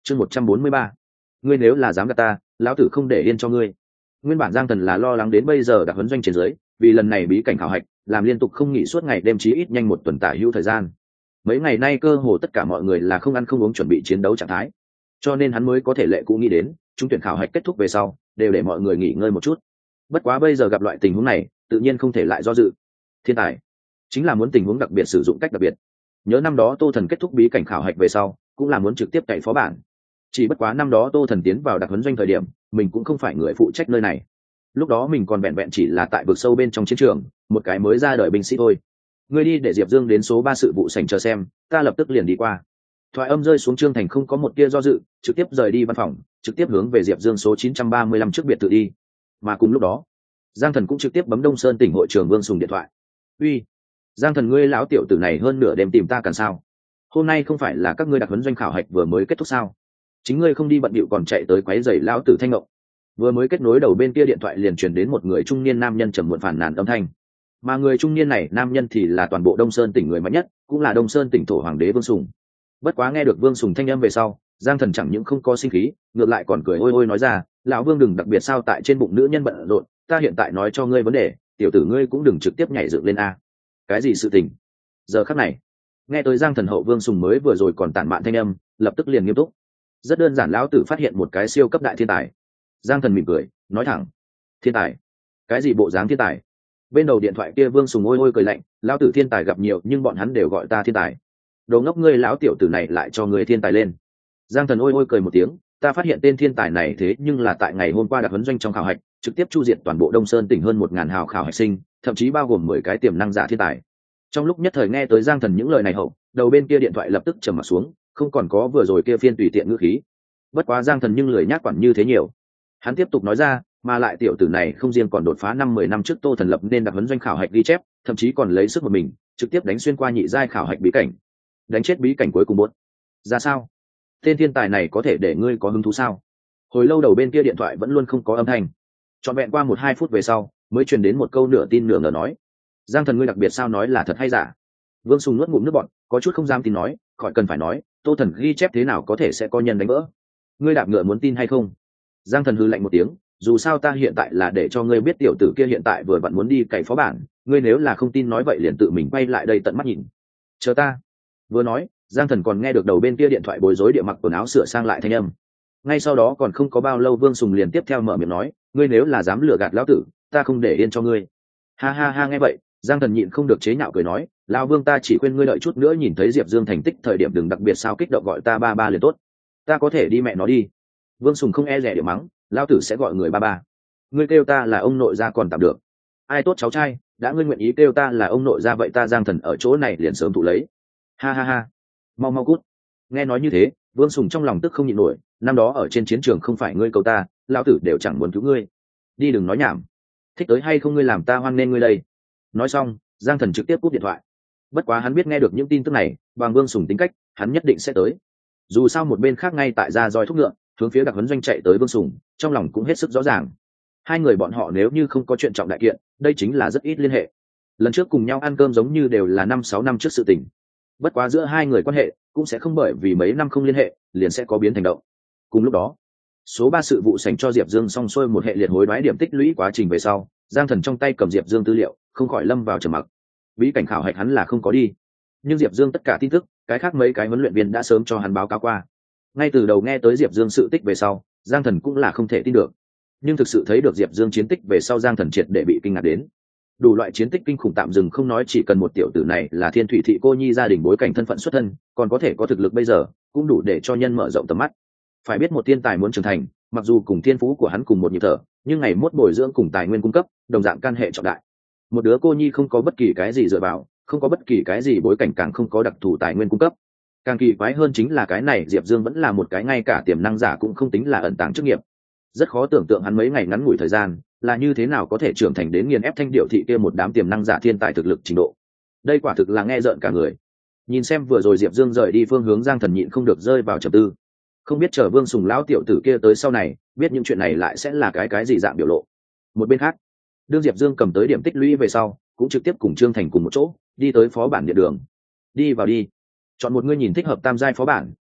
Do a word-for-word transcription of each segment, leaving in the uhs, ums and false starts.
chương một trăm bốn mươi ba, ngươi nếu là dám gạt ta, lão tử không để yên cho ngươi. Nguyên bản Giang Thần là lo lắng đến bây giờ đặc huấn doanh trên dưới, vì lần này bí cảnh khảo hạch làm liên tục không nghỉ suốt ngày đêm, chí ít nhanh một tuần tả hữu thời gian. Mấy ngày nay cơ hồ tất cả mọi người là không ăn không uống chuẩn bị chiến đấu trạng thái, cho nên hắn mới có thể lệ cũ nghĩ đến trúng tuyển khảo hạch kết thúc về sau đều để mọi người nghỉ ngơi một chút. Bất quá bây giờ gặp loại tình huống này tự nhiên không thể lại do dự. Thiên tài chính là muốn tình huống đặc biệt sử dụng cách đặc biệt. Nhớ năm đó Tô Thần kết thúc bí cảnh khảo hạch về sau cũng là muốn trực tiếp chạy phó bản, chỉ bất quá năm đó Tô Thần tiến vào đặc huấn doanh thời điểm mình cũng không phải người phụ trách nơi này, lúc đó mình còn vẹn vẹn chỉ là tại vực sâu bên trong chiến trường một cái mới ra đời binh sĩ thôi. Ngươi đi để Diệp Dương đến số ba sự vụ sảnh chờ xem, ta lập tức liền đi qua. Thoại âm rơi xuống, Trương Thành không có một tia do dự, trực tiếp rời đi văn phòng, trực tiếp hướng về Diệp Dương số chín trăm ba mươi lăm trước biệt thự đi. Mà cùng lúc đó, Giang Thần cũng trực tiếp bấm Đông Sơn tỉnh hội trưởng Vương Sùng điện thoại. "Uy, Giang Thần, ngươi lão tiểu tử này hơn nửa đêm tìm ta cần sao? Hôm nay không phải là các ngươi đặc huấn doanh khảo hạch vừa mới kết thúc sao? Chính ngươi không đi bận bịu còn chạy tới quấy rầy lão tử thanh ngộng." Vừa mới kết nối đầu bên kia điện thoại liền truyền đến một người trung niên nam nhân trầm muộn phàn nàn âm thanh. Mà người trung niên này nam nhân thì là toàn bộ Đông Sơn tỉnh người mạnh nhất, cũng là Đông Sơn tỉnh thổ hoàng đế Vương Sùng. Bất quá nghe được Vương Sùng thanh âm về sau, Giang Thần chẳng những không có sinh khí, ngược lại còn cười ôi ôi nói ra, lão Vương đừng đặc biệt sao tại trên bụng nữ nhân bận rộn, ta hiện tại nói cho ngươi vấn đề, tiểu tử ngươi cũng đừng trực tiếp nhảy dựng lên a. Cái gì sự tình? Giờ khắc này, nghe tới Giang Thần hậu Vương Sùng mới vừa rồi còn tản mạn thanh âm, lập tức liền nghiêm túc. Rất đơn giản, lão tử phát hiện một cái siêu cấp đại thiên tài. Giang Thần mỉm cười, nói thẳng, thiên tài? Cái gì bộ dáng thiên tài? Bên đầu điện thoại kia Vương Sùng ôi ôi cười lạnh, lão tử thiên tài gặp nhiều nhưng bọn hắn đều gọi ta thiên tài. Đồ ngốc ngươi, lão tiểu tử này lại cho ngươi thiên tài lên. Giang Thần ôi ôi cười một tiếng, ta phát hiện tên thiên tài này thế nhưng là tại ngày hôm qua đặc huấn doanh trong khảo hạch trực tiếp chu diệt toàn bộ Đông Sơn tỉnh hơn một ngàn hào khảo hạch sinh, thậm chí bao gồm mười cái tiềm năng giả thiên tài. Trong lúc nhất thời nghe tới Giang Thần những lời này hậu, đầu bên kia điện thoại lập tức trầm mặt xuống, không còn có vừa rồi kia phiên tùy tiện ngữ khí. Bất quá Giang Thần nhưng lười nhác quản như thế nhiều. Hắn tiếp tục nói ra, mà lại tiểu tử này không riêng còn đột phá năm mười năm trước Tô Thần lập nên đặc huấn doanh khảo hạch ghi chép, thậm chí còn lấy sức một mình trực tiếp đánh xuyên qua nhị giai khảo hạch bí cảnh, đánh chết bí cảnh cuối cùng buốt. Ra sao? Tên thiên tài này có thể để ngươi có hứng thú sao? Hồi lâu đầu bên kia điện thoại vẫn luôn không có âm thanh, trọn vẹn qua một hai phút về sau mới truyền đến một câu nửa tin nửa ngờ nói, Giang Thần ngươi đặc biệt sao, nói là thật hay giả? Vương Sùng nuốt ngụm nước bọt, có chút không dám tin nói, khỏi cần phải nói, Tô Thần ghi chép thế nào có thể sẽ có nhân đánh vỡ? Ngươi đạp ngựa muốn tin hay không? Giang Thần hừ lạnh một tiếng, dù sao ta hiện tại là để cho ngươi biết tiểu tử kia hiện tại vừa vặn muốn đi cày phó bản, ngươi nếu là không tin nói vậy liền tự mình quay lại đây tận mắt nhìn. Chờ ta. Vừa nói, Giang Thần còn nghe được đầu bên kia điện thoại bối rối địa mặc quần áo sửa sang lại thanh âm. Ngay sau đó còn không có bao lâu Vương Sùng liền tiếp theo mở miệng nói, ngươi nếu là dám lừa gạt lão tử, ta không để yên cho ngươi. Ha ha ha, nghe vậy, Giang Thần nhịn không được chế nhạo cười nói, lão Vương, ta chỉ khuyên ngươi đợi chút nữa nhìn thấy Diệp Dương thành tích thời điểm đừng đặc biệt sao kích động gọi ta ba ba liền tốt. Ta có thể đi mẹ nó đi. Vương Sùng không e rẻ địa mắng, lão tử sẽ gọi người ba ba. Ngươi kêu ta là ông nội gia còn tạm được. Ai tốt cháu trai, đã ngươi nguyện ý kêu ta là ông nội gia vậy ta Giang Thần ở chỗ này liền sớm thụ lấy. Ha ha ha. Mau mau cút. Nghe nói như thế, Vương Sùng trong lòng tức không nhịn nổi, năm đó ở trên chiến trường không phải ngươi cầu ta, lão tử đều chẳng muốn cứu ngươi. Đi đừng nói nhảm. Thích tới hay không ngươi làm ta hoan nên ngươi đây. Nói xong, Giang Thần trực tiếp cúp điện thoại. Bất quá hắn biết nghe được những tin tức này, bằng Vương Sùng tính cách, hắn nhất định sẽ tới. Dù sao một bên khác ngay tại ra roi thúc ngựa, hướng phía đặc huấn doanh chạy tới Vương Sùng, trong lòng cũng hết sức rõ ràng. Hai người bọn họ nếu như không có chuyện trọng đại kiện, đây chính là rất ít liên hệ. Lần trước cùng nhau ăn cơm giống như đều là năm sáu năm trước sự tình. Bất quá giữa hai người quan hệ cũng sẽ không bởi vì mấy năm không liên hệ liền sẽ có biến thành động. Cùng lúc đó, số ba sự vụ sảnh cho Diệp Dương xong xuôi một hệ liệt hối đoái điểm tích lũy quá trình về sau, Giang Thần trong tay cầm Diệp Dương tư liệu, không khỏi lâm vào trầm mặc. Bí cảnh khảo hạch hắn là không có đi, nhưng Diệp Dương tất cả tin tức, cái khác mấy cái huấn luyện viên đã sớm cho hắn báo cáo qua. Ngay từ đầu nghe tới Diệp Dương sự tích về sau, Giang Thần cũng là không thể tin được, nhưng thực sự thấy được Diệp Dương chiến tích về sau, Giang Thần triệt để bị kinh ngạc đến. Đủ loại chiến tích kinh khủng tạm dừng không nói, chỉ cần một tiểu tử này là Thiên Thủy thị cô nhi gia đình bối cảnh thân phận xuất thân, còn có thể có thực lực bây giờ, cũng đủ để cho nhân mở rộng tầm mắt. Phải biết một thiên tài muốn trưởng thành, mặc dù cùng thiên phú của hắn cùng một nhịp thở, nhưng ngày mốt bồi dưỡng cùng tài nguyên cung cấp, đồng dạng can hệ trọng đại. Một đứa cô nhi không có bất kỳ cái gì dựa vào, không có bất kỳ cái gì bối cảnh, càng không có đặc thù tài nguyên cung cấp. Càng kỳ quái hơn chính là cái này Diệp Dương vẫn là một cái ngay cả tiềm năng giả cũng không tính là ẩn tàng chức nghiệp. Rất khó tưởng tượng hắn mấy ngày ngắn ngủi thời gian là như thế nào có thể trưởng thành đến nghiền ép Thanh Điệu thị kia một đám tiềm năng giả thiên tài thực lực trình độ. Đây quả thực là nghe rợn cả người. Nhìn xem vừa rồi Diệp Dương rời đi phương hướng, Giang Thần nhịn không được rơi vào trầm tư. Không biết chờ Vương Sùng lão tiểu tử kia tới sau này, biết những chuyện này lại sẽ là cái cái gì dạng biểu lộ. Một bên khác, đương Diệp Dương cầm tới điểm tích lũy về sau, cũng trực tiếp cùng Trương Thành cùng một chỗ đi tới phó bản địa đường. Đi vào đi, chọn một ngươi nhìn thích hợp tam giai phó bản,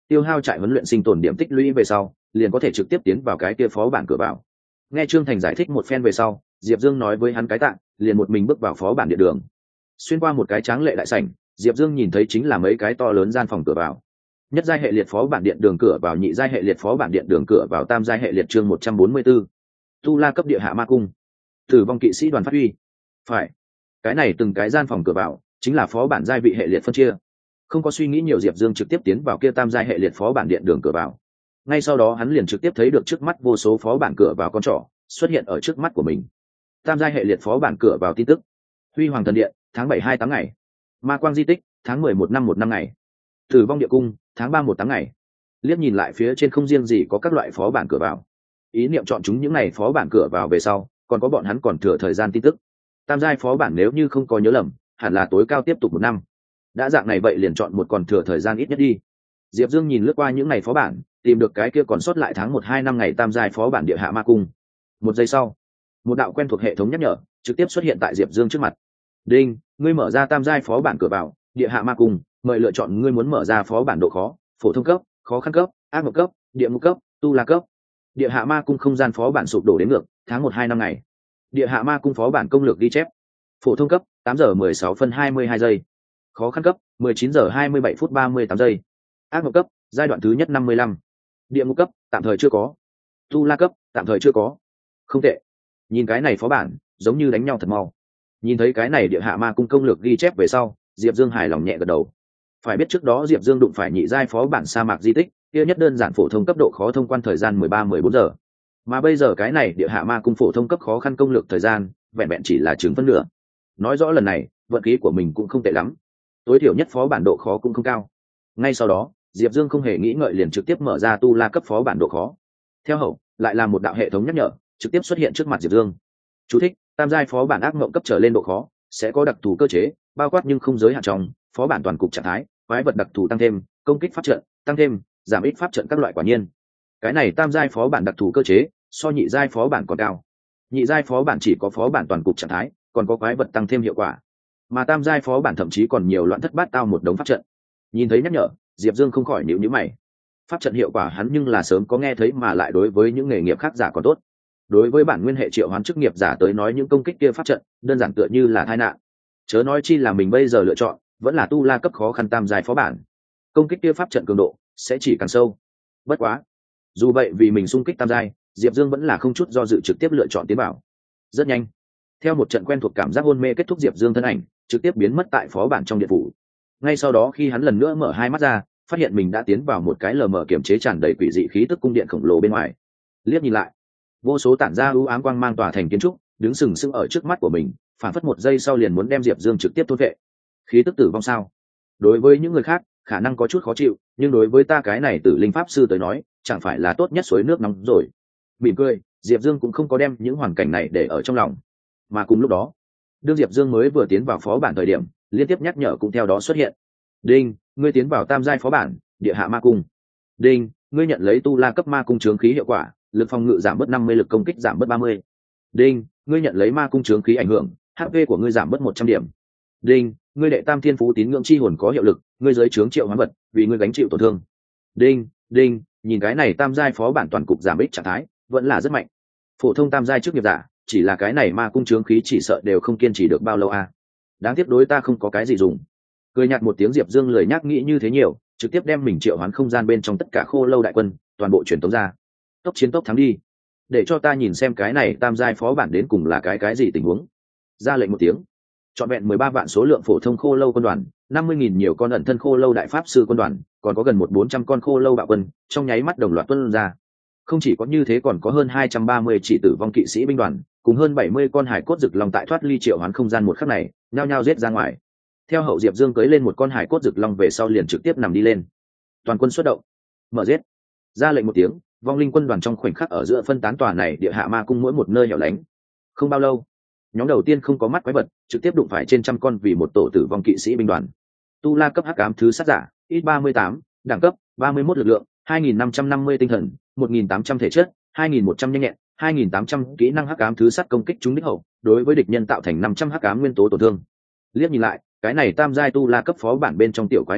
tiêu hao trại huấn luyện sinh tồn điểm tích lũy về sau liền có thể trực tiếp tiến vào cái kia phó bản cửa vào. Nghe Trương Thành giải thích một phen về sau, Diệp Dương nói với hắn cái tạng, liền một mình bước vào phó bản địa đường. Xuyên qua một cái tráng lệ đại sảnh, Diệp Dương nhìn thấy chính là mấy cái to lớn gian phòng cửa vào. Nhất giai hệ liệt phó bản điện đường cửa vào, nhị giai hệ liệt phó bản điện đường cửa vào, tam giai hệ liệt chương một trăm bốn mươi 144. Tu La cấp địa hạ ma cung. Tử vong kỵ sĩ đoàn phát huy. Phải, cái này từng cái gian phòng cửa vào chính là phó bản giai vị hệ liệt phân chia. Không có suy nghĩ nhiều, Diệp Dương trực tiếp tiến vào kia tam giai hệ liệt phó bản điện đường cửa vào. Ngay sau đó hắn liền trực tiếp thấy được trước mắt vô số phó bản cửa vào con trỏ xuất hiện ở trước mắt của mình. Tam giai hệ liệt phó bản cửa vào tin tức: Huy Hoàng thần điện, tháng bảy hai tám ngày. Ma quang di tích, tháng mười một năm một năm ngày. Tử vong địa cung, tháng ba một tám ngày. Liếc nhìn lại phía trên không riêng gì có các loại phó bản cửa vào, ý niệm chọn chúng những này phó bản cửa vào về sau, còn có bọn hắn còn thừa thời gian tin tức. Tam giai phó bản nếu như không có nhớ lầm, hẳn là tối cao tiếp tục một năm. Đã dạng này vậy liền chọn một còn thừa thời gian ít nhất đi. Diệp Dương nhìn lướt qua những ngày phó bản, tìm được cái kia còn sót lại tháng một hai năm ngày tam giai phó bản địa hạ ma cung. Một giây sau, một đạo quen thuộc hệ thống nhắc nhở trực tiếp xuất hiện tại Diệp Dương trước mặt. Đinh, ngươi mở ra tam giai phó bản cửa vào địa hạ ma cung, mời lựa chọn ngươi muốn mở ra phó bản độ khó: phổ thông cấp, khó khăn cấp, ác mộng cấp, địa ngục cấp, tu la cấp. Địa hạ ma cung không gian phó bản sụp đổ đến ngược, tháng một hai năm ngày. Địa hạ ma cung phó bản công lược ghi chép: phổ thông cấp, tám giờ mười sáu phân hai mươi hai giây. Khó khăn cấp, mười chín giờ hai mươi bảy phút ba mươi tám giây. Ác mộng cấp, giai đoạn thứ nhất năm mươi lăm. Địa ngục cấp, tạm thời chưa có. Tu la cấp, tạm thời chưa có. Không tệ. Nhìn cái này phó bản giống như đánh nhau thật mau. Nhìn thấy cái này địa hạ ma cung công lược ghi chép về sau, Diệp Dương hài lòng nhẹ gật đầu. Phải biết trước đó Diệp Dương đụng phải nhị giai phó bản sa mạc di tích, kia nhất đơn giản phổ thông cấp độ khó thông quan thời gian mười ba mười bốn giờ. Mà bây giờ cái này địa hạ ma cung phổ thông cấp khó khăn công lược thời gian, vẹn vẹn chỉ là chừng phân nửa. Nói rõ lần này, vận khí của mình cũng không tệ lắm. Tối thiểu nhất phó bản độ khó cũng không cao. Ngay sau đó, Diệp Dương không hề nghĩ ngợi liền trực tiếp mở ra tu la cấp phó bản độ khó. Theo hậu, lại là một đạo hệ thống nhắc nhở, trực tiếp xuất hiện trước mặt Diệp Dương. Chú thích: tam giai phó bản ác mộng cấp trở lên độ khó, sẽ có đặc thù cơ chế, bao quát nhưng không giới hạn trong phó bản toàn cục trạng thái, quái vật đặc thù tăng thêm, công kích pháp trận tăng thêm, giảm ít pháp trận các loại. Quả nhiên, cái này tam giai phó bản đặc thù cơ chế so nhị giai phó bản còn cao. Nhị giai phó bản chỉ có phó bản toàn cục trạng thái, còn có quái vật tăng thêm hiệu quả, mà tam giai phó bản thậm chí còn nhiều loạn thất bát tao một đống pháp trận. Nhìn thấy nhắc nhở, Diệp Dương không khỏi nhíu nhíu mày. Pháp trận hiệu quả hắn nhưng là sớm có nghe thấy, mà lại đối với những nghề nghiệp khác giả còn tốt. Đối với bản nguyên hệ triệu hoán chức nghiệp giả tới nói, những công kích kia pháp trận đơn giản tựa như là tai nạn. Chớ nói chi là mình bây giờ lựa chọn vẫn là tu la cấp khó khăn tam giai phó bản, công kích kia pháp trận cường độ sẽ chỉ càng sâu. Bất quá, dù vậy vì mình xung kích tam giai, Diệp Dương vẫn là không chút do dự trực tiếp lựa chọn tiến vào. Rất nhanh, theo một trận quen thuộc cảm giác hôn mê kết thúc, Diệp Dương thân ảnh trực tiếp biến mất tại phó bản trong điện phủ. Ngay sau đó khi hắn lần nữa mở hai mắt ra, phát hiện mình đã tiến vào một cái lờ mờ kiểm chế tràn đầy quỷ dị khí tức cung điện khổng lồ bên ngoài. Liếc nhìn lại, vô số tản ra ưu ám quang mang tòa thành kiến trúc đứng sừng sững ở trước mắt của mình, phản phất một giây sau liền muốn đem Diệp Dương trực tiếp thôn vệ. Khí tức tử vong sao? Đối với những người khác khả năng có chút khó chịu, nhưng đối với ta cái này tử linh pháp sư tới nói, chẳng phải là tốt nhất suối nước nóng rồi. Mỉm cười, Diệp Dương cũng không có đem những hoàn cảnh này để ở trong lòng. Mà cùng lúc đó, đương Diệp Dương mới vừa tiến vào phó bản thời điểm, liên tiếp nhắc nhở cũng theo đó xuất hiện. Đinh, ngươi tiến vào tam giai phó bản địa hạ ma cung. Đinh, ngươi nhận lấy tu la cấp ma cung chướng khí hiệu quả, lực phòng ngự giảm bớt năm mươi, lực công kích giảm bớt ba mươi. Đinh, ngươi nhận lấy ma cung chướng khí ảnh hưởng, hát pê của ngươi giảm bớt một trăm điểm. Đinh, ngươi đệ tam thiên phú tín ngưỡng chi hồn có hiệu lực, ngươi giới chướng triệu hoán vật vì ngươi gánh chịu tổn thương. Đinh, đinh, nhìn cái này tam giai phó bản toàn cục giảm ích trạng thái vẫn là rất mạnh. Phổ thông tam giai trước nghiệp giả, chỉ là cái này ma cung chướng khí chỉ sợ đều không kiên trì được bao lâu a. À. Đáng tiếc đối ta không có cái gì dùng. Cười nhạt một tiếng, Diệp Dương lười nhắc nghĩ như thế nhiều, trực tiếp đem mình triệu hoán không gian bên trong tất cả khô lâu đại quân toàn bộ truyền tống ra. Tốc chiến tốc thắng đi, để cho ta nhìn xem cái này tam giai phó bản đến cùng là cái cái gì tình huống. Ra lệnh một tiếng, trọn vẹn mười ba vạn số lượng phổ thông khô lâu quân đoàn, năm mươi nghìn nhiều con ẩn thân khô lâu đại pháp sư quân đoàn, còn có gần một bốn trăm con khô lâu bạo quân, trong nháy mắt đồng loạt tuôn ra. Không chỉ có như thế, còn có hơn hai trăm ba mươi chỉ tử vong kỵ sĩ binh đoàn, cùng hơn bảy mươi con hải cốt rực long tại thoát ly triệu hoán không gian một khắc này, nhao nhao giết ra ngoài. Theo hậu, Diệp Dương cưỡi lên một con hải cốt rực long về sau liền trực tiếp nằm đi lên. Toàn quân xuất động, mở giết. Ra lệnh một tiếng, vong linh quân đoàn trong khoảnh khắc ở giữa phân tán tòa này địa hạ ma cung mỗi một nơi hẻo lánh. Không bao lâu, nhóm đầu tiên không có mắt quái vật trực tiếp đụng phải trên trăm con vì một tổ tử vong kỵ sĩ binh đoàn. Tu la cấp hắc ám thứ sát giả, ít ba mươi tám, đẳng cấp ba mươi mốt, lực lượng hai nghìn năm trăm năm mươi, tinh thần một nghìn tám trăm, thể chất hai nghìn một trăm, nhanh nhẹn hai nghìn tám trăm, kỹ năng hắc ám thứ sát công kích trúng đích hậu, đối với địch nhân tạo thành năm trăm hắc ám nguyên tố tổn thương. Liếc nhìn lại, cái này tam giai tu la cấp phó bản bên trong tiểu quái thuộc tính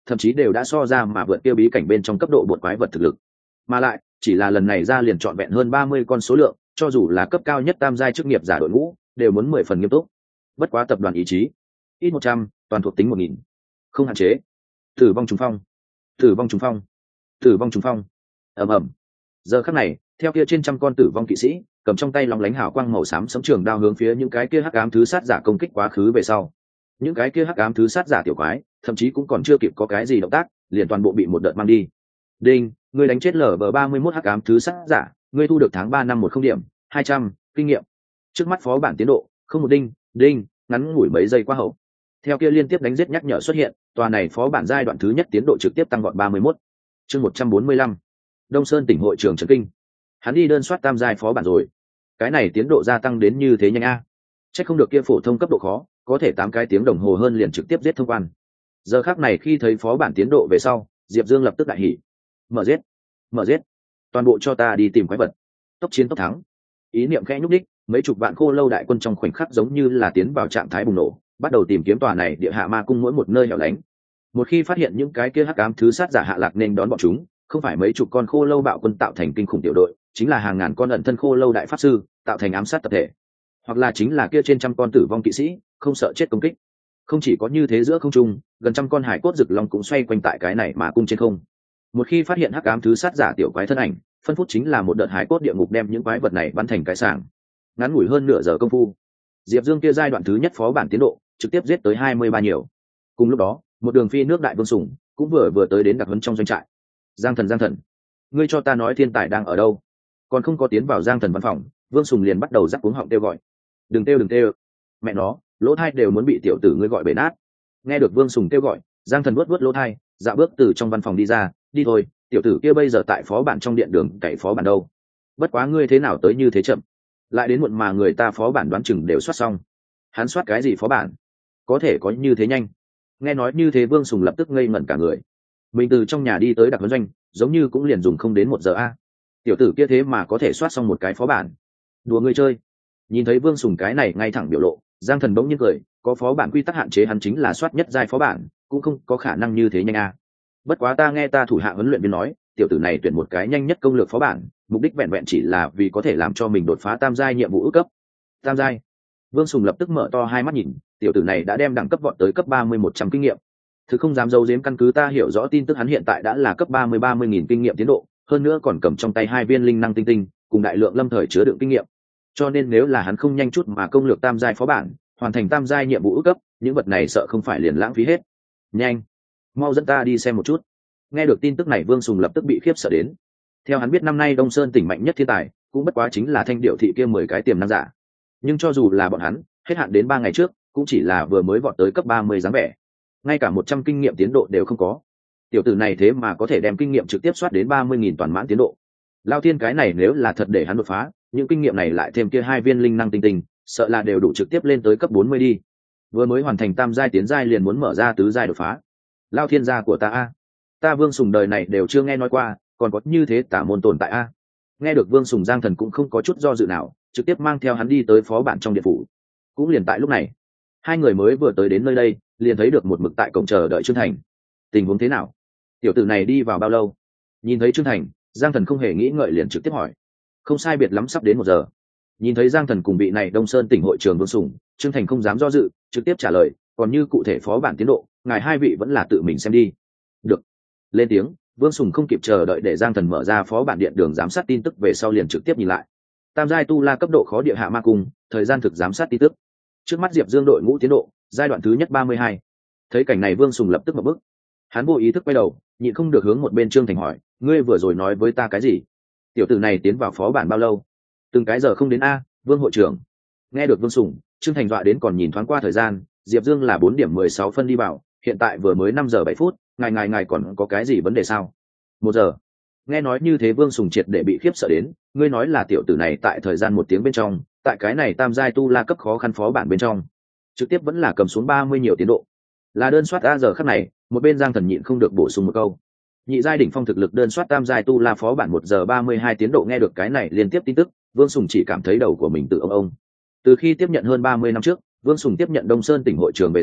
thậm chí đều đã so ra mà vượt tiêu bí cảnh bên trong cấp độ bột quái vật thực lực, mà lại chỉ là lần này ra liền trọn vẹn hơn ba mươi con số lượng, cho dù là cấp cao nhất tam giai chức nghiệp giả đội ngũ đều muốn mười phần nghiêm túc. Bất quá tập đoàn ý chí ít một trăm, toàn thuộc tính một nghìn, không hạn chế. Tử vong trùng phong, tử vong trùng phong, tử vong trùng phong. Ầm ầm. Giờ khắc này, theo kia trên trăm con tử vong kỵ sĩ cầm trong tay lóng lánh hào quang màu xám sấm trường đao hướng phía những cái kia hắc ám thứ sát giả công kích quá khứ về sau, những cái kia hắc ám thứ sát giả tiểu quái thậm chí cũng còn chưa kịp có cái gì động tác, liền toàn bộ bị một đợt mang đi. Đinh, ngươi đánh chết lở bờ ba mươi mốt hắc ám thứ sát giả, ngươi thu được tháng ba năm một không điểm, hai trăm kinh nghiệm. Trước mắt phó bản tiến độ không một đinh, đinh, ngắn ngủi mấy giây qua hậu. Theo kia liên tiếp đánh giết nhắc nhở xuất hiện, tòa này phó bản giai đoạn thứ nhất tiến độ trực tiếp tăng gọn ba mươi mốt. Chương một trăm bốn mươi lăm. Đông Sơn tỉnh hội trường trấn kinh. Hắn đi đơn soát tam giai phó bản rồi. Cái này tiến độ gia tăng đến như thế nhanh a. Chắc không được kia phổ thông cấp độ khó, có thể tám cái tiếng đồng hồ hơn liền trực tiếp giết thông quan. Giờ khắc này khi thấy phó bản tiến độ về sau, Diệp Dương lập tức đại hỉ. Mở giết, mở giết, toàn bộ cho ta đi tìm quái vật. Tốc chiến tốc thắng. Ý niệm khẽ nhúc đích, mấy chục vạn khô lâu đại quân trong khoảnh khắc giống như là tiến vào trạng thái bùng nổ, bắt đầu tìm kiếm tòa này địa hạ ma cung mỗi một nơi hẻo lánh. Một khi phát hiện những cái kia hắc ám thứ sát giả hạ lạc nên đón bọn chúng, không phải mấy chục con khô lâu bạo quân tạo thành kinh khủng tiểu đội, chính là hàng ngàn con ẩn thân khô lâu đại pháp sư tạo thành ám sát tập thể, hoặc là chính là kia trên trăm con tử vong kỵ sĩ không sợ chết công kích. Không chỉ có như thế, giữa không trung gần trăm con hải cốt rực long cũng xoay quanh tại cái này mà cung trên không. Một khi phát hiện hắc ám thứ sát giả tiểu quái thân ảnh, phân phút chính là một đợt hải cốt địa ngục đem những quái vật này bắn thành cái sảng. Ngắn ngủi hơn nửa giờ công phu, Diệp Dương kia giai đoạn thứ nhất phó bản tiến độ trực tiếp giết tới hai mươi ba nhiều. Cùng lúc đó, một đường phi nước đại vương sủng cũng vừa vừa tới đến đặc huấn trong doanh trại. Giang Thần, Giang Thần, ngươi cho ta nói thiên tài đang ở đâu? Còn không có tiến vào Giang Thần văn phòng, Vương Sùng liền bắt đầu rắc cuống họng kêu gọi. Đừng kêu, đừng kêu, mẹ nó, lỗ thai đều muốn bị tiểu tử ngươi gọi bể nát. Nghe được Vương Sùng kêu gọi, Giang Thần vuốt vuốt lỗ thai, dạo bước từ trong văn phòng đi ra. Đi thôi, tiểu tử kia bây giờ tại phó bản trong điện đường cậy phó bản đâu. Bất quá ngươi thế nào tới như thế chậm, lại đến muộn mà người ta phó bản đoán chừng đều soát xong. Hắn soát cái gì phó bản, có thể có như thế nhanh? Nghe nói như thế, Vương Sùng lập tức ngây ngẩn cả người. Mình từ trong nhà đi tới đặc huấn doanh, giống như cũng liền dùng không đến một giờ a. Tiểu tử kia thế mà có thể soát xong một cái phó bản, đùa người chơi. Nhìn thấy Vương Sùng cái này ngay thẳng biểu lộ, Giang Thần bỗng nhiên cười, có phó bản quy tắc hạn chế, hắn chính là soát nhất giai phó bản cũng không có khả năng như thế nhanh a. Bất quá ta nghe ta thủ hạ huấn luyện viên nói, tiểu tử này tuyển một cái nhanh nhất công lược phó bản, mục đích vẹn vẹn chỉ là vì có thể làm cho mình đột phá tam giai nhiệm vụ ước cấp. Tam giai? Vương Sùng lập tức mở to hai mắt nhìn, tiểu tử này đã đem đẳng cấp vọt tới cấp ba mươi một trăm kinh nghiệm. Thực không dám giấu giếm, căn cứ ta hiểu rõ tin tức, hắn hiện tại đã là cấp ba mươi ba mươi nghìn kinh nghiệm tiến độ, hơn nữa còn cầm trong tay hai viên linh năng tinh tinh cùng đại lượng lâm thời chứa đựng kinh nghiệm. Cho nên nếu là hắn không nhanh chút mà công lược tam giai phó bản, hoàn thành tam giai nhiệm vụ ước cấp, những vật này sợ không phải liền lãng phí hết. Nhanh, mau dẫn ta đi xem một chút. Nghe được tin tức này, Vương Sùng lập tức bị khiếp sợ đến. Theo hắn biết, năm nay Đông Sơn tỉnh mạnh nhất thiên tài cũng bất quá chính là Thanh Điệu thị kia mười cái tiềm năng giả. Nhưng cho dù là bọn hắn, hết hạn đến ba ngày trước, cũng chỉ là vừa mới vọt tới cấp ba mươi dáng vẻ, ngay cả một trăm kinh nghiệm tiến độ đều không có. Tiểu tử này thế mà có thể đem kinh nghiệm trực tiếp soát đến ba mươi nghìn toàn mãn tiến độ. Lao thiên, cái này nếu là thật để hắn đột phá, những kinh nghiệm này lại thêm kia hai viên linh năng tinh tinh, sợ là đều đủ trực tiếp lên tới cấp bốn mươi đi. Vừa mới hoàn thành tam giai tiến giai liền muốn mở ra tứ giai đột phá. Lao thiên gia của ta a, ta Vương Sùng đời này đều chưa nghe nói qua, còn có như thế tả môn tồn tại a. Nghe được Vương Sùng, Giang Thần cũng không có chút do dự nào, trực tiếp mang theo hắn đi tới phó bản trong điện phủ. Cũng liền tại lúc này, hai người mới vừa tới đến nơi đây, liền thấy được một mực tại cổng chờ đợi Trương Thành. Tình huống thế nào? Tiểu tử này đi vào bao lâu? Nhìn thấy Trương Thành, Giang Thần không hề nghĩ ngợi liền trực tiếp hỏi. Không sai biệt lắm sắp đến một giờ. Nhìn thấy Giang Thần cùng vị này Đông Sơn tỉnh hội trường Vương Sùng, Trương Thành không dám do dự, trực tiếp trả lời. Còn như cụ thể phó bản tiến độ, ngài hai vị vẫn là tự mình xem đi. Được. Lên tiếng, Vương Sùng không kịp chờ đợi để Giang Thần mở ra phó bản điện đường giám sát tin tức về sau liền trực tiếp nhìn lại. Tam giai tu la cấp độ khó địa hạ ma cung, thời gian thực giám sát tin tức. Trước mắt Diệp Dương đội ngũ tiến độ, giai đoạn thứ nhất ba mươi hai. Thấy cảnh này, Vương Sùng lập tức một bước. Hắn vô ý thức quay đầu, nhịn không được hướng một bên Trương Thành hỏi, ngươi vừa rồi nói với ta cái gì? Tiểu tử này tiến vào phó bản bao lâu? Từng cái giờ không đến a, Vương hội trưởng. Nghe được Vương Sùng, Trương Thành dọa đến còn nhìn thoáng qua thời gian, Diệp Dương là bốn điểm mười sáu phân đi vào, hiện tại vừa mới năm giờ bảy phút, ngài ngài ngài còn có cái gì vấn đề sao? Một giờ. Nghe nói như thế, Vương Sùng triệt để bị khiếp sợ đến, ngươi nói là tiểu tử này tại thời gian một tiếng bên trong, tại cái này tam giai tu la cấp khó khăn phó bản bên trong, trực tiếp vẫn là cầm xuống ba mươi nhiều tiến độ. Là đơn soát a. Giờ khắc này, một bên Giang Thần nhịn không được bổ sung một câu. Nhị giai đỉnh phong thực lực đơn soát tam giai tu la phó bản một giờ ba mươi hai tiến độ. Nghe được cái này liên tiếp tin tức, Vương Sùng chỉ cảm thấy đầu của mình tự ông ông. Từ khi tiếp nhận hơn ba mươi năm trước, Vương Sùng tiếp nhận Đông Sơn tỉnh hội trường về sau,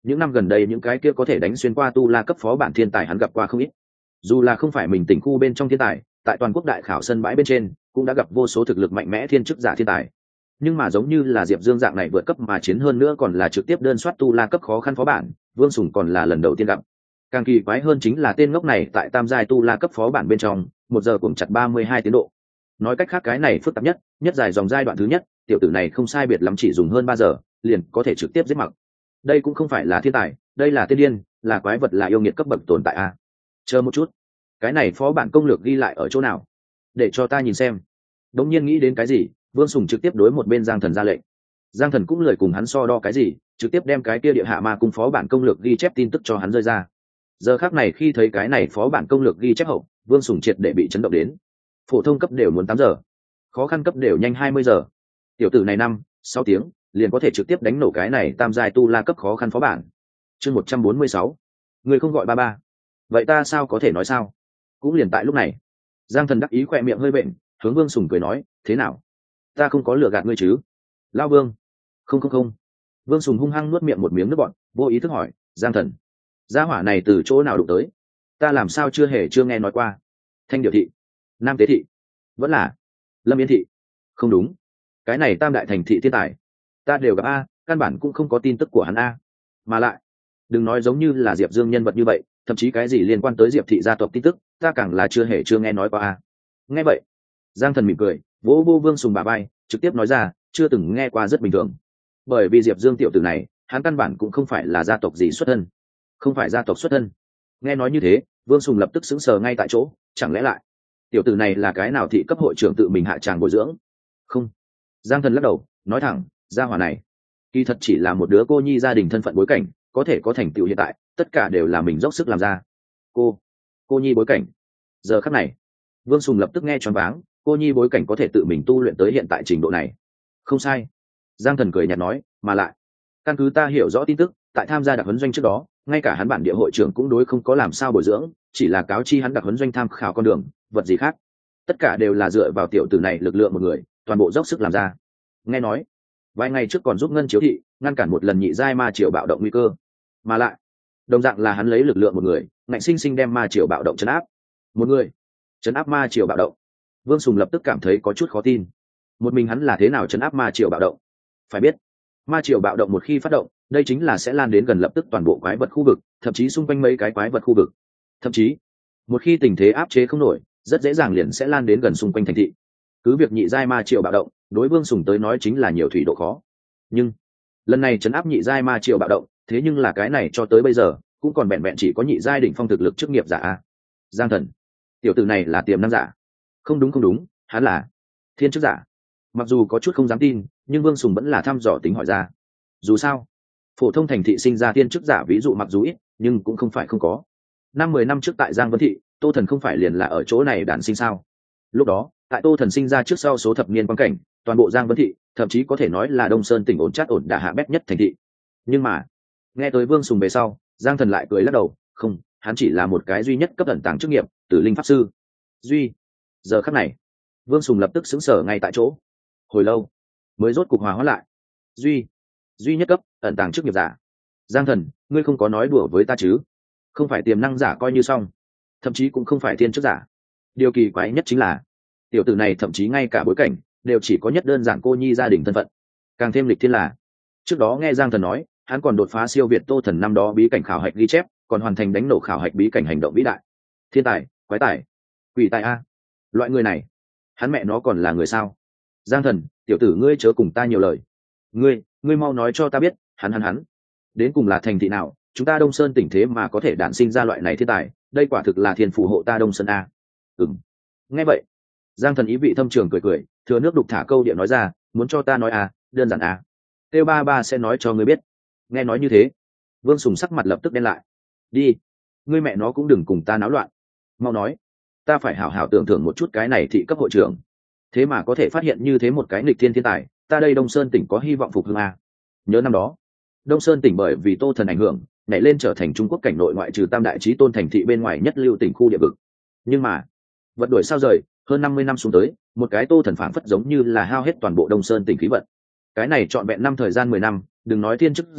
những năm gần đây những cái kia có thể đánh xuyên qua tu la cấp phó bản thiên tài hắn gặp qua không ít. Dù là không phải mình tỉnh khu bên trong thiên tài, tại toàn quốc đại khảo sân bãi bên trên cũng đã gặp vô số thực lực mạnh mẽ thiên chức giả thiên tài. Nhưng mà giống như là Diệp Dương dạng này vượt cấp mà chiến, hơn nữa còn là trực tiếp đơn soát tu la cấp khó khăn phó bản, Vương Sùng còn là lần đầu tiên gặp. Càng kỳ quái hơn chính là tên ngốc này tại tam giai tu la cấp phó bản bên trong một giờ cũng chặt ba mươi hai tiến độ. Nói cách khác cái này phức tạp nhất nhất dài dòng giai đoạn thứ nhất, tiểu tử này không sai biệt lắm chỉ dùng hơn ba giờ liền có thể trực tiếp giết mặc. Đây cũng không phải là thiên tài, đây là tiên điên, là quái vật, là yêu nghiệt cấp bậc tồn tại a. Chờ một chút, cái này phó bản công lược ghi lại ở chỗ nào, để cho ta nhìn xem. Đống nhiên nghĩ đến cái gì, Vương Sùng trực tiếp đối một bên Giang Thần ra lệnh. Giang Thần cũng lời cùng hắn so đo cái gì, trực tiếp đem cái kia địa hạ ma cung phó bản công lược ghi chép tin tức cho hắn rơi ra. Giờ khắc này khi thấy cái này phó bản công lược ghi chép hậu, Vương Sùng triệt để bị chấn động đến. Phổ thông cấp đều muốn tám giờ, khó khăn cấp đều nhanh hai mươi giờ. Tiểu tử này năm, sáu tiếng liền có thể trực tiếp đánh nổ cái này tam giai tu la cấp khó khăn phó bản. Chương một trăm bốn mươi sáu, người không gọi ba ba. Vậy ta sao có thể nói sao? Cũng liền tại lúc này, Giang Thần đắc ý khỏe miệng hơi bệnh, hướng Vương Sùng cười nói, thế nào? Ta không có lừa gạt ngươi chứ? Lao Vương. Không không không. Vương Sùng hung hăng nuốt miệng một miếng nước bọt, vô ý thức hỏi, Giang Thần, gia hỏa này từ chỗ nào đụng tới? Ta làm sao chưa hề chưa nghe nói qua? Thanh Điệu thị, Nam Tế thị, vẫn là Lâm Yến thị? Không đúng, cái này tam đại thành thị thiên tài ta đều gặp a, căn bản cũng không có tin tức của hắn a. Mà lại đừng nói giống như là Diệp Dương nhân vật như vậy, thậm chí cái gì liên quan tới Diệp thị gia tộc tin tức ta càng là chưa hề chưa nghe nói qua a. Nghe vậy Giang Thần mỉm cười, vỗ vô Vương Sùng bà bay, trực tiếp nói ra, chưa từng nghe qua rất bình thường. Bởi vì Diệp Dương tiểu tử này hắn căn bản cũng không phải là gia tộc gì xuất thân, không phải gia tộc xuất thân. Nghe nói như thế, Vương Sùng lập tức sững sờ ngay tại chỗ, chẳng lẽ lại tiểu tử này là cái nào thị cấp hội trưởng tự mình hạ tràng bồi dưỡng? Không. Giang Thần lắc đầu nói thẳng, gia hỏa này kỳ thật chỉ là một đứa cô nhi gia đình thân phận bối cảnh, có thể có thành tựu hiện tại tất cả đều là mình dốc sức làm ra. Cô cô nhi bối cảnh? Giờ khắc này Vương Sùng lập tức nghe choáng váng, cô nhi bối cảnh có thể tự mình tu luyện tới hiện tại trình độ này? Không sai. Giang Thần cười nhạt nói, mà lại căn cứ ta hiểu rõ tin tức, tại tham gia đặc huấn doanh trước đó, ngay cả hắn bản địa hội trưởng cũng đối không có làm sao bồi dưỡng, chỉ là cáo chi hắn đặc huấn doanh tham khảo con đường, vật gì khác tất cả đều là dựa vào tiểu tử này lực lượng một người toàn bộ dốc sức làm ra. Nghe nói vài ngày trước còn giúp Ngân Chiếu thị ngăn cản một lần nhị giai ma triều bạo động nguy cơ, mà lại đồng dạng là hắn lấy lực lượng một người ngạnh sinh sinh đem ma triều bạo động chấn áp. Một người chấn áp ma triều bạo động? Vương Sùng lập tức cảm thấy có chút khó tin. Một mình hắn là thế nào chấn áp ma triều bạo động? Phải biết ma triều bạo động một khi phát động, đây chính là sẽ lan đến gần lập tức toàn bộ quái vật khu vực, thậm chí xung quanh mấy cái quái vật khu vực. Thậm chí một khi tình thế áp chế không nổi, rất dễ dàng liền sẽ lan đến gần xung quanh thành thị. Cứ việc nhị giai ma triều bạo động đối Vương Sùng tới nói chính là nhiều thủy độ khó, nhưng lần này chấn áp nhị giai ma triều bạo động, thế nhưng là cái này cho tới bây giờ cũng còn vẹn vẹn chỉ có nhị giai đỉnh phong thực lực chức nghiệp giả a. Giang Thần tiểu tử này là tiềm năng giả? Không đúng không đúng, hắn là thiên chức giả. Mặc dù có chút không dám tin, nhưng Vương Sùng vẫn là thăm dò tính hỏi ra. Dù sao phổ thông thành thị sinh ra thiên chức giả ví dụ mặc dù ít, nhưng cũng không phải không có. Năm mười năm trước tại Giang Vân thị, Tô Thần không phải liền là ở chỗ này đản sinh sao? Lúc đó tại Tô Thần sinh ra trước sau số thập niên quan cảnh, toàn bộ Giang Vân thị thậm chí có thể nói là Đông Sơn tỉnh ổn chát ổn đả hạ bét nhất thành thị. Nhưng mà nghe tới Vương Sùng về sau, Giang Thần lại cười lắc đầu, không, hắn chỉ là một cái duy nhất cấp ẩn tàng chức nghiệp, Tử Linh pháp sư. Duy. Giờ khắc này Vương Sùng lập tức sững sờ ngay tại chỗ, hồi lâu mới rốt cục hòa hóa lại. Duy duy nhất cấp ẩn tàng chức nghiệp giả? Giang Thần, ngươi không có nói đùa với ta chứ? Không phải tiềm năng giả coi như xong, thậm chí cũng không phải thiên chức giả. Điều kỳ quái nhất chính là tiểu tử này thậm chí ngay cả bối cảnh đều chỉ có nhất đơn giản cô nhi gia đình thân phận. Càng thêm lịch thiên là trước đó nghe Giang Thần nói hắn còn đột phá siêu việt Tô Thần năm đó bí cảnh khảo hạch ghi chép, còn hoàn thành đánh nổ khảo hạch bí cảnh hành động vĩ đại. Thiên tài, quái tài, quỷ tài a. Loại người này hắn mẹ nó còn là người sao? Giang Thần, tiểu tử ngươi chớ cùng ta nhiều lời. Ngươi, ngươi mau nói cho ta biết, hắn hắn hắn đến cùng là thành thị nào? Chúng ta Đông Sơn tỉnh thế mà có thể đản sinh ra loại này thiên tài, đây quả thực là thiên phù hộ ta Đông Sơn a. Ừm. Nghe vậy, Giang Thần ý vị thâm trường cười cười, thừa nước đục thả câu điện nói ra, muốn cho ta nói à, đơn giản à. Têu ba ba sẽ nói cho ngươi biết. Nghe nói như thế, Vương Sùng sắc mặt lập tức đen lại. Đi, ngươi mẹ nó cũng đừng cùng ta náo loạn. Mau nói, ta phải hảo hảo tưởng thưởng một chút cái này thị cấp hội trưởng. Thế mà có thể phát hiện như thế một cái nghịch thiên thiên tài, ta đây Đông Sơn tỉnh có hy vọng phục hưng à. Nhớ năm đó, Đông Sơn tỉnh bởi vì Tô Thần ảnh hưởng, nhảy lên trở thành Trung Quốc cảnh nội ngoại trừ tam đại chí tôn thành thị bên ngoài nhất lưu tỉnh khu địa vực. Nhưng mà vật đổi sao rời, hơn năm mươi năm xuống tới, một cái Tô Thần phảng phất giống như là hao hết toàn bộ Đông Sơn tỉnh khí vận. Cái này trọn vẹn năm thời gian mười năm, đừng nói thiên chức giả,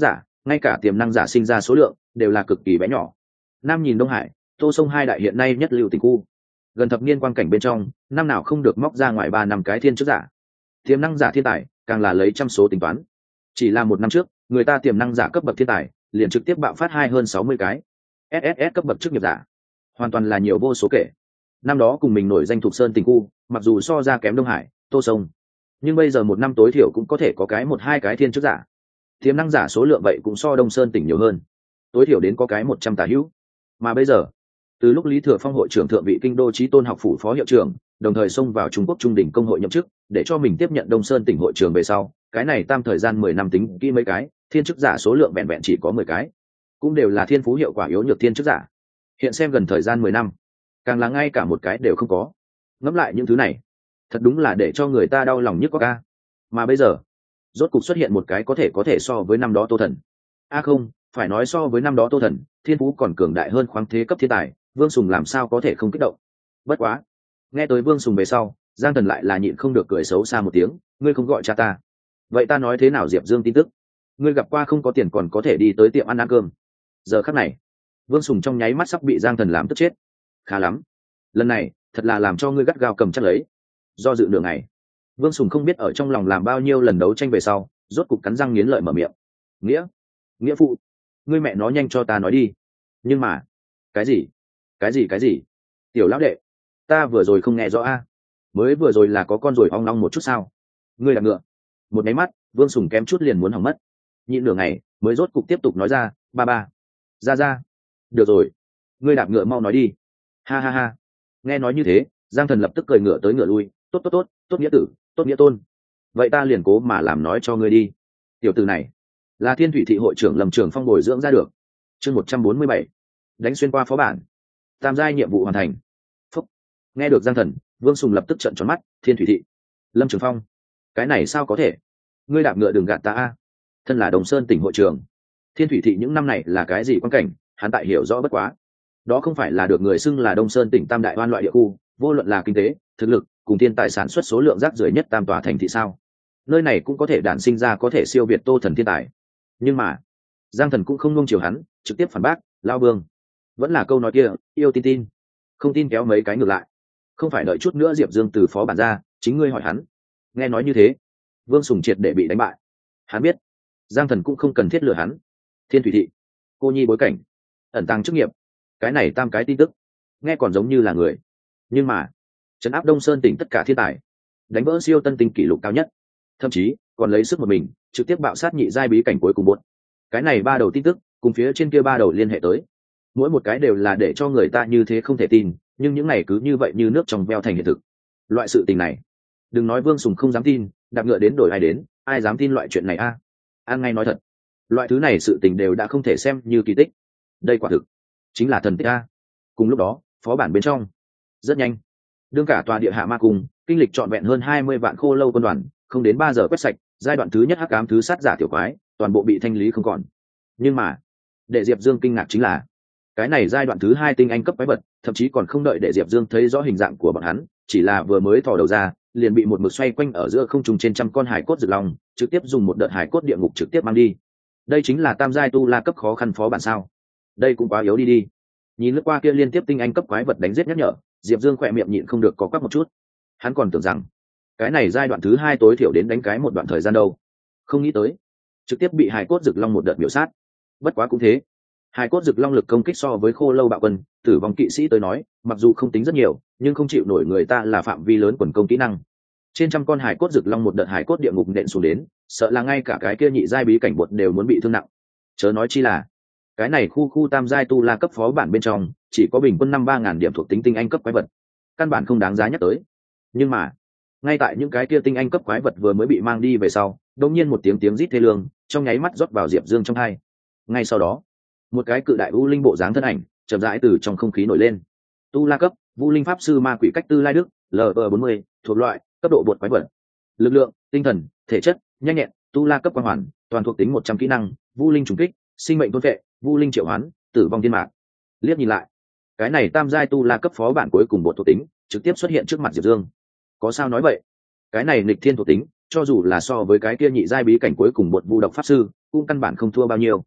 ngay cả tiềm năng giả sinh ra số lượng đều là cực kỳ bé nhỏ. Nam nhìn Đông Hải, Tô Sông hai đại hiện nay nhất lưu tỉnh khu, gần thập niên quan cảnh bên trong năm nào không được móc ra ngoài ba năm cái thiên chức giả. Tiềm năng giả thiên tài càng là lấy trăm số tính toán. Chỉ là một năm trước, người ta tiềm năng giả cấp bậc thiên tài liền trực tiếp bạo phát hai hơn sáu mươi cái ét ét ét cấp bậc chức nghiệp giả, hoàn toàn là nhiều vô số kể. Năm đó cùng mình nổi danh Thục Sơn tỉnh khu, mặc dù so ra kém Đông Hải, Tô Sông, nhưng bây giờ một năm tối thiểu cũng có thể có cái một hai cái thiên chức giả. Tiềm năng giả số lượng vậy cũng so Đông Sơn tỉnh nhiều hơn, tối thiểu đến có cái một trăm tả hữu. Mà bây giờ, từ lúc Lý Thừa Phong hội trưởng thượng vị kinh đô chí tôn học phủ phó hiệu trưởng, đồng thời xông vào Trung Quốc Trung đỉnh công hội nhậm chức, để cho mình tiếp nhận Đông Sơn tỉnh hội trưởng về sau, cái này tam thời gian mười năm tính kỹ mấy cái, thiên chức giả số lượng vẹn vẹn chỉ có mười cái, cũng đều là thiên phú hiệu quả yếu nhược thiên chức giả. Hiện xem gần thời gian mười năm, càng là ngay cả một cái đều không có. Ngẫm lại những thứ này, thật đúng là để cho người ta đau lòng nhức có ca. Mà bây giờ, rốt cục xuất hiện một cái có thể có thể so với năm đó Tô Thần. A à không, phải nói so với năm đó Tô Thần, thiên phú còn cường đại hơn khoáng thế cấp thiên tài, Vương Sùng làm sao có thể không kích động. Bất quá, nghe tới Vương Sùng về sau, Giang Thần lại là nhịn không được cười xấu xa một tiếng, ngươi không gọi cha ta. Vậy ta nói thế nào Diệp Dương tin tức? Ngươi gặp qua không có tiền còn có thể đi tới tiệm ăn ăn cơm. Giờ khắc này, Vương Sùng trong nháy mắt sắp bị Giang Thần làm tức chết. Khá lắm, lần này thật là làm cho ngươi gắt gao cầm chắc lấy. Do dự nửa ngày, Vương Sùng không biết ở trong lòng làm bao nhiêu lần đấu tranh về sau, rốt cục cắn răng nghiến lợi mở miệng. Nghĩa, nghĩa phụ, ngươi mẹ nó nhanh cho ta nói đi. Nhưng mà, cái gì? Cái gì cái gì? Tiểu lão đệ, ta vừa rồi không nghe rõ a. Mới vừa rồi là có con rồi ong ong một chút sao? Ngươi là ngựa. Một máy mắt, Vương Sùng kém chút liền muốn hỏng mất. Nhịn nửa ngày, mới rốt cục tiếp tục nói ra, ba ba. Ra ra. Được rồi, ngươi đạp ngựa mau nói đi. Ha ha ha. Nghe nói như thế, Giang Thần lập tức cười ngựa tới ngựa lui, tốt tốt tốt, tốt nghĩa tử, tốt nghĩa tôn. Vậy ta liền cố mà làm nói cho ngươi đi. Tiểu tử này là Thiên Thủy thị hội trưởng Lâm Trường Phong bồi dưỡng ra được. Chương một trăm bốn mươi bảy, đánh xuyên qua phó bản. Tam giai nhiệm vụ hoàn thành. Phúc. Nghe được Giang Thần, Vương Sùng lập tức trợn tròn mắt, Thiên Thủy thị, Lâm Trường Phong, cái này sao có thể? Ngươi đạp ngựa đừng gạt ta a. Thân là Đồng Sơn tỉnh hội trưởng, Thiên Thủy thị những năm này là cái gì quan cảnh, hắn tại hiểu rõ bất quá. Đó không phải là được người xưng là Đông Sơn tỉnh tam đại oan loại địa khu, vô luận là kinh tế, thực lực, cùng thiên tài sản xuất số lượng rác rưởi nhất tam tòa thành thị sao? Nơi này cũng có thể đản sinh ra có thể siêu việt Tô Thần thiên tài. Nhưng mà, Giang Thần cũng không nuông chiều hắn, trực tiếp phản bác, lao Vương, vẫn là câu nói kia, yêu tin tin, không tin kéo mấy cái ngược lại. Không phải đợi chút nữa Diệp Dương từ phó bản ra, chính ngươi hỏi hắn. Nghe nói như thế, Vương Sùng triệt để bị đánh bại. Hắn biết, Giang Thần cũng không cần thiết lừa hắn. Thiên Thủy thị, cô nhi bối cảnh, ẩn tàng chức nghiệp, cái này tam cái tin tức, nghe còn giống như là người. Nhưng mà, trấn áp Đông Sơn tỉnh tất cả thiên tài, đánh vỡ siêu tân tinh kỷ lục cao nhất, thậm chí còn lấy sức một mình trực tiếp bạo sát nhị giai bí cảnh cuối cùng bốn. Cái này ba đầu tin tức cùng phía trên kia ba đầu liên hệ tới, mỗi một cái đều là để cho người ta như thế không thể tin, nhưng những này cứ như vậy như nước trong veo thành hiện thực. Loại sự tình này, đừng nói Vương Sùng không dám tin, đạp ngựa đến đổi ai đến, ai dám tin loại chuyện này a? À? An ngay nói thật, loại thứ này sự tình đều đã không thể xem như kỳ tích. Đây quả thực chính là thần tích a. Cùng lúc đó, phó bản bên trong, rất nhanh, đương cả tòa địa hạ ma cung kinh lịch trọn vẹn hơn hai mươi vạn khô lâu quân đoàn, không đến ba giờ quét sạch, giai đoạn thứ nhất hắc ám thứ sát giả tiểu quái, toàn bộ bị thanh lý không còn. Nhưng mà, để Diệp Dương kinh ngạc chính là, cái này giai đoạn thứ hai tinh anh cấp quái vật, thậm chí còn không đợi để Diệp Dương thấy rõ hình dạng của bọn hắn, chỉ là vừa mới thò đầu ra, liền bị một mực xoay quanh ở giữa không trung trên trăm con hải cốt rực long, trực tiếp dùng một đợt hải cốt địa ngục trực tiếp mang đi. Đây chính là tam giai tu la cấp khó khăn phó bản sao? Đây cũng quá yếu đi đi. Nhìn lướt qua kia liên tiếp tinh anh cấp quái vật đánh giết nhắc nhở, Diệp Dương khỏe miệng nhịn không được có quắc một chút. Hắn còn tưởng rằng cái này giai đoạn thứ hai tối thiểu đến đánh cái một đoạn thời gian đâu, không nghĩ tới trực tiếp bị hải cốt rực long một đợt biểu sát. Bất quá cũng thế, hải cốt rực long lực công kích so với khô lâu bạo quân, tử vong kỵ sĩ tới nói, mặc dù không tính rất nhiều, nhưng không chịu nổi người ta là phạm vi lớn quần công kỹ năng. Trên trăm con hải cốt rực long một đợt hải cốt địa ngục nện xuống đến, sợ là ngay cả cái kia nhị giai bí cảnh bột đều muốn bị thương nặng. Chớ nói chi là cái này khu khu tam giai tu la cấp phó bản bên trong chỉ có bình quân năm ba ngàn điểm thuộc tính tinh anh cấp quái vật, căn bản không đáng giá nhắc tới. Nhưng mà ngay tại những cái kia tinh anh cấp quái vật vừa mới bị mang đi về sau, đột nhiên một tiếng tiếng rít thê lương trong nháy mắt rót vào Diệp Dương trong hai. Ngay sau đó, một cái cự đại u linh bộ dáng thân ảnh chậm rãi từ trong không khí nổi lên. Tu la cấp vu linh pháp sư ma quỷ cách tư lai đức, L V bốn mươi, thuộc loại cấp độ bột quái vật. Lực lượng, tinh thần, thể chất, nhanh nhẹn, tu la cấp quang hoàn, toàn thuộc tính một trăm kỹ năng, vu linh trùng kích, sinh mệnh thôn vệ, vu linh triệu hoán, tử vong thiên mạc. Liếc nhìn lại, cái này tam giai tu la cấp phó bản cuối cùng bột thuộc tính trực tiếp xuất hiện trước mặt Diệp Dương. Có sao nói vậy? Cái này nghịch thiên thuộc tính, cho dù là so với cái kia nhị giai bí cảnh cuối cùng bột vu độc pháp sư, cũng căn bản không thua bao nhiêu.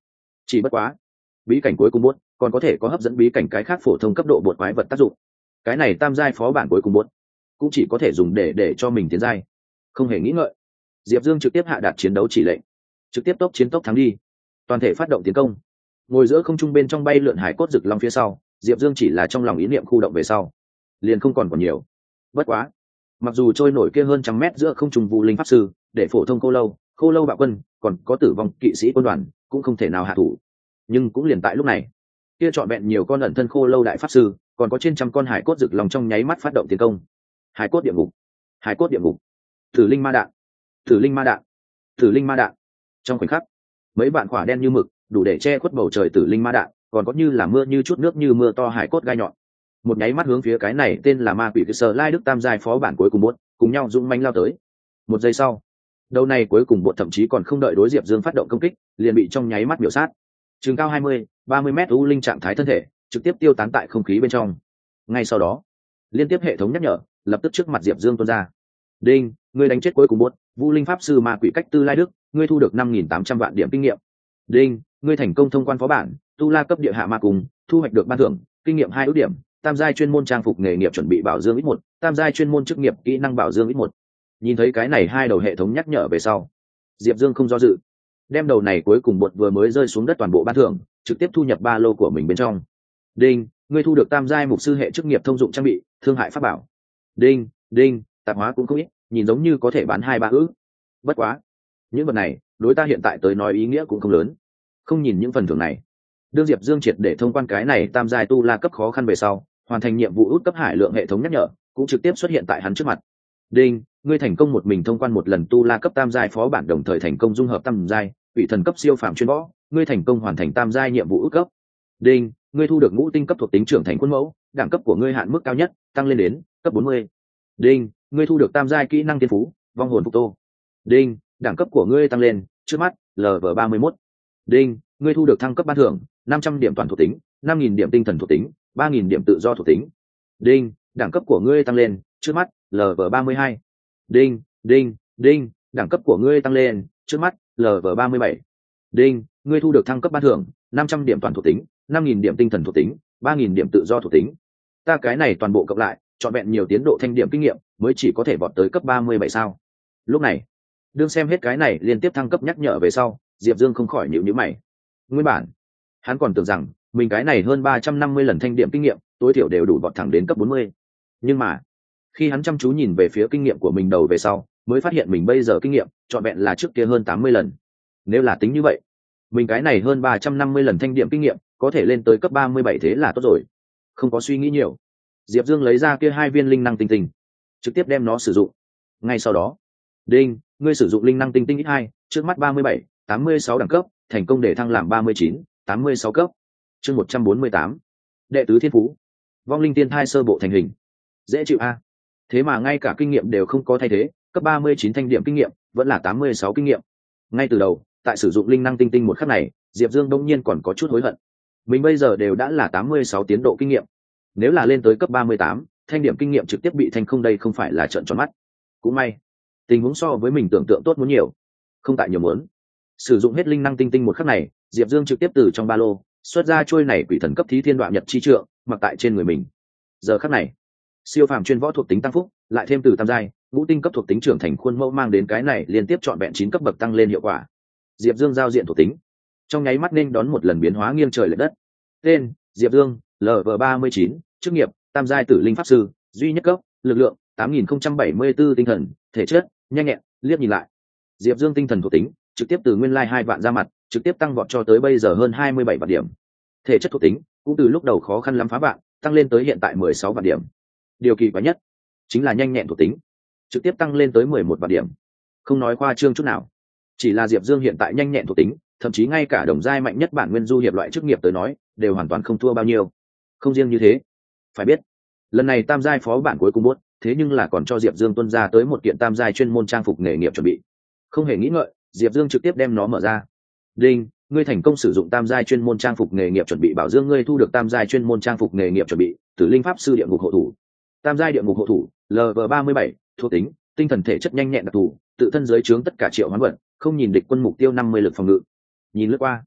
Chỉ bất quá bí cảnh cuối cùng bốt còn có thể có hấp dẫn bí cảnh cái khác phổ thông cấp độ bột quái vật tác dụng. Cái này tam giai phó bản cuối cùng bốt cũng chỉ có thể dùng để để cho mình tiến giai. Không hề nghĩ ngợi, Diệp Dương trực tiếp hạ đạt chiến đấu chỉ lệnh, trực tiếp tốc chiến tốc thắng đi, toàn thể phát động tiến công. Ngồi giữa không trung bên trong bay lượn hải cốt rực long phía sau, Diệp Dương chỉ là trong lòng ý niệm khu động về sau, liền không còn còn nhiều. Bất quá, mặc dù trôi nổi kia hơn trăm mét giữa không trung vu linh pháp sư, để phổ thông cô lâu, khô lâu bạo quân, còn có tử vong kỵ sĩ quân đoàn, cũng không thể nào hạ thủ. Nhưng cũng liền tại lúc này, kia trọn vẹn nhiều con ẩn thân khô lâu đại pháp sư, còn có trên trăm con hải cốt rực long trong nháy mắt phát động tiến công. Hải cốt địa ngục, hải cốt địa ngục, tử linh ma đạn, tử linh ma đạn, tử linh ma đạn. Trong khoảnh khắc, mấy bạn quả đen như mực, đủ để che khuất bầu trời tử linh ma đạn, còn có như là mưa như chút nước như mưa to hải cốt gai nhọn, một nháy mắt hướng phía cái này tên là ma quỷ cơ sở lai đức tam giai phó bản cuối cùng bốt cùng nhau dũng mãnh lao tới. Một giây sau, đầu này cuối cùng bột thậm chí còn không đợi đối Diệp Dương phát động công kích, liền bị trong nháy mắt miểu sát. Trường cao hai mươi, ba mươi mét u linh trạng thái thân thể trực tiếp tiêu tán tại không khí bên trong. Ngay sau đó, liên tiếp hệ thống nhắc nhở lập tức trước mặt Diệp Dương tuôn ra. Đinh, ngươi đánh chết cuối cùng bốt, Vũ Linh pháp sư ma quỷ cách tư lai đức, ngươi thu được năm nghìn tám trăm vạn điểm kinh nghiệm. Đinh, ngươi thành công thông quan phó bản, tu la cấp địa hạ ma cùng, thu hoạch được ban thưởng, kinh nghiệm hai ước điểm, tam giai chuyên môn trang phục nghề nghiệp chuẩn bị bảo dương ít một, tam giai chuyên môn chức nghiệp kỹ năng bảo dương ít một. Nhìn thấy cái này hai đầu hệ thống nhắc nhở về sau, Diệp Dương không do dự, đem đầu này cuối cùng bột vừa mới rơi xuống đất toàn bộ ban thưởng trực tiếp thu nhập ba lô của mình bên trong. Đinh, ngươi thu được tam giai mục sư hệ chức nghiệp thông dụng trang bị, thương hại pháp bảo. Đinh, đinh, tạp hóa cũng không ít, nhìn giống như có thể bán hai ba ư. Bất quá, những vật này đối ta hiện tại tới nói ý nghĩa cũng không lớn. Không nhìn những phần thưởng này, đương Diệp Dương triệt để thông quan cái này tam giai tu la cấp khó khăn về sau, hoàn thành nhiệm vụ út cấp hải lượng hệ thống nhắc nhở cũng trực tiếp xuất hiện tại hắn trước mặt. Đinh, ngươi thành công một mình thông quan một lần tu la cấp tam giai phó bản, đồng thời thành công dung hợp tam giai quỷ thần cấp siêu phàm chuyên võ, ngươi thành công hoàn thành tam giai nhiệm vụ út cấp. Đinh, ngươi thu được ngũ tinh cấp thuộc tính trưởng thành quân mẫu, đẳng cấp của ngươi hạn mức cao nhất tăng lên đến cấp bốn mươi. Đinh, ngươi thu được tam giai kỹ năng thiên phú, vong hồn phục tô. Đinh, đẳng cấp của ngươi tăng lên, trước mắt lv ba mươi mốt. Đinh, ngươi thu được thăng cấp ban thưởng năm trăm điểm toàn thuộc tính, năm nghìn điểm tinh thần thuộc tính, ba nghìn điểm tự do thuộc tính. Đinh, đẳng cấp của ngươi tăng lên, trước mắt lv ba mươi hai. Đinh, đinh, đinh, đẳng cấp của ngươi tăng lên, trước mắt lv ba mươi bảy. Đinh, ngươi thu được thăng cấp ban thưởng năm trăm điểm toàn thuộc tính, năm nghìn điểm tinh thần thuộc tính, ba nghìn điểm tự do thuộc tính. Ta cái này toàn bộ cộng lại, trọn vẹn nhiều tiến độ thanh điểm kinh nghiệm mới chỉ có thể vọt tới cấp ba mươi bảy sao. Lúc này, đương xem hết cái này liên tiếp thăng cấp nhắc nhở về sau, Diệp Dương không khỏi nhíu nhíu mày. Nguyên bản, hắn còn tưởng rằng mình cái này hơn ba trăm năm mươi lần thanh điểm kinh nghiệm tối thiểu đều đủ vọt thẳng đến cấp bốn mươi. Nhưng mà, khi hắn chăm chú nhìn về phía kinh nghiệm của mình đầu về sau, mới phát hiện mình bây giờ kinh nghiệm trọn vẹn là trước kia hơn tám mươi lần. Nếu là tính như vậy, mình cái này hơn ba trăm năm mươi lần thanh điểm kinh nghiệm có thể lên tới cấp ba mươi bảy thế là tốt rồi. Không có suy nghĩ nhiều, Diệp Dương lấy ra kia hai viên linh năng tinh tinh, trực tiếp đem nó sử dụng. Ngay sau đó, đinh, ngươi sử dụng linh năng tinh tinh ít hai, trước mắt ba mươi bảy, tám mươi sáu đẳng cấp, thành công để thăng làm ba mươi chín, tám mươi sáu cấp. Chương một trăm bốn mươi tám, đệ tứ thiên phú, vong linh tiên thai sơ bộ thành hình. Dễ chịu a. Thế mà ngay cả kinh nghiệm đều không có thay thế, cấp ba mươi chín thanh điểm kinh nghiệm, vẫn là tám mươi sáu kinh nghiệm. Ngay từ đầu, tại sử dụng linh năng tinh tinh một khắc này, Diệp Dương đông nhiên còn có chút hối hận. Mình bây giờ đều đã là tám mươi sáu tiến độ kinh nghiệm. Nếu là lên tới cấp ba mươi tám, thanh điểm kinh nghiệm trực tiếp bị thanh không, đây không phải là trợn tròn mắt. Cũng may, tình huống so với mình tưởng tượng tốt muốn nhiều. Không tại nhiều muốn. Sử dụng hết linh năng tinh tinh một khắc này, Diệp Dương trực tiếp từ trong ba lô xuất ra trôi này quỷ thần cấp thí thiên đoạn nhật chi trượng, mặc tại trên người mình. Giờ khắc này, siêu phàm chuyên võ thuộc tính tăng phúc, lại thêm từ tam giai ngũ tinh cấp thuộc tính trưởng thành khuôn mẫu mang đến cái này liên tiếp trọn vẹn chín cấp bậc tăng lên hiệu quả. Diệp Dương giao diện thuộc tính trong nháy mắt nên đón một lần biến hóa nghiêng trời lệch đất. Tên: Diệp Dương, lv ba mươi chín, chức nghiệp tam giai tử linh pháp sư, duy nhất cấp, lực lượng tám nghìn không trăm bảy mươi tư, tinh thần, thể chất nhanh nhẹn. Liếc nhìn lại, Diệp Dương tinh thần thuộc tính trực tiếp từ nguyên lai hai vạn ra mặt, trực tiếp tăng vọt cho tới bây giờ hơn hai mươi bảy vạn điểm. Thể chất thuộc tính cũng từ lúc đầu khó khăn lắm phá vạn, tăng lên tới hiện tại mười sáu vạn điểm. Điều kỳ quái nhất chính là nhanh nhẹn thuộc tính trực tiếp tăng lên tới mười một vạn điểm. Không nói khoa trương chút nào, chỉ là Diệp Dương hiện tại nhanh nhẹn thuộc tính, thậm chí ngay cả đồng giai mạnh nhất bản nguyên du hiệp loại chức nghiệp tới nói, đều hoàn toàn không thua bao nhiêu. Không riêng như thế, phải biết, lần này tam giai phó bản cuối cùng bốt, thế nhưng là còn cho Diệp Dương tuân ra tới một kiện tam giai chuyên môn trang phục nghề nghiệp chuẩn bị. Không hề nghĩ ngợi, Diệp Dương trực tiếp đem nó mở ra. Đinh, ngươi thành công sử dụng tam giai chuyên môn trang phục nghề nghiệp chuẩn bị bảo dương, ngươi thu được tam giai chuyên môn trang phục nghề nghiệp chuẩn bị, Tử Linh pháp sư địa ngục hộ thủ. Tam giai địa ngục hộ thủ, lv ba mươi bảy, thuộc tính tinh thần thể chất nhanh nhẹn đặc thù, tự thân giới trướng tất cả triệu hoán vật, không nhìn địch quân mục tiêu năm mươi lực phòng ngự. Nhìn lướt qua,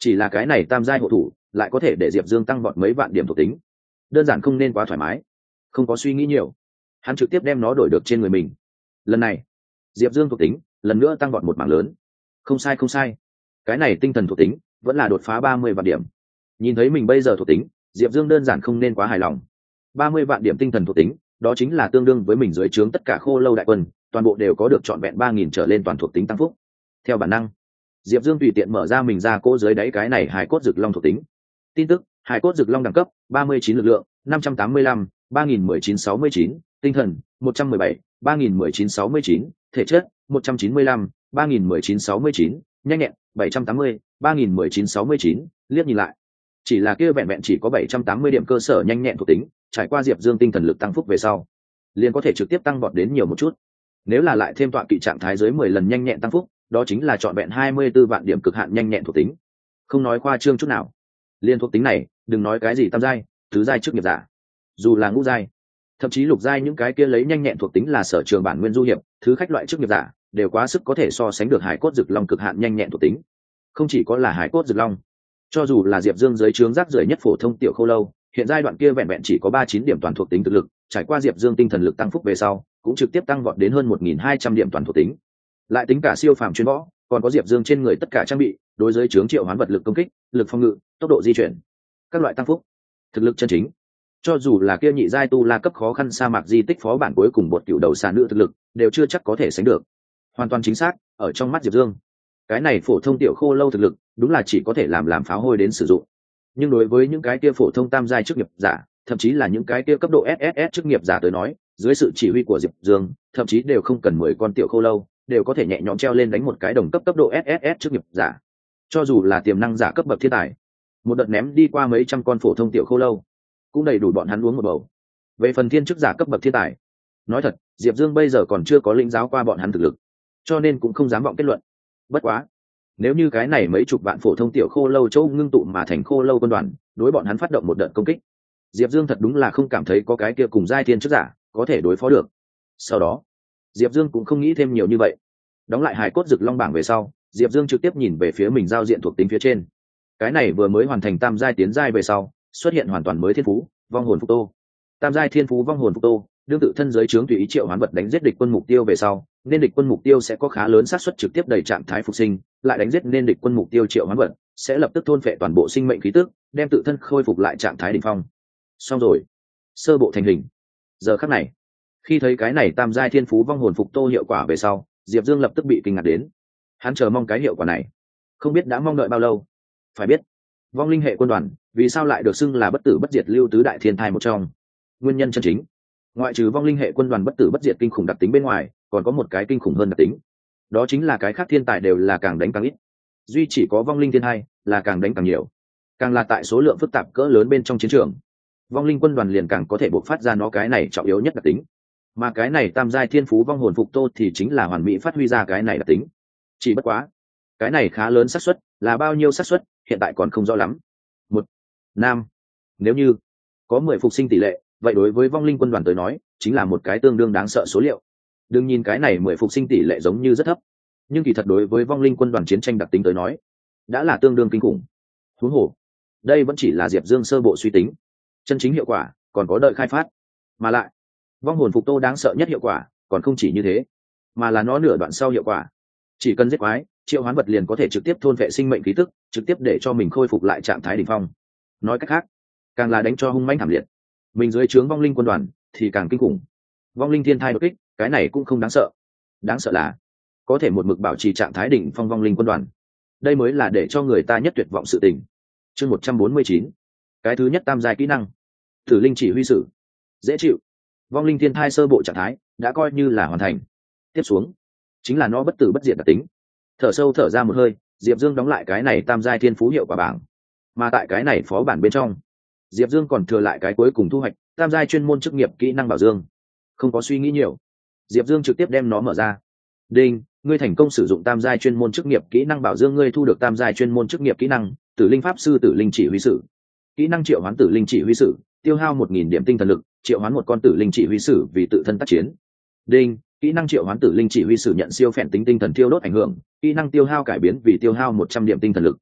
chỉ là cái này tam giai hộ thủ lại có thể để diệp dương tăng vọt mấy vạn điểm thuộc tính, đơn giản không nên quá thoải mái. Không có suy nghĩ nhiều, hắn trực tiếp đem nó đổi được trên người mình. Lần này diệp dương thuộc tính lần nữa tăng vọt một mảng lớn. Không sai không sai, cái này tinh thần thuộc tính vẫn là đột phá ba mươi vạn điểm. Nhìn thấy mình bây giờ thuộc tính, diệp dương đơn giản không nên quá hài lòng. Ba mươi vạn điểm tinh thần thuộc tính, đó chính là tương đương với mình dưới trướng tất cả khô lâu đại quân, toàn bộ đều có được trọn vẹn ba nghìn trở lên toàn thuộc tính tăng phúc. Theo bản năng, diệp dương tùy tiện mở ra mình ra cỗ dưới đáy cái này hài cốt rực long thuộc tính. Tin tức: hài cốt rực long đẳng cấp ba mươi chín, lực lượng năm trăm tám mươi lăm, ba nghìn mười chín sáu mươi chín, tinh thần một trăm mười bảy, ba nghìn mười chín sáu mươi chín, thể chất một trăm chín mươi lăm, ba nghìn mười chín sáu mươi chín, nhanh nhẹn bảy trăm tám mươi, ba nghìn mười chín sáu mươi chín. Liếc nhìn lại, chỉ là kia vẹn vẹn chỉ có bảy trăm tám mươi điểm cơ sở nhanh nhẹn thuộc tính, trải qua diệp dương tinh thần lực tăng phúc về sau liền có thể trực tiếp tăng vọt đến nhiều một chút. Nếu là lại thêm tọa kỵ trạng thái dưới mười lần nhanh nhẹn tăng phúc, đó chính là trọn vẹn hai mươi tư vạn điểm cực hạn nhanh nhẹn thuộc tính. Không nói khoa trương chút nào, liên thuộc tính này đừng nói cái gì tam giai, tứ giai chức nghiệp giả, dù là ngũ giai, thậm chí lục giai, những cái kia lấy nhanh nhẹn thuộc tính là sở trường bản nguyên du hiệp, thứ khách loại chức nghiệp giả đều quá sức có thể so sánh được hải cốt rực long cực hạn nhanh nhẹn thuộc tính. Không chỉ có là hải cốt rực long, cho dù là diệp dương dưới trướng rác rưởi nhất phổ thông tiểu khô lâu, hiện giai đoạn kia vẹn vẹn chỉ có ba chín điểm toàn thuộc tính thực lực, trải qua diệp dương tinh thần lực tăng phúc về sau cũng trực tiếp tăng vọt đến hơn một nghìn hai trăm điểm toàn thuộc tính. Lại tính cả siêu phàm chuyên võ, còn có diệp dương trên người tất cả trang bị, đối với trướng triệu hoán vật lực công kích, lực phòng ngự, tốc độ di chuyển, các loại tăng phúc, thực lực chân chính, cho dù là kia nhị giai tu la cấp khó khăn sa mạc di tích phó bản cuối cùng bột cựu đầu xà nữ thực lực đều chưa chắc có thể sánh được. Hoàn toàn chính xác, ở trong mắt diệp dương, cái này phổ thông tiểu khô lâu thực lực đúng là chỉ có thể làm làm pháo hôi đến sử dụng. Nhưng đối với những cái kia phổ thông tam giai chức nghiệp giả, thậm chí là những cái kia cấp độ ét ét ét chức nghiệp giả tới nói, dưới sự chỉ huy của diệp dương, thậm chí đều không cần mười con tiểu khô lâu đều có thể nhẹ nhõm treo lên đánh một cái đồng cấp cấp độ ét ét ét chức nghiệp giả. Cho dù là tiềm năng giả cấp bậc thiên tài, một đợt ném đi qua mấy trăm con phổ thông tiểu khô lâu cũng đầy đủ bọn hắn uống một bầu. Về phần thiên chức giả cấp bậc thiên tài, nói thật, diệp dương bây giờ còn chưa có lĩnh giáo qua bọn hắn thực lực, cho nên cũng không dám vọng kết luận. Bất quá, nếu như cái này mấy chục vạn phổ thông tiểu khô lâu châu ngưng tụ mà thành khô lâu quân đoàn đối bọn hắn phát động một đợt công kích, diệp dương thật đúng là không cảm thấy có cái kia cùng giai thiên chức giả có thể đối phó được. Sau đó diệp dương cũng không nghĩ thêm nhiều như vậy, đóng lại hài cốt rực long bảng về sau, diệp dương trực tiếp nhìn về phía mình giao diện thuộc tính phía trên. Cái này vừa mới hoàn thành tam giai tiến giai về sau xuất hiện hoàn toàn mới thiên phú vong hồn phục tô. Tam giai thiên phú vong hồn phục tô đương tự thân giới trướng tùy ý triệu hoán vật đánh giết địch quân mục tiêu về sau, nên địch quân mục tiêu sẽ có khá lớn xác suất trực tiếp đầy trạng thái phục sinh, lại đánh giết nên địch quân mục tiêu triệu hoán vật sẽ lập tức thôn phệ toàn bộ sinh mệnh khí tức, đem tự thân khôi phục lại trạng thái đỉnh phong. Xong rồi, sơ bộ thành hình. Giờ khắc này, khi thấy cái này tam giai thiên phú vong hồn phục tô hiệu quả về sau, diệp dương lập tức bị kinh ngạc đến. Hắn chờ mong cái hiệu quả này không biết đã mong đợi bao lâu. Phải biết, vong linh hệ quân đoàn vì sao lại được xưng là bất tử bất diệt lưu tứ đại thiên thai một trong? Nguyên nhân chân chính, ngoại trừ vong linh hệ quân đoàn bất tử bất diệt kinh khủng đặc tính bên ngoài, còn có một cái kinh khủng hơn đặc tính, đó chính là cái khác thiên tài đều là càng đánh càng ít, duy chỉ có vong linh thiên hai là càng đánh càng nhiều. Càng là tại số lượng phức tạp cỡ lớn bên trong chiến trường, vong linh quân đoàn liền càng có thể bộc phát ra nó cái này trọng yếu nhất đặc tính. Mà cái này tam giai thiên phú vong hồn phục tô thì chính là hoàn mỹ phát huy ra cái này đặc tính. Chỉ bất quá, cái này khá lớn xác suất, là bao nhiêu xác suất hiện tại còn không rõ lắm. Một nam, nếu như có mười phục sinh tỷ lệ, vậy đối với vong linh quân đoàn tới nói chính là một cái tương đương đáng sợ số liệu. Đừng nhìn cái này mười phục sinh tỷ lệ giống như rất thấp, nhưng kỳ thật đối với vong linh quân đoàn chiến tranh đặc tính tới nói đã là tương đương kinh khủng. Huống hồ, đây vẫn chỉ là diệp dương sơ bộ suy tính, chân chính hiệu quả còn có đợi khai phát. Mà lại, vong hồn phục tô đáng sợ nhất hiệu quả còn không chỉ như thế, mà là nó nửa đoạn sau hiệu quả. Chỉ cần giết quái, triệu hoán vật liền có thể trực tiếp thôn vệ sinh mệnh khí tức, trực tiếp để cho mình khôi phục lại trạng thái đỉnh phong. Nói cách khác, càng là đánh cho hung mãnh thảm liệt, mình dưới trướng vong linh quân đoàn thì càng kinh khủng. Vong linh thiên thai đột kích, cái này cũng không đáng sợ. Đáng sợ là có thể một mực bảo trì trạng thái đỉnh phong vong linh quân đoàn. Đây mới là để cho người ta nhất tuyệt vọng sự tình. Chương một trăm bốn mươi chín, cái thứ nhất tam giai kỹ năng, Tử linh chỉ huy sử. Dễ chịu. Vong linh thiên thai sơ bộ trạng thái đã coi như là hoàn thành. Tiếp xuống chính là nó bất tử bất diệt đặc tính. Thở sâu thở ra một hơi, diệp dương đóng lại cái này tam giai thiên phú hiệu quả bảng. Mà tại cái này phó bản bên trong, diệp dương còn thừa lại cái cuối cùng thu hoạch, tam giai chuyên môn chức nghiệp kỹ năng bảo dương. Không có suy nghĩ nhiều, diệp dương trực tiếp đem nó mở ra. Đinh, ngươi thành công sử dụng tam giai chuyên môn chức nghiệp kỹ năng bảo dương. Ngươi thu được tam giai chuyên môn chức nghiệp kỹ năng Tử linh pháp sư Tử linh chỉ huy sử. Kỹ năng triệu hoán Tử linh chỉ huy sử, tiêu hao một nghìn điểm tinh thần lực, triệu hoán một con Tử linh chỉ huy sử vì tự thân tác chiến. Đinh, kỹ năng triệu hoán Tử linh chỉ huy sử nhận siêu phèn tính tinh thần thiêu đốt ảnh hưởng, kỹ năng tiêu hao cải biến vì tiêu hao một trăm điểm tinh thần lực.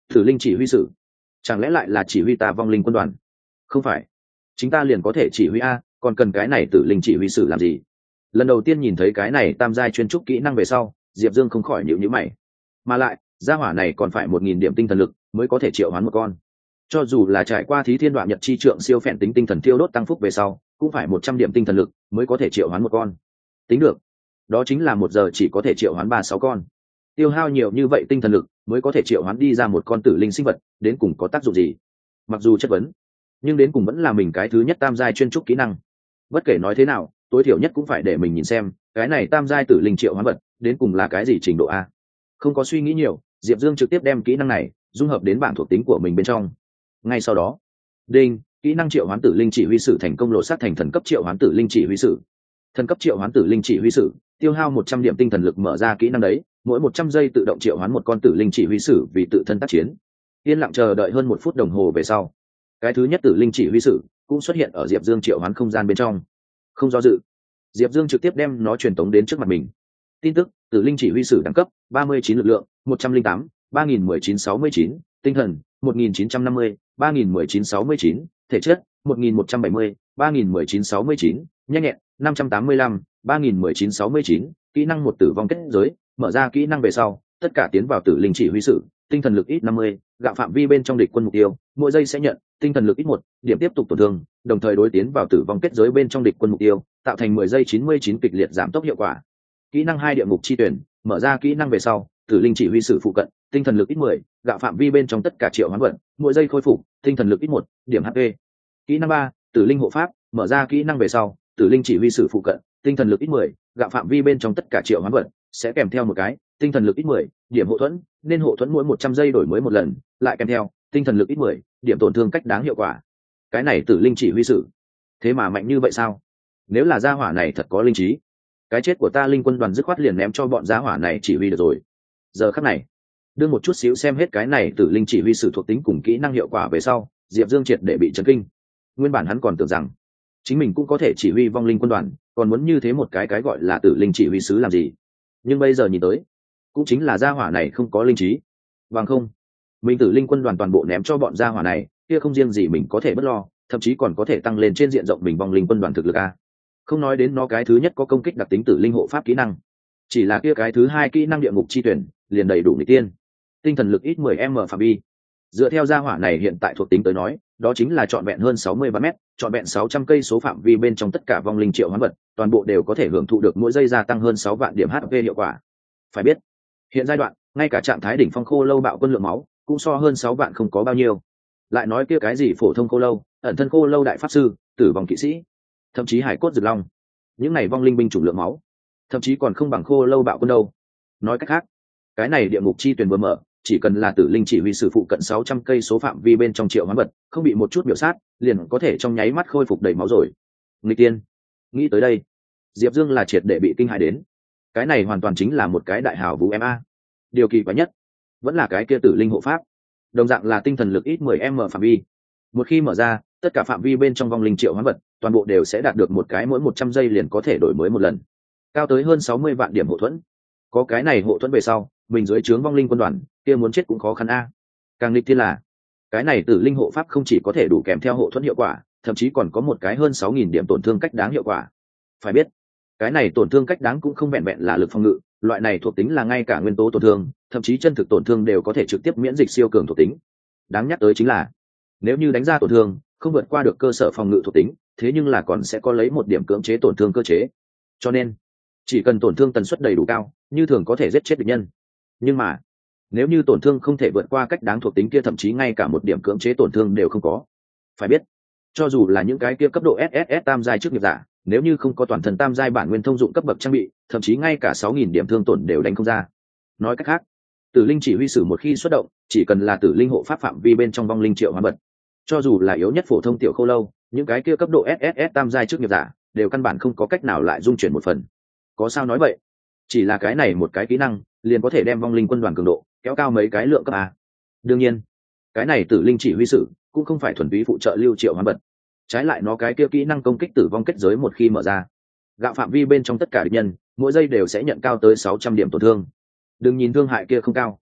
Tử linh chỉ huy sử, chẳng lẽ lại là chỉ huy ta vong linh quân đoàn? Không phải, chính ta liền có thể chỉ huy a, còn cần cái này tử linh chỉ huy sử làm gì? Lần đầu tiên nhìn thấy cái này tam giai chuyên trúc kỹ năng về sau, Diệp Dương không khỏi nhíu nhíu mày. Mà lại gia hỏa này còn phải một nghìn điểm tinh thần lực mới có thể triệu hoán một con, cho dù là trải qua thí thiên đoạn nhật chi trượng siêu phèn tính tinh thần tiêu đốt tăng phúc về sau cũng phải một trăm điểm tinh thần lực mới có thể triệu hoán một con. Tính được, đó chính là một giờ chỉ có thể triệu hoán ba sáu con, tiêu hao nhiều như vậy tinh thần lực mới có thể triệu hoán đi ra một con tử linh sinh vật, đến cùng có tác dụng gì? Mặc dù chất vấn, nhưng đến cùng vẫn là mình cái thứ nhất tam giai chuyên trúc kỹ năng. Bất kể nói thế nào, tối thiểu nhất cũng phải để mình nhìn xem cái này tam giai tử linh triệu hoán vật đến cùng là cái gì trình độ a. Không có suy nghĩ nhiều, Diệp Dương trực tiếp đem kỹ năng này dung hợp đến bảng thuộc tính của mình bên trong. Ngay sau đó, đinh, kỹ năng triệu hoán tử linh chỉ huy sử thành công lộ sát thành thần cấp triệu hoán tử linh chỉ huy sử. Thần cấp triệu hoán tử linh chỉ huy sử, tiêu hao một trăm điểm tinh thần lực mở ra kỹ năng đấy, mỗi một trăm giây tự động triệu hoán một con tử linh chỉ huy sử vì tự thân tác chiến. Yên lặng chờ đợi hơn một phút đồng hồ về sau, cái thứ nhất tử linh chỉ huy sử cũng xuất hiện ở Diệp Dương triệu hoán không gian bên trong. Không do dự, Diệp Dương trực tiếp đem nó truyền tống đến trước mặt mình. Tin tức: tử linh chỉ huy sử đẳng cấp ba mươi chín, lực lượng một trăm linh tám, ba nghìn mười chín sáu mươi chín, tinh thần một nghìn chín trăm năm mươi, ba nghìn mười chín sáu mươi chín, thể chất một nghìn một trăm bảy mươi, ba nghìn mười chín sáu mươi chín, nhanh nhẹn năm trăm tám mươi lăm, ba nghìn mười chín sáu mươi chín, kỹ năng một tử vong kết giới. Mở ra kỹ năng về sau, tất cả tiến vào tử linh chỉ huy sử, tinh thần lực ít năm mươi, gạo phạm vi bên trong địch quân mục tiêu, mỗi giây sẽ nhận tinh thần lực ít một điểm tiếp tục tổn thương, đồng thời đối tiến vào tử vong kết giới bên trong địch quân mục tiêu, tạo thành mười giây chín mươi chín kịch liệt giảm tốc hiệu quả. Kỹ năng hai địa ngục chi tuyển, mở ra kỹ năng về sau, tử linh chỉ huy sử phụ cận, tinh thần lực ít mười, gạo phạm vi bên trong tất cả triệu hoán vật, mỗi giây khôi phục tinh thần lực ít một điểm hát pê. Kỹ năng ba, tử linh hộ pháp, mở ra kỹ năng về sau, tử linh chỉ huy sử phụ cận, tinh thần lực ít mười, gạo phạm vi bên trong tất cả triệu hoán vật sẽ kèm theo một cái tinh thần lực ít mười điểm hộ thuẫn, nên hộ thuẫn mỗi một trăm giây đổi mới một lần, lại kèm theo tinh thần lực ít mười điểm tổn thương cách đáng hiệu quả. Cái này tử linh chỉ huy sử thế mà mạnh như vậy sao? Nếu là gia hỏa này thật có linh trí, cái chết của ta linh quân đoàn dứt khoát liền ném cho bọn gia hỏa này chỉ huy được rồi. Giờ khắc này, đưa một chút xíu xem hết cái này tử linh chỉ huy sử thuộc tính cùng kỹ năng hiệu quả về sau, Diệp Dương triệt để bị chấn kinh. Nguyên bản hắn còn tưởng rằng chính mình cũng có thể chỉ huy vong linh quân đoàn, còn muốn như thế một cái cái gọi là tử linh chỉ huy sứ làm gì? Nhưng bây giờ nhìn tới, cũng chính là gia hỏa này không có linh trí. Bằng không, mình tử linh quân đoàn toàn bộ ném cho bọn gia hỏa này, kia không riêng gì mình có thể bất lo, thậm chí còn có thể tăng lên trên diện rộng mình vong linh quân đoàn thực lực a. Không nói đến nó cái thứ nhất có công kích đặc tính tử linh hộ pháp kỹ năng, chỉ là kia cái thứ hai kỹ năng địa ngục chi tuyển liền đầy đủ người tiên. Tinh thần lực ít mười m phạm vi. Dựa theo gia hỏa này hiện tại thuộc tính tới nói, đó chính là trọn vẹn hơn sáu mươi vạn mét, trọn vẹn sáu trăm cây số phạm vi bên trong tất cả vong linh triệu hoán vật, toàn bộ đều có thể hưởng thụ được mỗi giây gia tăng hơn sáu vạn điểm hát pê hiệu quả. Phải biết, hiện giai đoạn, ngay cả trạng thái đỉnh phong khô lâu bạo quân lượng máu cũng so hơn sáu vạn không có bao nhiêu. Lại nói kia cái gì phổ thông khô lâu, ẩn thân khô lâu đại pháp sư, tử vong kỵ sĩ, thậm chí hải cốt rực long, những này vong linh binh chủng lượng máu, thậm chí còn không bằng khô lâu bạo quân đâu. Nói cách khác, cái này địa ngục chi tuyển vừa mở, chỉ cần là tử linh chỉ huy sử phụ cận sáu trăm cây số phạm vi bên trong triệu hoán vật, không bị một chút biểu sát, liền có thể trong nháy mắt khôi phục đầy máu rồi. Nghịch tiên. Nghĩ tới đây, Diệp Dương là triệt để bị kinh hãi đến. Cái này hoàn toàn chính là một cái đại hào vũ em a. Điều kỳ quái nhất vẫn là cái kia tử linh hộ pháp, đồng dạng là tinh thần lực ít mười m phạm vi. Một khi mở ra, tất cả phạm vi bên trong vong linh triệu hoán vật, toàn bộ đều sẽ đạt được một cái mỗi một trăm giây liền có thể đổi mới một lần, cao tới hơn sáu mươi vạn điểm hộ thuẫn. Có cái này hộ thuẫn về sau, mình dưới trướng vong linh quân đoàn kia muốn chết cũng khó khăn a. Càng nghịch thiên là, cái này tử linh hộ pháp không chỉ có thể đủ kèm theo hộ thuẫn hiệu quả, thậm chí còn có một cái hơn sáu nghìn điểm tổn thương cách đáng hiệu quả. Phải biết, cái này tổn thương cách đáng cũng không vẹn vẹn là lực phòng ngự, loại này thuộc tính là ngay cả nguyên tố tổn thương, thậm chí chân thực tổn thương đều có thể trực tiếp miễn dịch siêu cường thuộc tính. Đáng nhắc tới chính là, nếu như đánh ra tổn thương không vượt qua được cơ sở phòng ngự thuộc tính, thế nhưng là còn sẽ có lấy một điểm cưỡng chế tổn thương cơ chế. Cho nên, chỉ cần tổn thương tần suất đầy đủ cao, như thường có thể giết chết địch nhân. Nhưng mà, nếu như tổn thương không thể vượt qua cách đáng thuộc tính kia, thậm chí ngay cả một điểm cưỡng chế tổn thương đều không có. Phải biết, cho dù là những cái kia cấp độ ét ét ét tam giai trước nghiệp giả, nếu như không có toàn thân tam giai bản nguyên thông dụng cấp bậc trang bị, thậm chí ngay cả sáu nghìn điểm thương tổn đều đánh không ra. Nói cách khác, tử linh chỉ huy sử một khi xuất động, chỉ cần là tử linh hộ pháp phạm vi bên trong vong linh triệu hoán vật, cho dù là yếu nhất phổ thông tiểu khô lâu, những cái kia cấp độ ét ét ét tam giai trước nghiệp giả đều căn bản không có cách nào lại dung chuyển một phần. Có sao nói vậy? Chỉ là cái này một cái kỹ năng liền có thể đem vong linh quân đoàn cường độ kéo cao mấy cái lượng cấp a. Đương nhiên, cái này tử linh chỉ huy sử cũng không phải thuần túy phụ trợ lưu triệu hoán vật, trái lại nó cái kia kỹ năng công kích tử vong kết giới một khi mở ra, gạo phạm vi bên trong tất cả địch nhân mỗi giây đều sẽ nhận cao tới sáu trăm điểm tổn thương. Đừng nhìn thương hại kia không cao,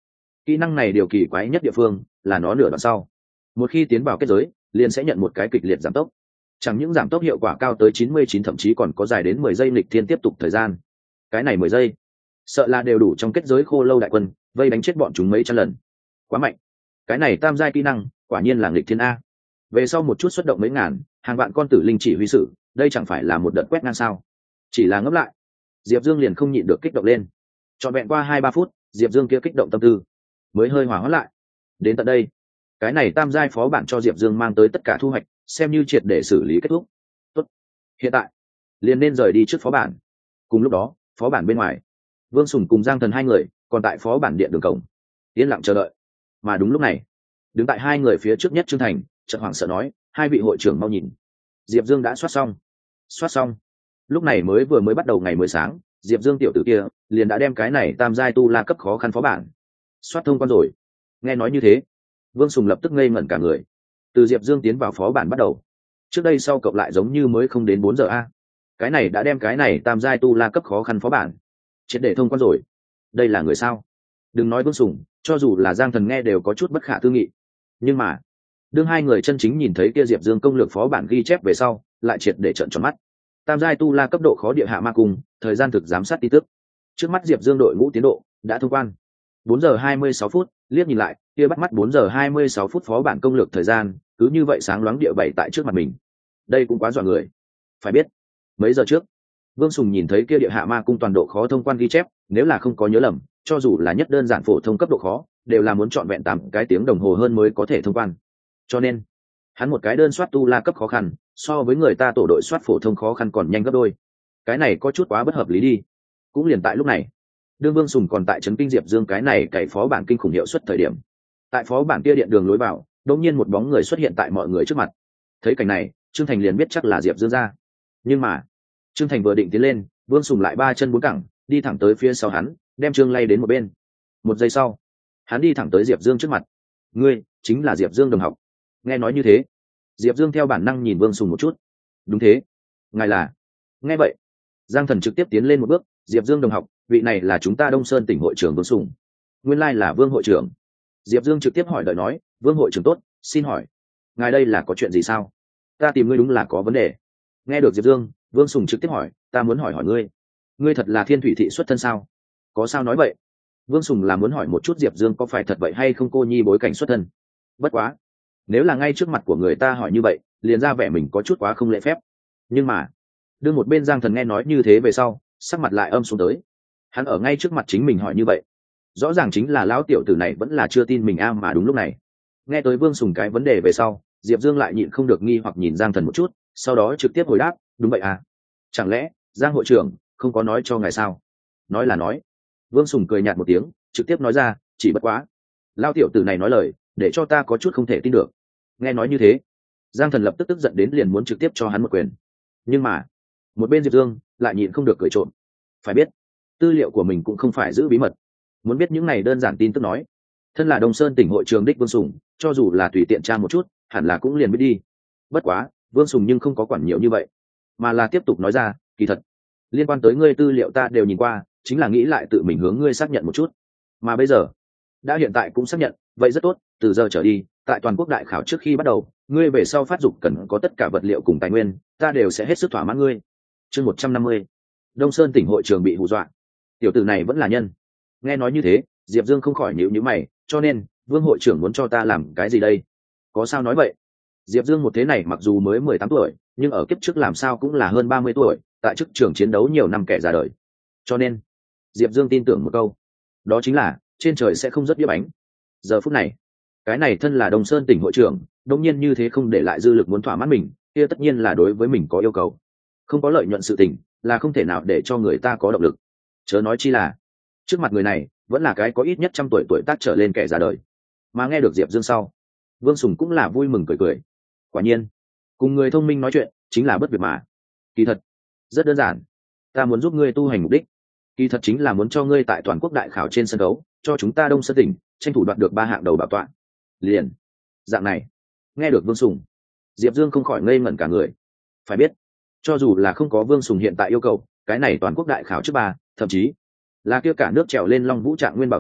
Kỹ năng này điều kỳ quái nhất địa phương là nó nửa đoạn sau một khi tiến vào kết giới liền sẽ nhận một cái kịch liệt giảm tốc, chẳng những giảm tốc hiệu quả cao tới chín mươi chín, thậm chí còn có dài đến mười giây nghịch thiên tiếp tục thời gian. Cái này mười giây sợ là đều đủ trong kết giới khô lâu đại quân vây đánh chết bọn chúng mấy trăm lần. Quá mạnh. Cái này tam giai kỹ năng quả nhiên là nghịch thiên a. Về sau một chút xuất động mấy ngàn hàng vạn con tử linh chỉ huy sự, đây chẳng phải là một đợt quét ngang sao? Chỉ là ngấp lại, Diệp Dương liền không nhịn được kích động lên. Trọn vẹn qua hai ba phút, Diệp Dương kia kích động tâm tư mới hơi hòa hoãn lại. Đến tận đây, cái này tam giai phó bản cho Diệp Dương mang tới tất cả thu hoạch, xem như triệt để xử lý kết thúc. Tốt, hiện tại liền nên rời đi trước phó bản. Cùng lúc đó, phó bản bên ngoài, Vương Sùng cùng Giang Thần hai người còn tại phó bản điện đường cổng yên lặng chờ đợi. Mà đúng lúc này, đứng tại hai người phía trước nhất Trương Thành chợt hoảng sợ nói: hai vị hội trưởng mau nhìn, Diệp Dương đã soát xong. Soát xong. Lúc này mới vừa mới bắt đầu ngày mới sáng, Diệp Dương tiểu tử kia liền đã đem cái này tam giai tu la cấp khó khăn phó bản soát thông quan rồi. Nghe nói như thế, Vương Sùng lập tức ngây ngẩn cả người. Từ Diệp Dương tiến vào phó bản bắt đầu, trước đây sau cộng lại giống như mới không đến bốn giờ a. Cái này đã đem cái này tam giai tu la cấp khó khăn phó bản triệt để thông quan rồi. Đây là người sao? Đừng nói Vương Sùng, cho dù là Giang Thần nghe đều có chút bất khả tư nghị. Nhưng mà đương hai người chân chính nhìn thấy kia Diệp Dương công lược phó bản ghi chép về sau, lại triệt để trợn tròn mắt. Tam giai tu la cấp độ khó địa hạ ma cung, thời gian thực giám sát tin tức. Trước mắt Diệp Dương đội ngũ tiến độ đã thông quan. bốn giờ hai mươi sáu phút, liếc nhìn lại, kia bắt mắt bốn giờ hai mươi sáu phút phó bản công lược thời gian, cứ như vậy sáng loáng địa bảy tại trước mặt mình. Đây cũng quá dọa người. Phải biết, mấy giờ trước, Vương Sùng nhìn thấy kia địa hạ ma cung toàn độ khó thông quan ghi chép, nếu là không có nhớ lầm, cho dù là nhất đơn giản phổ thông cấp độ khó, đều là muốn chọn vẹn tám cái tiếng đồng hồ hơn mới có thể thông quan. Cho nên, hắn một cái đơn soát tu la cấp khó khăn, so với người ta tổ đội soát phổ thông khó khăn còn nhanh gấp đôi. Cái này có chút quá bất hợp lý đi. Cũng liền tại lúc này, đương Vương Sùng còn tại trấn kinh Diệp Dương cái này cày phó bản kinh khủng hiệu suất thời điểm, tại phó bản kia điện đường lối vào, đột nhiên một bóng người xuất hiện tại mọi người trước mặt. Thấy cảnh này, Trương Thành liền biết chắc là Diệp Dương ra. Nhưng mà, Trương Thành vừa định tiến lên, Vương Sùng lại ba chân bốn cẳng, đi thẳng tới phía sau hắn, đem Trương lay đến một bên. Một giây sau, hắn đi thẳng tới Diệp Dương trước mặt. Ngươi chính là Diệp Dương đồng học. Nghe nói như thế, Diệp Dương theo bản năng nhìn Vương Sùng một chút. Đúng thế, ngài là. Nghe vậy, Giang Thần trực tiếp tiến lên một bước. Diệp Dương đồng học, vị này là chúng ta Đông Sơn tỉnh hội trưởng Vương Sùng. Nguyên lai là Vương hội trưởng. Diệp Dương trực tiếp hỏi đợi nói: Vương hội trưởng tốt, xin hỏi ngài đây là có chuyện gì sao? Ta tìm ngươi đúng là có vấn đề. Nghe được Diệp Dương, Vương Sùng trực tiếp hỏi: ta muốn hỏi hỏi ngươi, ngươi thật là Thiên Thủy thị xuất thân sao? Có sao nói vậy? Vương Sùng là muốn hỏi một chút Diệp Dương có phải thật vậy hay không cô nhi bối cảnh xuất thân. Bất quá, nếu là ngay trước mặt của người ta hỏi như vậy, liền ra vẻ mình có chút quá không lễ phép. Nhưng mà đương một bên Giang Thần nghe nói như thế về sau, sắc mặt lại âm xuống tới. Hắn ở ngay trước mặt chính mình hỏi như vậy, rõ ràng chính là lão tiểu tử này vẫn là chưa tin mình a. Mà đúng lúc này, nghe tới Vương Sùng cái vấn đề về sau, Diệp Dương lại nhịn không được nghi hoặc nhìn Giang Thần một chút, sau đó trực tiếp hồi đáp: đúng vậy à, chẳng lẽ Giang hội trưởng không có nói cho ngài sao? Nói là nói. Vương Sùng cười nhạt một tiếng, trực tiếp nói ra: chỉ bất quá lão tiểu tử này nói lời để cho ta có chút không thể tin được. Nghe nói như thế, Giang Thần lập tức tức giận đến liền muốn trực tiếp cho hắn một quyền. Nhưng mà một bên Diệp Dương lại nhịn không được cười trộm. Phải biết, tư liệu của mình cũng không phải giữ bí mật. Muốn biết những này đơn giản tin tức nói, thân là Đông Sơn tỉnh hội trường đích Vương Sùng, cho dù là tùy tiện tra một chút, hẳn là cũng liền biết đi. Bất quá, Vương Sùng nhưng không có quản nhiều như vậy, mà là tiếp tục nói ra: kỳ thật, liên quan tới ngươi tư liệu ta đều nhìn qua, chính là nghĩ lại tự mình hướng ngươi xác nhận một chút. Mà bây giờ, đã hiện tại cũng xác nhận, vậy rất tốt, từ giờ trở đi, tại toàn quốc đại khảo trước khi bắt đầu, ngươi về sau phát dục cần có tất cả vật liệu cùng tài nguyên, ta đều sẽ hết sức thỏa mãn ngươi. Chương một trăm năm mươi, Đông Sơn tỉnh hội trường bị hù dọa. Tiểu tử này vẫn là nhân. Nghe nói như thế, Diệp Dương không khỏi nhíu nhíu mày, cho nên, Vương hội trưởng muốn cho ta làm cái gì đây? Có sao nói vậy? Diệp Dương một thế này mặc dù mới mười tám tuổi, nhưng ở kiếp trước làm sao cũng là hơn ba mươi tuổi, tại chức trường chiến đấu nhiều năm kẻ già đời. Cho nên, Diệp Dương tin tưởng một câu, đó chính là trên trời sẽ không rớt đĩa bánh. Giờ phút này, cái này thân là Đông Sơn tỉnh hội trưởng, đương nhiên như thế không để lại dư lực muốn thỏa mãn mình, kia tất nhiên là đối với mình có yêu cầu. Không có lợi nhuận sự tình, là không thể nào để cho người ta có động lực. Chớ nói chi là, trước mặt người này, vẫn là cái có ít nhất trăm tuổi tuổi tác trở lên kẻ già đời. Mà nghe được Diệp Dương sau, Vương Sùng cũng là vui mừng cười cười. Quả nhiên, cùng người thông minh nói chuyện, chính là bất việc mà. Kỳ thật, rất đơn giản. Ta muốn giúp ngươi tu hành mục đích. Kỳ thật chính là muốn cho ngươi tại toàn quốc đại khảo trên sân đấu, cho chúng ta Đông Sơn tỉnh tranh thủ đoạt được ba hạng đầu bảo tọa. Liền, dạng này. Nghe được Vương Sùng, Diệp Dương không khỏi ngây ngẩn cả người. Phải biết, cho dù là không có Vương Sùng hiện tại yêu cầu, cái này toàn quốc đại khảo trước ba, thậm chí là kia cả nước trèo lên Long Vũ Trạng nguyên bảo tọa,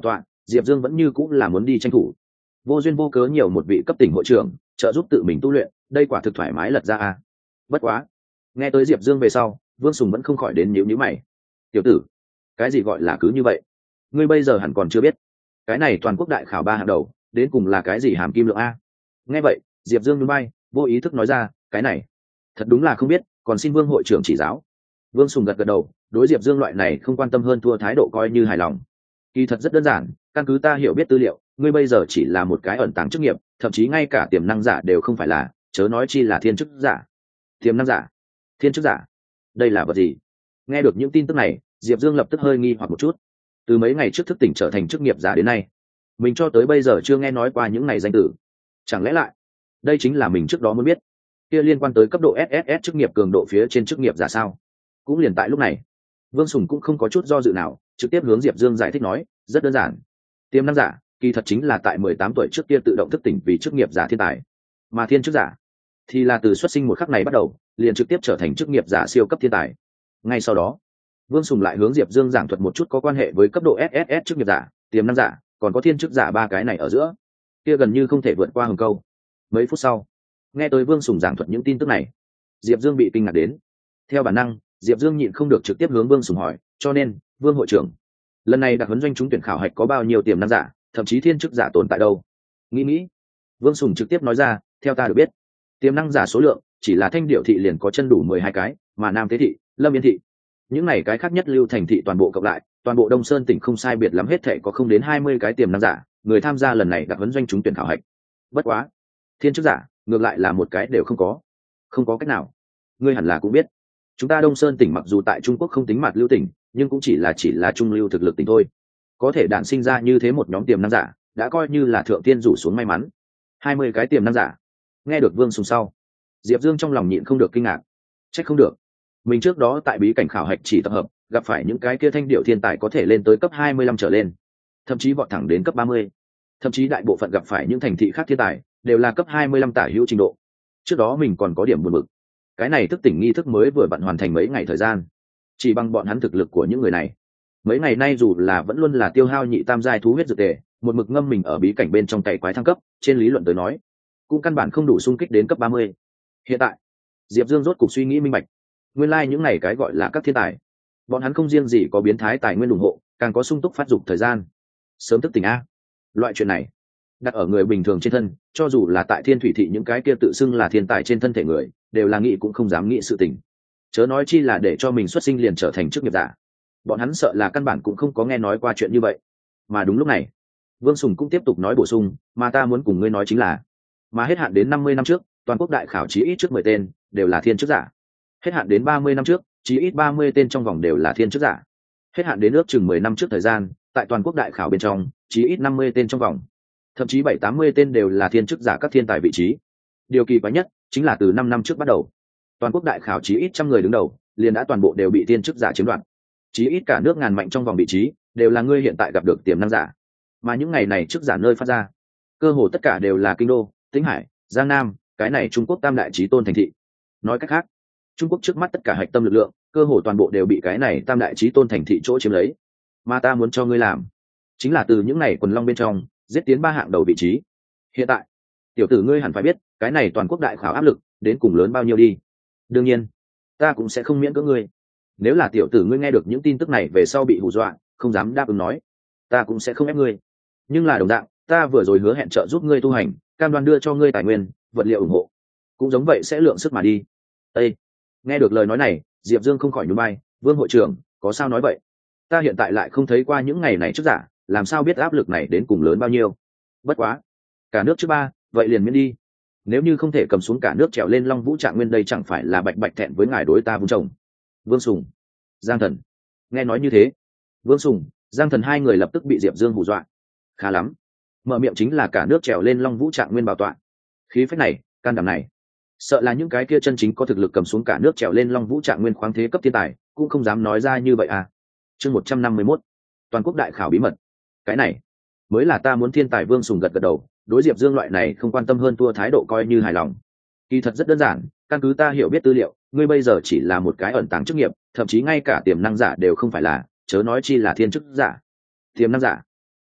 diệp dương vẫn như cũng là muốn đi tranh thủ. Vô duyên vô cớ nhiều một vị cấp tỉnh hội trưởng trợ giúp tự mình tu luyện, đây quả thực thoải mái lật ra a. Bất quá nghe tới diệp dương về sau, Vương Sùng vẫn không khỏi đến nhíu nhíu mày. Tiểu tử, cái gì gọi là cứ như vậy? Ngươi bây giờ hẳn còn chưa biết cái này toàn quốc đại khảo ba hạng đầu đến cùng là cái gì hàm kim lượng a? Nghe vậy diệp dương núi bay vô ý thức nói ra, cái này thật đúng là không biết, còn xin Vương hội trưởng chỉ giáo. Vương Sùng gật gật đầu, đối diệp dương loại này không quan tâm hơn thua thái độ coi như hài lòng. Kỳ thật rất đơn giản, căn cứ ta hiểu biết tư liệu, ngươi bây giờ chỉ là một cái ẩn tàng chức nghiệp, thậm chí ngay cả tiềm năng giả đều không phải là, chớ nói chi là thiên chức giả. Tiềm năng giả, thiên chức giả, đây là vật gì? Nghe được những tin tức này, diệp dương lập tức hơi nghi hoặc một chút. Từ mấy ngày trước thức tỉnh trở thành chức nghiệp giả đến nay, mình cho tới bây giờ chưa nghe nói qua những ngày danh tử. Chẳng lẽ lại đây chính là mình trước đó muốn biết kia liên quan tới cấp độ ét ét ét chức nghiệp cường độ phía trên chức nghiệp giả sao? Cũng liền tại lúc này, Vương Sùng cũng không có chút do dự nào, trực tiếp hướng diệp dương giải thích nói, rất đơn giản, tiềm năng giả kỳ thật chính là tại mười tám tuổi trước kia tự động thức tỉnh vì chức nghiệp giả thiên tài, mà thiên chức giả thì là từ xuất sinh một khắc này bắt đầu liền trực tiếp trở thành chức nghiệp giả siêu cấp thiên tài. Ngay sau đó Vương Sùng lại hướng diệp dương giảng thuật một chút có quan hệ với cấp độ ét ét ét chức nghiệp giả, tiềm năng giả, còn có thiên chức giả ba cái này ở giữa, kia gần như không thể vượt qua hừng câu. Mấy phút sau, nghe tới Vương Sùng giảng thuật những tin tức này, diệp dương bị kinh ngạc đến. Theo bản năng, diệp dương nhịn không được trực tiếp hướng Vương Sùng hỏi, cho nên Vương hội trưởng, lần này đặc huấn doanh trúng tuyển khảo hạch có bao nhiêu tiềm năng giả, thậm chí thiên chức giả tồn tại đâu? Nghĩ nghĩ, Vương Sùng trực tiếp nói ra, theo ta được biết, tiềm năng giả số lượng chỉ là Thanh Điệu thị liền có chân đủ mười hai cái, mà Nam Tế thị, Lâm Yên thị, những này cái khác nhất lưu thành thị toàn bộ cộng lại, toàn bộ Đông Sơn tỉnh không sai biệt lắm hết thể có không đến hai mươi cái tiềm năng giả người tham gia lần này đặc huấn doanh trúng tuyển khảo hạch. Bất quá thiên chức giả ngược lại là một cái đều không có. Không có cách nào, ngươi hẳn là cũng biết, chúng ta Đông Sơn tỉnh mặc dù tại Trung Quốc không tính mặt lưu tỉnh, nhưng cũng chỉ là chỉ là trung lưu thực lực tỉnh thôi. Có thể đản sinh ra như thế một nhóm tiềm năng giả đã coi như là thượng tiên rủ xuống may mắn. Hai mươi cái tiềm năng giả. Nghe được Vương Sùng sau, diệp dương trong lòng nhịn không được kinh ngạc. Trách không được, mình trước đó tại bí cảnh khảo hạch chỉ tập hợp gặp phải những cái kia thanh điệu thiên tài có thể lên tới cấp hai mươi lăm trở lên, thậm chí vọt thẳng đến cấp ba mươi, thậm chí đại bộ phận gặp phải những thành thị khác thiên tài đều là cấp hai mươi lăm tả hữu trình độ. Trước đó mình còn có điểm buồn bực, cái này thức tỉnh nghi thức mới vừa vặn hoàn thành mấy ngày thời gian, chỉ bằng bọn hắn thực lực của những người này, mấy ngày nay dù là vẫn luôn là tiêu hao nhị tam giai thú huyết dược tề, một mực ngâm mình ở bí cảnh bên trong cày quái thăng cấp, trên lý luận tới nói cũng căn bản không đủ xung kích đến cấp ba mươi. Hiện tại diệp dương rốt cục suy nghĩ minh bạch, nguyên lai like những này cái gọi là các thiên tài, bọn hắn không riêng gì có biến thái tài nguyên ủng hộ, càng có sung túc phát dục thời gian. Sớm thức tỉnh a, loại chuyện này đặt ở người bình thường trên thân, cho dù là tại Thiên Thủy thị những cái kia tự xưng là thiên tài trên thân thể người, đều là nghĩ cũng không dám nghĩ sự tình, chớ nói chi là để cho mình xuất sinh liền trở thành chức nghiệp giả. Bọn hắn sợ là căn bản cũng không có nghe nói qua chuyện như vậy. Mà đúng lúc này, Vương Sùng cũng tiếp tục nói bổ sung, mà ta muốn cùng ngươi nói chính là, mà hết hạn đến năm mươi năm trước, toàn quốc đại khảo chí ít trước mười tên đều là thiên chức giả. Hết hạn đến ba mươi năm trước, chí ít ba mươi tên trong vòng đều là thiên chức giả. Hết hạn đến ước chừng mười năm trước thời gian, tại toàn quốc đại khảo bên trong, chí ít năm mươi tên trong vòng, thậm chí bảy tám mươi tên đều là thiên chức giả các thiên tài vị trí. Điều kỳ quái nhất chính là từ năm năm trước bắt đầu, toàn quốc đại khảo chí ít trăm người đứng đầu, liền đã toàn bộ đều bị thiên chức giả chiếm đoạt. Chí ít cả nước ngàn mạnh trong vòng vị trí đều là ngươi hiện tại gặp được tiềm năng giả. Mà những ngày này chức giả nơi phát ra, cơ hồ tất cả đều là kinh đô, Tĩnh Hải, Giang Nam, cái này Trung Quốc tam đại chí tôn thành thị. Nói cách khác, Trung Quốc trước mắt tất cả hạch tâm lực lượng, cơ hồ toàn bộ đều bị cái này tam đại chí tôn thành thị chỗ chiếm lấy. Mà ta muốn cho ngươi làm, chính là từ những này quần long bên trong giết tiến ba hạng đầu vị trí. Hiện tại, tiểu tử ngươi hẳn phải biết, cái này toàn quốc đại khảo áp lực đến cùng lớn bao nhiêu đi. Đương nhiên, ta cũng sẽ không miễn cưỡng ngươi. Nếu là tiểu tử ngươi nghe được những tin tức này về sau bị hù dọa, không dám đáp ứng nói, ta cũng sẽ không ép ngươi. Nhưng là đồng dạng, ta vừa rồi hứa hẹn trợ giúp ngươi tu hành, cam đoan đưa cho ngươi tài nguyên, vật liệu ủng hộ, cũng giống vậy sẽ lượng sức mà đi. Ê! Nghe được lời nói này, Diệp Dương không khỏi nhún vai, Vương hội trưởng, có sao nói vậy? Ta hiện tại lại không thấy qua những ngày này trước giả, làm sao biết áp lực này đến cùng lớn bao nhiêu? Bất quá, cả nước trước ba, vậy liền miễn đi. Nếu như không thể cầm xuống cả nước trèo lên Long Vũ Trạng Nguyên, đây chẳng phải là bạch bạch thẹn với ngài đối ta vung chồng. Vương Sùng, Giang Thần, nghe nói như thế, Vương Sùng, Giang Thần hai người lập tức bị Diệp Dương hù dọa. Khá lắm, mở miệng chính là cả nước trèo lên Long Vũ Trạng Nguyên bảo tọa. Khí phách này, can đảm này, sợ là những cái kia chân chính có thực lực cầm xuống cả nước trèo lên Long Vũ Trạng Nguyên khoáng thế cấp thiên tài cũng không dám nói ra như vậy à. Chương một trăm năm mươi mốt, toàn quốc đại khảo bí mật. Cái này mới là ta muốn thiên tài. Vương Sùng gật gật đầu, đối Diệp Dương loại này không quan tâm hơn thua thái độ coi như hài lòng. Kỳ thật rất đơn giản, căn cứ ta hiểu biết tư liệu, ngươi bây giờ chỉ là một cái ẩn tàng chức nghiệp, thậm chí ngay cả tiềm năng giả đều không phải là, chớ nói chi là thiên chức giả. Tiềm năng giả,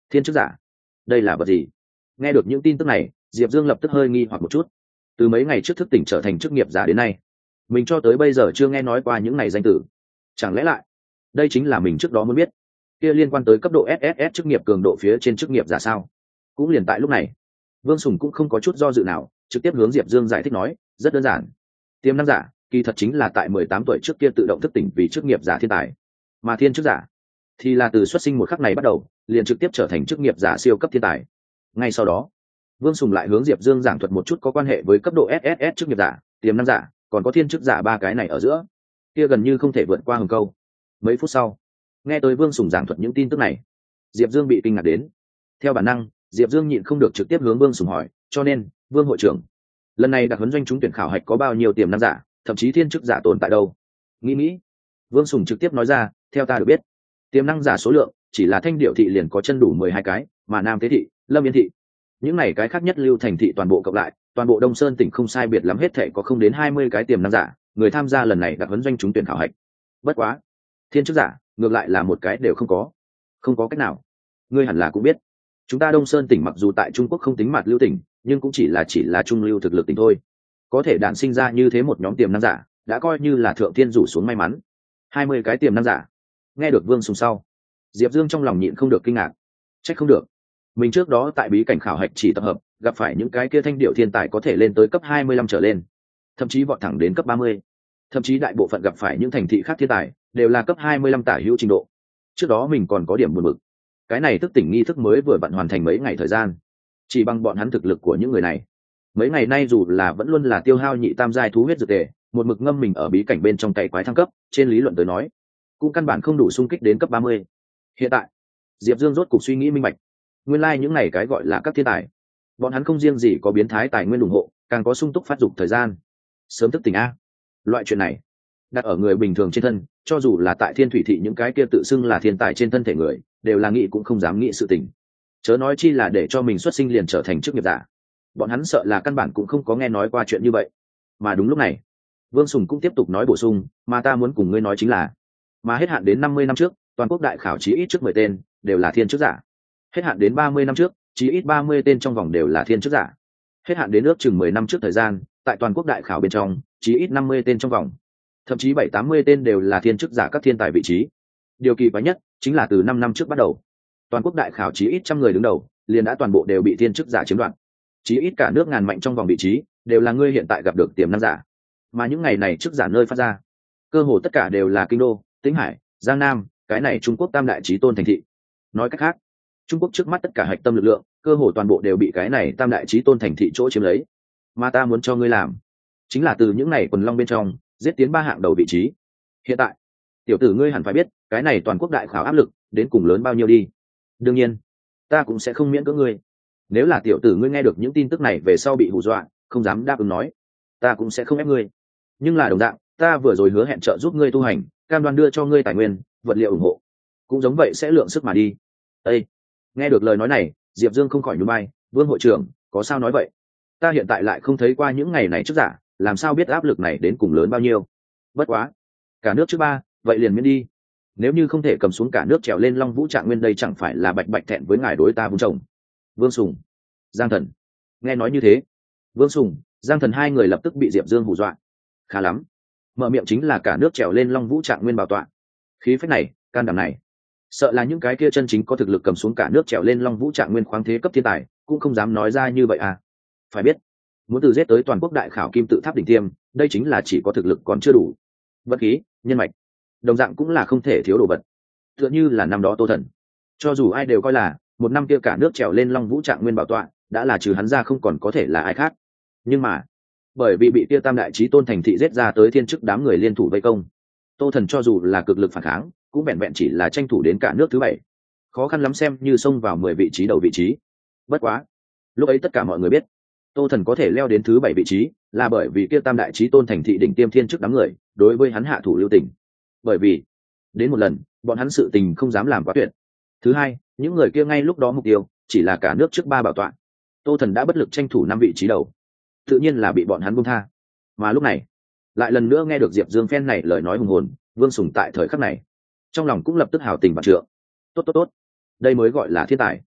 Thiên chức giả, đây là vật gì? Nghe được những tin tức này, Diệp Dương lập tức hơi nghi hoặc một chút. Từ mấy ngày trước thức tỉnh trở thành chức nghiệp giả đến nay, mình cho tới bây giờ chưa nghe nói qua những này danh tử. Chẳng lẽ lại đây chính là mình trước đó muốn biết kia liên quan tới cấp độ ét ét ét chức nghiệp cường độ phía trên chức nghiệp giả sao? Cũng liền tại lúc này, Vương Sùng cũng không có chút do dự nào, trực tiếp hướng Diệp Dương giải thích nói, rất đơn giản. Tiềm năng giả, kỳ thật chính là tại mười tám tuổi trước kia tự động thức tỉnh vì chức nghiệp giả thiên tài. Mà thiên chức giả thì là từ xuất sinh một khắc này bắt đầu, liền trực tiếp trở thành chức nghiệp giả siêu cấp thiên tài. Ngay sau đó, Vương Sùng lại hướng Diệp Dương giảng thuật một chút có quan hệ với cấp độ ét ét ét chức nghiệp giả, tiềm năng giả, còn có thiên chức giả ba cái này ở giữa, kia gần như không thể vượt qua hừng câu. Mấy phút sau, nghe tới Vương Sùng giảng thuật những tin tức này, Diệp Dương bị kinh ngạc đến. Theo bản năng, Diệp Dương nhịn không được trực tiếp hướng Vương Sùng hỏi, cho nên, Vương hội trưởng, lần này đặc huấn doanh chúng tuyển khảo hạch có bao nhiêu tiềm năng giả, thậm chí thiên chức giả tồn tại đâu? Nghĩ nghĩ, Vương Sùng trực tiếp nói ra, theo ta được biết, tiềm năng giả số lượng chỉ là Thanh Điệu thị liền có chân đủ mười hai cái, mà Nam Tế thị, Lâm Yên thị, những này cái khác nhất lưu thành thị toàn bộ cộng lại, toàn bộ Đông Sơn tỉnh không sai biệt lắm hết thảy có không đến hai mươi cái tiềm năng giả, người tham gia lần này đặc huấn doanh chúng tuyển khảo hạch. Bất quá, thiên chức giả, ngược lại là một cái đều không có. Không có cách nào. Ngươi hẳn là cũng biết, chúng ta Đông Sơn tỉnh mặc dù tại Trung Quốc không tính mặt lưu tỉnh, nhưng cũng chỉ là chỉ là trung lưu thực lực tỉnh thôi. Có thể đản sinh ra như thế một nhóm tiềm năng giả, đã coi như là thượng thiên rủ xuống may mắn. hai mươi cái tiềm năng giả. Nghe được Vương Sùng sau, Diệp Dương trong lòng nhịn không được kinh ngạc. Trách không được, mình trước đó tại bí cảnh khảo hạch chỉ tập hợp, gặp phải những cái kia thanh điệu thiên tài có thể lên tới cấp hai mươi lăm trở lên, thậm chí vọt thẳng đến cấp ba mươi. Thậm chí đại bộ phận gặp phải những thành thị khác thiên tài đều là cấp hai mươi lăm tả hữu trình độ. Trước đó mình còn có điểm buồn bực. Cái này thức tỉnh nghi thức mới vừa vặn hoàn thành mấy ngày thời gian, chỉ bằng bọn hắn thực lực của những người này, mấy ngày nay dù là vẫn luôn là tiêu hao nhị tam giai thú huyết dược tề, một mực ngâm mình ở bí cảnh bên trong cày quái thăng cấp, trên lý luận tới nói, cũng căn bản không đủ xung kích đến cấp ba mươi. Hiện tại, Diệp Dương rốt cục suy nghĩ minh bạch, nguyên lai like những này cái gọi là các thiên tài, bọn hắn không riêng gì có biến thái tài nguyên ủng hộ, càng có sung túc phát dục thời gian. Sớm thức tỉnh a. Loại chuyện này, đặt ở người bình thường trên thân, cho dù là tại Thiên Thủy thị những cái kia tự xưng là thiên tài trên thân thể người, đều là nghĩ cũng không dám nghĩ sự tình. Chớ nói chi là để cho mình xuất sinh liền trở thành chức nghiệp giả. Bọn hắn sợ là căn bản cũng không có nghe nói qua chuyện như vậy. Mà đúng lúc này, Vương Sùng cũng tiếp tục nói bổ sung, mà ta muốn cùng ngươi nói chính là, mà hết hạn đến năm mươi năm trước, toàn quốc đại khảo chí ít trước mười tên đều là thiên chức giả. Hết hạn đến ba mươi năm trước, chí ít ba mươi tên trong vòng đều là thiên chức giả. Hết hạn đến ước chừng mười năm trước thời gian, tại toàn quốc đại khảo bên trong, chí ít năm mươi tên trong vòng, thậm chí bảy tám mươi tên đều là thiên chức giả các thiên tài vị trí. Điều kỳ quái nhất chính là từ năm năm trước bắt đầu, toàn quốc đại khảo chí ít trăm người đứng đầu, liền đã toàn bộ đều bị thiên chức giả chiếm đoạt. Chí ít cả nước ngàn mạnh trong vòng vị trí đều là ngươi hiện tại gặp được tiềm năng giả. Mà những ngày này chức giả nơi phát ra, cơ hồ tất cả đều là kinh đô, Tĩnh Hải, Giang Nam, cái này Trung Quốc tam đại chí tôn thành thị. Nói cách khác, Trung Quốc trước mắt tất cả hạch tâm lực lượng, cơ hồ toàn bộ đều bị cái này tam đại chí tôn thành thị chỗ chiếm lấy. Mà ta muốn cho ngươi làm, chính là từ những này quần long bên trong giết tiến ba hạng đầu vị trí. Hiện tại, tiểu tử ngươi hẳn phải biết, cái này toàn quốc đại khảo áp lực đến cùng lớn bao nhiêu đi. Đương nhiên, ta cũng sẽ không miễn cưỡng ngươi. Nếu là tiểu tử ngươi nghe được những tin tức này về sau bị hù dọa, không dám đáp ứng nói, ta cũng sẽ không ép ngươi. Nhưng là đồng dạng, ta vừa rồi hứa hẹn trợ giúp ngươi tu hành, cam đoan đưa cho ngươi tài nguyên, vật liệu ủng hộ, cũng giống vậy sẽ lượng sức mà đi. Ê! Nghe được lời nói này, Diệp Dương không khỏi nhún vai, Vương hội trưởng, có sao nói vậy? Ta hiện tại lại không thấy qua những ngày này trước giả, làm sao biết áp lực này đến cùng lớn bao nhiêu? Bất quá, cả nước trước ba, vậy liền miễn đi. Nếu như không thể cầm xuống cả nước trèo lên Long Vũ Trạng Nguyên, đây chẳng phải là bạch bạch thẹn với ngài đối ta vung chồng. Vương Sùng, Giang Thần, nghe nói như thế, Vương Sùng, Giang Thần hai người lập tức bị Diệp Dương hù dọa. Khá lắm, mở miệng chính là cả nước trèo lên Long Vũ Trạng Nguyên bảo tọa. Khí phách này, can đảm này, sợ là những cái kia chân chính có thực lực cầm xuống cả nước trèo lên Long Vũ Trạng Nguyên khoáng thế cấp thiên tài cũng không dám nói ra như vậy à. Phải biết, muốn từ giết tới toàn quốc đại khảo kim tự tháp đỉnh tiêm, đây chính là chỉ có thực lực còn chưa đủ. Vật khí, nhân mạch, đồng dạng cũng là không thể thiếu đồ vật. Tựa như là năm đó Tô Thần, cho dù ai đều coi là một năm kia cả nước trèo lên Long Vũ Trạng Nguyên bảo tọa đã là trừ hắn ra không còn có thể là ai khác. Nhưng mà bởi vì bị kia tam đại chí tôn thành thị giết ra tới thiên chức đám người liên thủ vây công, Tô Thần cho dù là cực lực phản kháng cũng vẹn vẹn chỉ là tranh thủ đến cả nước thứ bảy, khó khăn lắm xem như xông vào mười vị trí đầu vị trí. Bất quá, lúc ấy tất cả mọi người biết, Tô Thần có thể leo đến thứ bảy vị trí là bởi vì kia tam đại chí tôn thành thị đỉnh tiêm thiên chức đám người đối với hắn hạ thủ lưu tình. Bởi vì đến một lần bọn hắn sự tình không dám làm quá tuyệt. Thứ hai, những người kia ngay lúc đó mục tiêu chỉ là cả nước trước ba bảo tọa. Tô Thần đã bất lực tranh thủ năm vị trí đầu, tự nhiên là bị bọn hắn buông tha. Mà lúc này lại lần nữa nghe được Diệp Dương phen này lời nói hùng hồn, Vương Sùng tại thời khắc này trong lòng cũng lập tức hào tình vạn trượng. Tốt tốt tốt, đây mới gọi là thiên tài,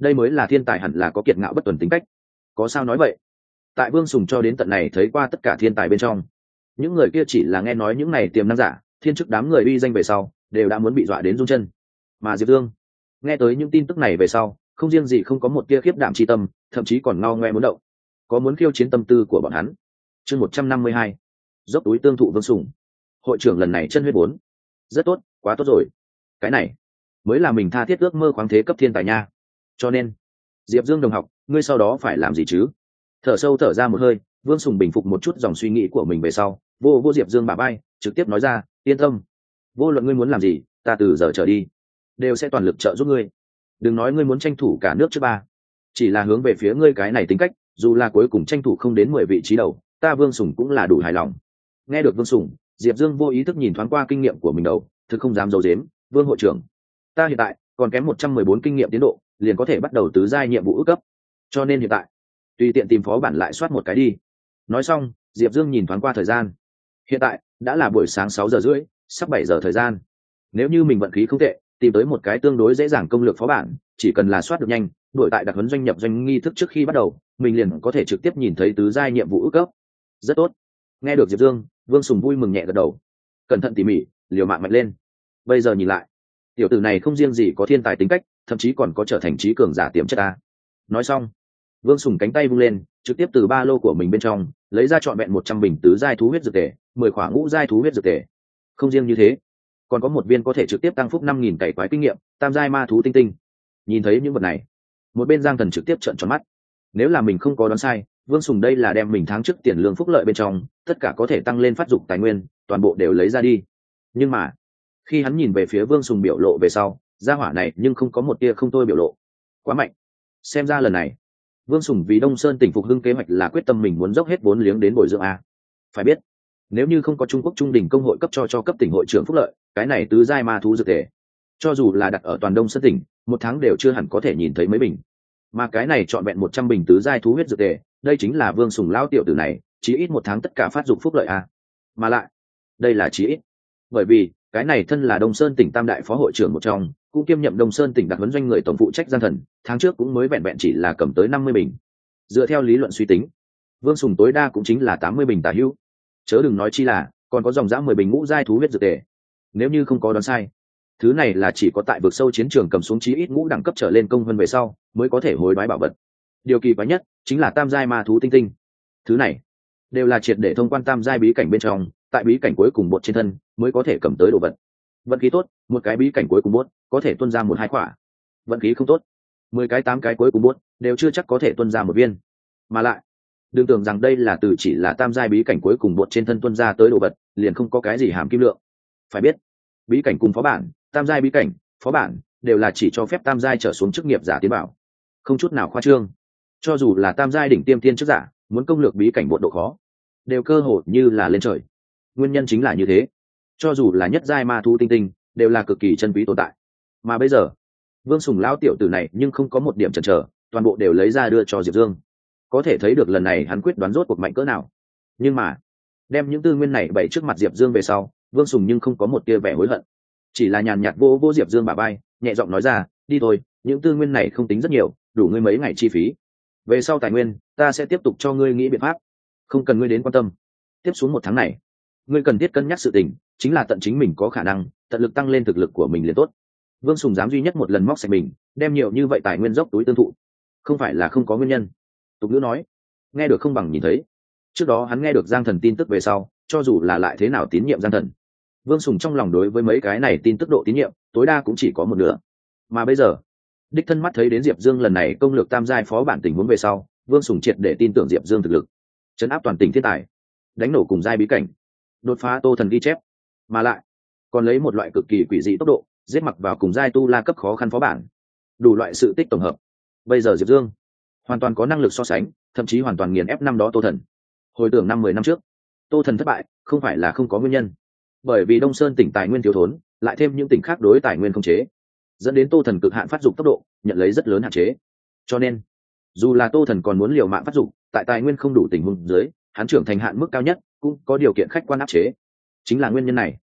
đây mới là thiên tài hẳn là có kiệt ngạo bất tuần tính cách. Có sao nói vậy? Tại Vương Sùng cho đến tận này thấy qua tất cả thiên tài bên trong, những người kia chỉ là nghe nói những này tiềm năng giả thiên chức đám người uy danh về sau đều đã muốn bị dọa đến run chân. Mà Diệp Dương nghe tới những tin tức này về sau, không riêng gì không có một tia khiếp đảm chi tâm, thậm chí còn ngao ngoe muốn động, có muốn khiêu chiến tâm tư của bọn hắn. Chương một trăm năm mươi hai, dốc túi tương thụ Vương Sùng. Hội trưởng lần này chân huyết bốn. Rất tốt, quá tốt rồi. Cái này mới là mình tha thiết ước mơ khoáng thế cấp thiên tài nha. Cho nên, Diệp Dương đồng học, ngươi sau đó phải làm gì chứ? Thở sâu thở ra một hơi, Vương Sùng bình phục một chút dòng suy nghĩ của mình về sau, vô vô Diệp Dương bả vai, trực tiếp nói ra, yên tâm, vô luận ngươi muốn làm gì, ta từ giờ trở đi đều sẽ toàn lực trợ giúp ngươi. Đừng nói ngươi muốn tranh thủ cả nước trước ba, chỉ là hướng về phía ngươi cái này tính cách, dù là cuối cùng tranh thủ không đến mười vị trí đầu, ta Vương Sùng cũng là đủ hài lòng. Nghe được Vương Sùng, Diệp Dương vô ý thức nhìn thoáng qua kinh nghiệm của mình đầu, thực không dám giấu giếm, Vương hội trưởng, ta hiện tại còn kém một trăm mười bốn kinh nghiệm tiến độ, liền có thể bắt đầu tứ giai nhiệm vụ ước cấp. Cho nên hiện tại, tùy tiện tìm phó bản lại soát một cái đi. Nói xong, Diệp Dương nhìn thoáng qua thời gian. Hiện tại đã là buổi sáng sáu giờ rưỡi, sắp bảy giờ thời gian. Nếu như mình vận khí không tệ, tìm tới một cái tương đối dễ dàng công lược phó bản, chỉ cần là soát được nhanh, đuổi tại đặc huấn doanh nhập doanh nghi thức trước khi bắt đầu, mình liền có thể trực tiếp nhìn thấy tứ giai nhiệm vụ ước cấp. Rất tốt. Nghe được Diệp Dương, Vương Sùng vui mừng nhẹ gật đầu. Cẩn thận tỉ mỉ, liều mạng mạnh lên. Bây giờ nhìn lại, tiểu tử này không riêng gì có thiên tài tính cách, thậm chí còn có trở thành trí cường giả tiềm chất ta. Nói xong, Vương Sùng cánh tay vung lên, trực tiếp từ ba lô của mình bên trong lấy ra trọn vẹn một trăm bình tứ giai thú huyết dược tề, mười khỏa ngũ giai thú huyết dược tề. Không riêng như thế, còn có một viên có thể trực tiếp tăng phúc năm nghìn cày quái kinh nghiệm, tam giai ma thú tinh tinh. Nhìn thấy những vật này, một bên Giang Thần trực tiếp trợn tròn mắt. Nếu là mình không có đoán sai, Vương Sùng đây là đem mình tháng trước tiền lương phúc lợi bên trong tất cả có thể tăng lên phát dục tài nguyên, toàn bộ đều lấy ra đi. Nhưng mà, khi hắn nhìn về phía Vương Sùng biểu lộ về sau, gia hỏa này nhưng không có một tia không thôi biểu lộ. Quá mạnh. Xem ra lần này, Vương Sùng vì Đông Sơn tỉnh phục hưng kế hoạch là quyết tâm mình muốn dốc hết vốn liếng đến bồi dưỡng a. Phải biết, nếu như không có Trung Quốc Trung Đình công hội cấp cho cho cấp tỉnh hội trưởng phúc lợi, cái này tứ giai ma thú dược tề, cho dù là đặt ở toàn Đông Sơn tỉnh, một tháng đều chưa hẳn có thể nhìn thấy mấy bình. Mà cái này trọn vẹn một trăm bình tứ giai thú huyết dược tề, đây chính là Vương Sùng lão tiểu tử này, chí ít một tháng tất cả phát dụng phúc lợi a. Mà lại, đây là chí ít. Bởi vì, cái này thân là Đông Sơn tỉnh tam đại phó hội trưởng một trong, cũng kiêm nhiệm Đông Sơn tỉnh đặc huấn doanh người tổng phụ trách Giang Thần, tháng trước cũng mới vẹn vẹn chỉ là cầm tới năm mươi bình. Dựa theo lý luận suy tính, Vương Sùng tối đa cũng chính là tám mươi bình tả hữu. Chớ đừng nói chi là, còn có dòng dã mười bình ngũ giai thú huyết dược tề. Nếu như không có đoán sai, thứ này là chỉ có tại vực sâu chiến trường cầm xuống chí ít ngũ đẳng cấp trở lên công hơn về sau, mới có thể hối đoái bảo vật. Điều kỳ quái nhất chính là tam giai ma thú tinh tinh. Thứ này đều là triệt để thông quan tam giai bí cảnh bên trong, tại bí cảnh cuối cùng bột trên thân mới có thể cầm tới đồ vật. Vận khí tốt, một cái bí cảnh cuối cùng bốt có thể tuân ra một hai quả. Vận khí không tốt, mười cái tám cái cuối cùng bốt đều chưa chắc có thể tuân ra một viên. Mà lại, đừng tưởng rằng đây là từ chỉ là tam giai bí cảnh cuối cùng bột trên thân tuân ra tới đồ vật, liền không có cái gì hàm kim lượng. Phải biết, bí cảnh cùng phó bản, tam giai bí cảnh, phó bản đều là chỉ cho phép tam giai trở xuống chức nghiệp giả tiến bảo, không chút nào khoa trương. Cho dù là tam giai đỉnh tiêm tiên chức giả, muốn công lược bí cảnh bộ độ khó, đều cơ hội như là lên trời. Nguyên nhân chính là như thế, cho dù là nhất giai ma thú tinh tinh đều là cực kỳ chân quý tồn tại. Mà bây giờ, Vương Sùng lão tiểu tử này nhưng không có một điểm chần chờ, toàn bộ đều lấy ra đưa cho Diệp Dương. Có thể thấy được lần này hắn quyết đoán rốt cuộc mạnh cỡ nào. Nhưng mà, đem những tư nguyên này bày trước mặt Diệp Dương về sau, Vương Sùng nhưng không có một tia vẻ hối hận, chỉ là nhàn nhạt vô vô Diệp Dương bả vai, nhẹ giọng nói ra, đi thôi, những tư nguyên này không tính rất nhiều, đủ ngươi mấy ngày chi phí. Về sau tài nguyên, ta sẽ tiếp tục cho ngươi nghĩ biện pháp, không cần ngươi đến quan tâm. Tiếp xuống một tháng này, ngươi cần thiết cân nhắc sự tình, chính là tận chính mình có khả năng, tận lực tăng lên thực lực của mình liền tốt. Vương Sùng dám duy nhất một lần móc sạch mình, đem nhiều như vậy tài nguyên dốc túi tương thụ, không phải là không có nguyên nhân. Tục ngữ nói, nghe được không bằng nhìn thấy. Trước đó hắn nghe được Giang Thần tin tức về sau, cho dù là lại thế nào tín nhiệm Giang Thần, Vương Sùng trong lòng đối với mấy cái này tin tức độ tín nhiệm tối đa cũng chỉ có một nửa. Mà bây giờ, đích thân mắt thấy đến Diệp Dương lần này công lược tam giai phó bản tình huống về sau, Vương Sùng triệt để tin tưởng Diệp Dương thực lực, trấn áp toàn tỉnh thiên tài, đánh nổ cùng giai bí cảnh, đột phá Tô Thần ghi chép, mà lại còn lấy một loại cực kỳ quỷ dị tốc độ giết mặc vào cùng giai tu la cấp khó khăn phó bản, đủ loại sự tích tổng hợp. Bây giờ Diệp Dương hoàn toàn có năng lực so sánh, thậm chí hoàn toàn nghiền ép năm đó Tô Thần. Hồi tưởng năm mười năm trước, Tô Thần thất bại không phải là không có nguyên nhân, bởi vì Đông Sơn tỉnh tài nguyên thiếu thốn, lại thêm những tỉnh khác đối tài nguyên không chế, dẫn đến Tô Thần cực hạn phát dục tốc độ nhận lấy rất lớn hạn chế. Cho nên, dù là Tô Thần còn muốn liều mạng phát dục, tại tài nguyên không đủ tình huống dưới, hắn trưởng thành hạn mức cao nhất cũng có điều kiện khách quan áp chế. Chính là nguyên nhân này,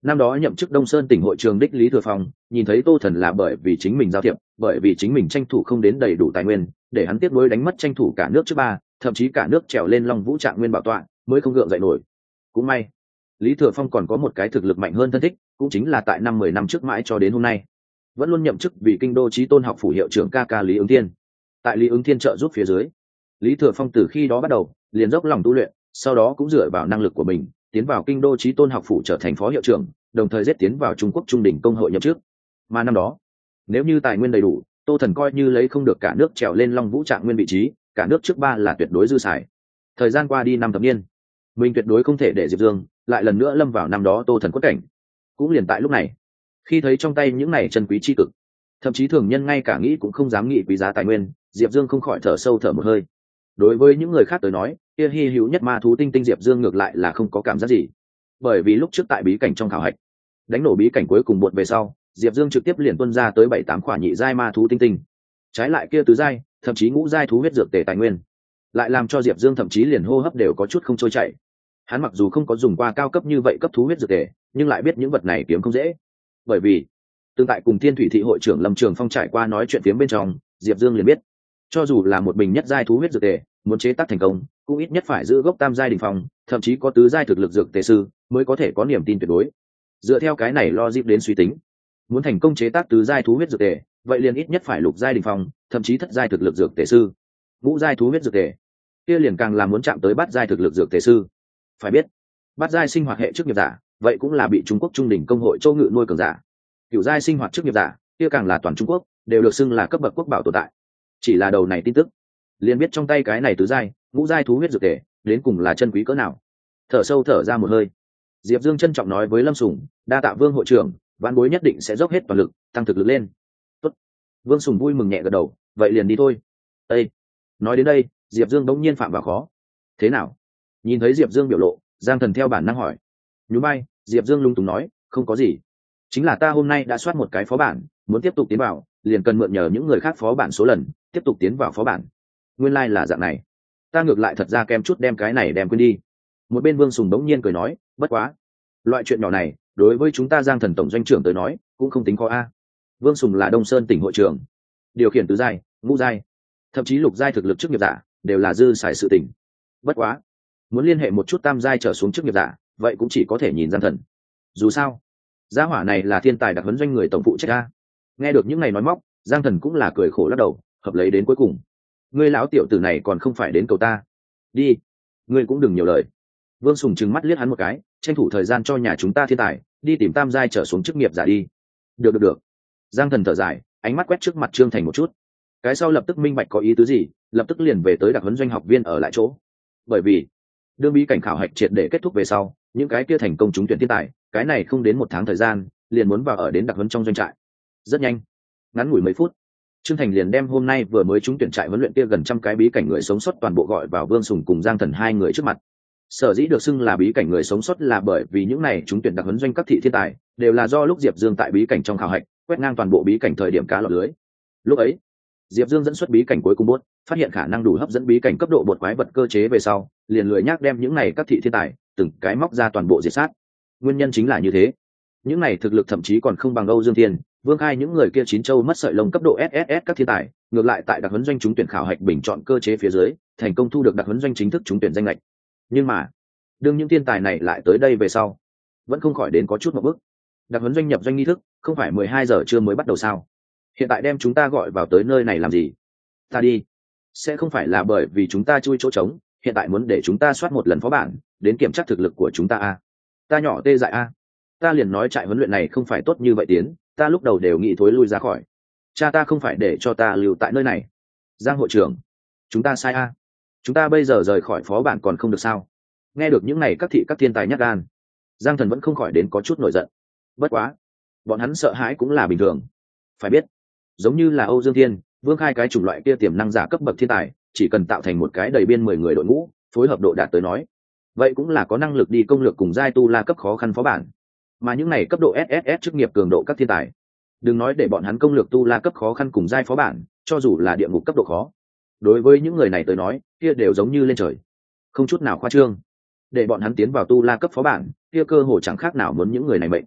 Năm đó nhậm chức Đông Sơn tỉnh hội trường đích Lý Thừa Phong nhìn thấy Tô Thần là bởi vì chính mình giao thiệp, bởi vì chính mình tranh thủ không đến đầy đủ tài nguyên, để hắn tiếp nối đánh mất tranh thủ cả nước trước ba, thậm chí cả nước trèo lên Long Vũ Trạng Nguyên bảo tọa, mới không gượng dậy nổi. Cũng may, Lý Thừa Phong còn có một cái thực lực mạnh hơn thân thích, cũng chính là tại năm mười năm trước mãi cho đến hôm nay, vẫn luôn nhậm chức vì Kinh Đô Chí Tôn học phủ hiệu trưởng ca ca Lý Ứng Thiên. Tại Lý Ứng Thiên trợ giúp phía dưới, Lý Thừa Phong từ khi đó bắt đầu liền dốc lòng tu luyện, sau đó cũng dựa vào năng lực của mình tiến vào Kinh Đô Chí Tôn học phủ trở thành phó hiệu trưởng, đồng thời giết tiến vào Trung Quốc Trung đỉnh công hội nhậm chức. Mà năm đó, nếu như tài nguyên đầy đủ, Tô Thần coi như lấy không được cả nước trèo lên Long Vũ Trạng Nguyên vị trí, cả nước trước ba là tuyệt đối dư xài. Thời gian qua đi năm thập niên, mình tuyệt đối không thể để Diệp Dương lại lần nữa lâm vào năm đó Tô Thần quất cảnh. Cũng liền tại lúc này, khi thấy trong tay những này chân quý chi cực, thậm chí thường nhân ngay cả nghĩ cũng không dám nghĩ quý giá tài nguyên, Diệp Dương không khỏi thở sâu thở một hơi. Đối với những người khác tới nói, kia hi hữu nhất ma thú tinh tinh Diệp Dương ngược lại là không có cảm giác gì, bởi vì lúc trước tại bí cảnh trong khảo hạch, đánh nổ bí cảnh cuối cùng bột về sau, Diệp Dương trực tiếp liền tuân ra tới bảy tám khỏa nhị giai ma thú tinh tinh. Trái lại kia tứ giai, thậm chí ngũ giai thú huyết dược tề tài nguyên, lại làm cho Diệp Dương thậm chí liền hô hấp đều có chút không trôi chảy. Hắn mặc dù không có dùng qua cao cấp như vậy cấp thú huyết dược tề, nhưng lại biết những vật này kiếm không dễ. Bởi vì, tương tại cùng Thiên Thủy thị hội trưởng Lâm Trường Phong trải qua nói chuyện phiếm bên trong, Diệp Dương liền biết, cho dù là một bình nhất giai thú huyết dược tề, muốn chế tác thành công, cũng ít nhất phải giữ gốc tam giai đỉnh phong, thậm chí có tứ giai thực lực dược tề sư mới có thể có niềm tin tuyệt đối. Dựa theo cái này logic đến suy tính, muốn thành công chế tác tứ giai thú huyết dược tề, vậy liền ít nhất phải lục giai đỉnh phong, thậm chí thất giai thực lực dược tề sư. Ngũ giai thú huyết dược tề, kia liền càng là muốn chạm tới bát giai thực lực dược tề sư. Phải biết, bát giai sinh hoạt hệ chức nghiệp giả, vậy cũng là bị Trung Quốc Trung đỉnh công hội châu ngự nuôi cường giả. Cửu giai sinh hoạt chức nghiệp giả, kia càng là toàn Trung Quốc đều được xưng là cấp bậc quốc bảo tồn tại. Chỉ là đầu này tin tức, liền biết trong tay cái này tứ giai, ngũ giai thú huyết dược tề, đến cùng là chân quý cỡ nào. Thở sâu thở ra một hơi, Diệp Dương trân trọng nói với Lâm Sùng, đa tạ Vương hội trưởng, vãn bối nhất định sẽ dốc hết toàn lực, tăng thực lực lên. Tốt. Vương Sùng vui mừng nhẹ gật đầu, vậy liền đi thôi. Ê! Nói đến đây, Diệp Dương bỗng nhiên phạm vào khó. Thế nào? Nhìn thấy Diệp Dương biểu lộ, Giang Thần theo bản năng hỏi. Nhún vai, Diệp Dương lung túng nói, không có gì. Chính là ta hôm nay đã soát một cái phó bản, muốn tiếp tục tiến vào, liền cần mượn nhờ những người khác phó bản số lần, tiếp tục tiến vào phó bản. Nguyên lai like là dạng này. Ta ngược lại thật ra kem chút đem cái này đem quên đi. Một bên Vương Sùng bỗng nhiên cười nói, bất quá, loại chuyện nhỏ này đối với chúng ta Giang Thần tổng doanh trưởng tới nói cũng không tính khó a. Vương Sùng là Đông Sơn tỉnh hội trưởng, điều khiển tứ giai, ngũ giai, thậm chí lục giai thực lực chức nghiệp giả đều là dư xài sự tỉnh. Bất quá, muốn liên hệ một chút tam giai trở xuống chức nghiệp giả, vậy cũng chỉ có thể nhìn Giang Thần. Dù sao, gia hỏa này là thiên tài đặc huấn doanh người tổng phụ trách a. Nghe được những này nói móc, Giang Thần cũng là cười khổ lắc đầu, hợp lấy đến cuối cùng, ngươi lão tiểu tử này còn không phải đến cầu ta. Đi, ngươi cũng đừng nhiều lời. Vương Sùng trừng mắt liếc hắn một cái, tranh thủ thời gian cho nhà chúng ta thiên tài đi tìm tam giai trở xuống chức nghiệp giả đi. Được được được. Giang Thần thở dài, ánh mắt quét trước mặt Trương Thành một chút, cái sau lập tức minh bạch có ý tứ gì, lập tức liền về tới đặc huấn doanh học viên ở lại chỗ. Bởi vì đương bí cảnh khảo hạch triệt để kết thúc về sau, những cái kia thành công trúng tuyển thiên tài, cái này không đến một tháng thời gian liền muốn vào ở đến đặc huấn trong doanh trại. Rất nhanh, ngắn ngủi mấy phút, Trương Thành liền đem hôm nay vừa mới trúng tuyển trại huấn luyện kia gần trăm cái bí cảnh người sống sót toàn bộ gọi vào Vương Sùng cùng Giang Thần hai người trước mặt. Sở dĩ được xưng là bí cảnh người sống sót là bởi vì những này trúng tuyển đặc huấn doanh các thị thiên tài đều là do lúc Diệp Dương tại bí cảnh trong khảo hạch quét ngang toàn bộ bí cảnh thời điểm cá lọt lưới. Lúc ấy, Diệp Dương dẫn xuất bí cảnh cuối cùng bốt, phát hiện khả năng đủ hấp dẫn bí cảnh cấp độ bột quái vật cơ chế về sau, liền lười nhác đem những này các thị thiên tài từng cái móc ra toàn bộ diệt sát. Nguyên nhân chính là như thế. Những này thực lực thậm chí còn không bằng Âu Dương Thiên, Vương Khai những người kia chín châu mất sợi lông cấp độ ét ét ét các thiên tài, ngược lại tại đặc huấn doanh trúng tuyển khảo hạch bình chọn cơ chế phía dưới, thành công thu được đặc huấn doanh chính thức trúng tuyển danh lệch. Nhưng mà, đương những thiên tài này lại tới đây về sau, vẫn không khỏi đến có chút một bước. Đặc huấn doanh nhập doanh nghi thức, không phải mười hai giờ trưa mới bắt đầu sao? Hiện tại đem chúng ta gọi vào tới nơi này làm gì? Ta đi. Sẽ không phải là bởi vì chúng ta chui chỗ trống, hiện tại muốn để chúng ta soát một lần phó bản, đến kiểm tra thực lực của chúng ta a. Ta nhỏ tê dại a. Ta liền nói trại huấn luyện này không phải tốt như vậy tiến, ta lúc đầu đều nghĩ thối lui ra khỏi. Cha ta không phải để cho ta lưu tại nơi này. Giang hội trưởng, chúng ta sai a. Chúng ta bây giờ rời khỏi phó bản còn không được sao? Nghe được những này các thị các thiên tài nhát gan, Giang Thần vẫn không khỏi đến có chút nổi giận. Bất quá, bọn hắn sợ hãi cũng là bình thường. Phải biết, giống như là Âu Dương Thiên, Vương Khai cái chủng loại kia tiềm năng giả cấp bậc thiên tài, chỉ cần tạo thành một cái đầy biên mười người đội ngũ, phối hợp độ đạt tới nói, vậy cũng là có năng lực đi công lược cùng giai tu la cấp khó khăn phó bản. Mà những này cấp độ ét ét ét chức nghiệp cường độ các thiên tài, đừng nói để bọn hắn công lược tu la cấp khó khăn cùng giai phó bản, cho dù là địa ngục cấp độ khó, đối với những người này tới nói, kia đều giống như lên trời, không chút nào khoa trương. Để bọn hắn tiến vào tu la cấp phó bản, kia cơ hồ chẳng khác nào muốn những người này mệnh.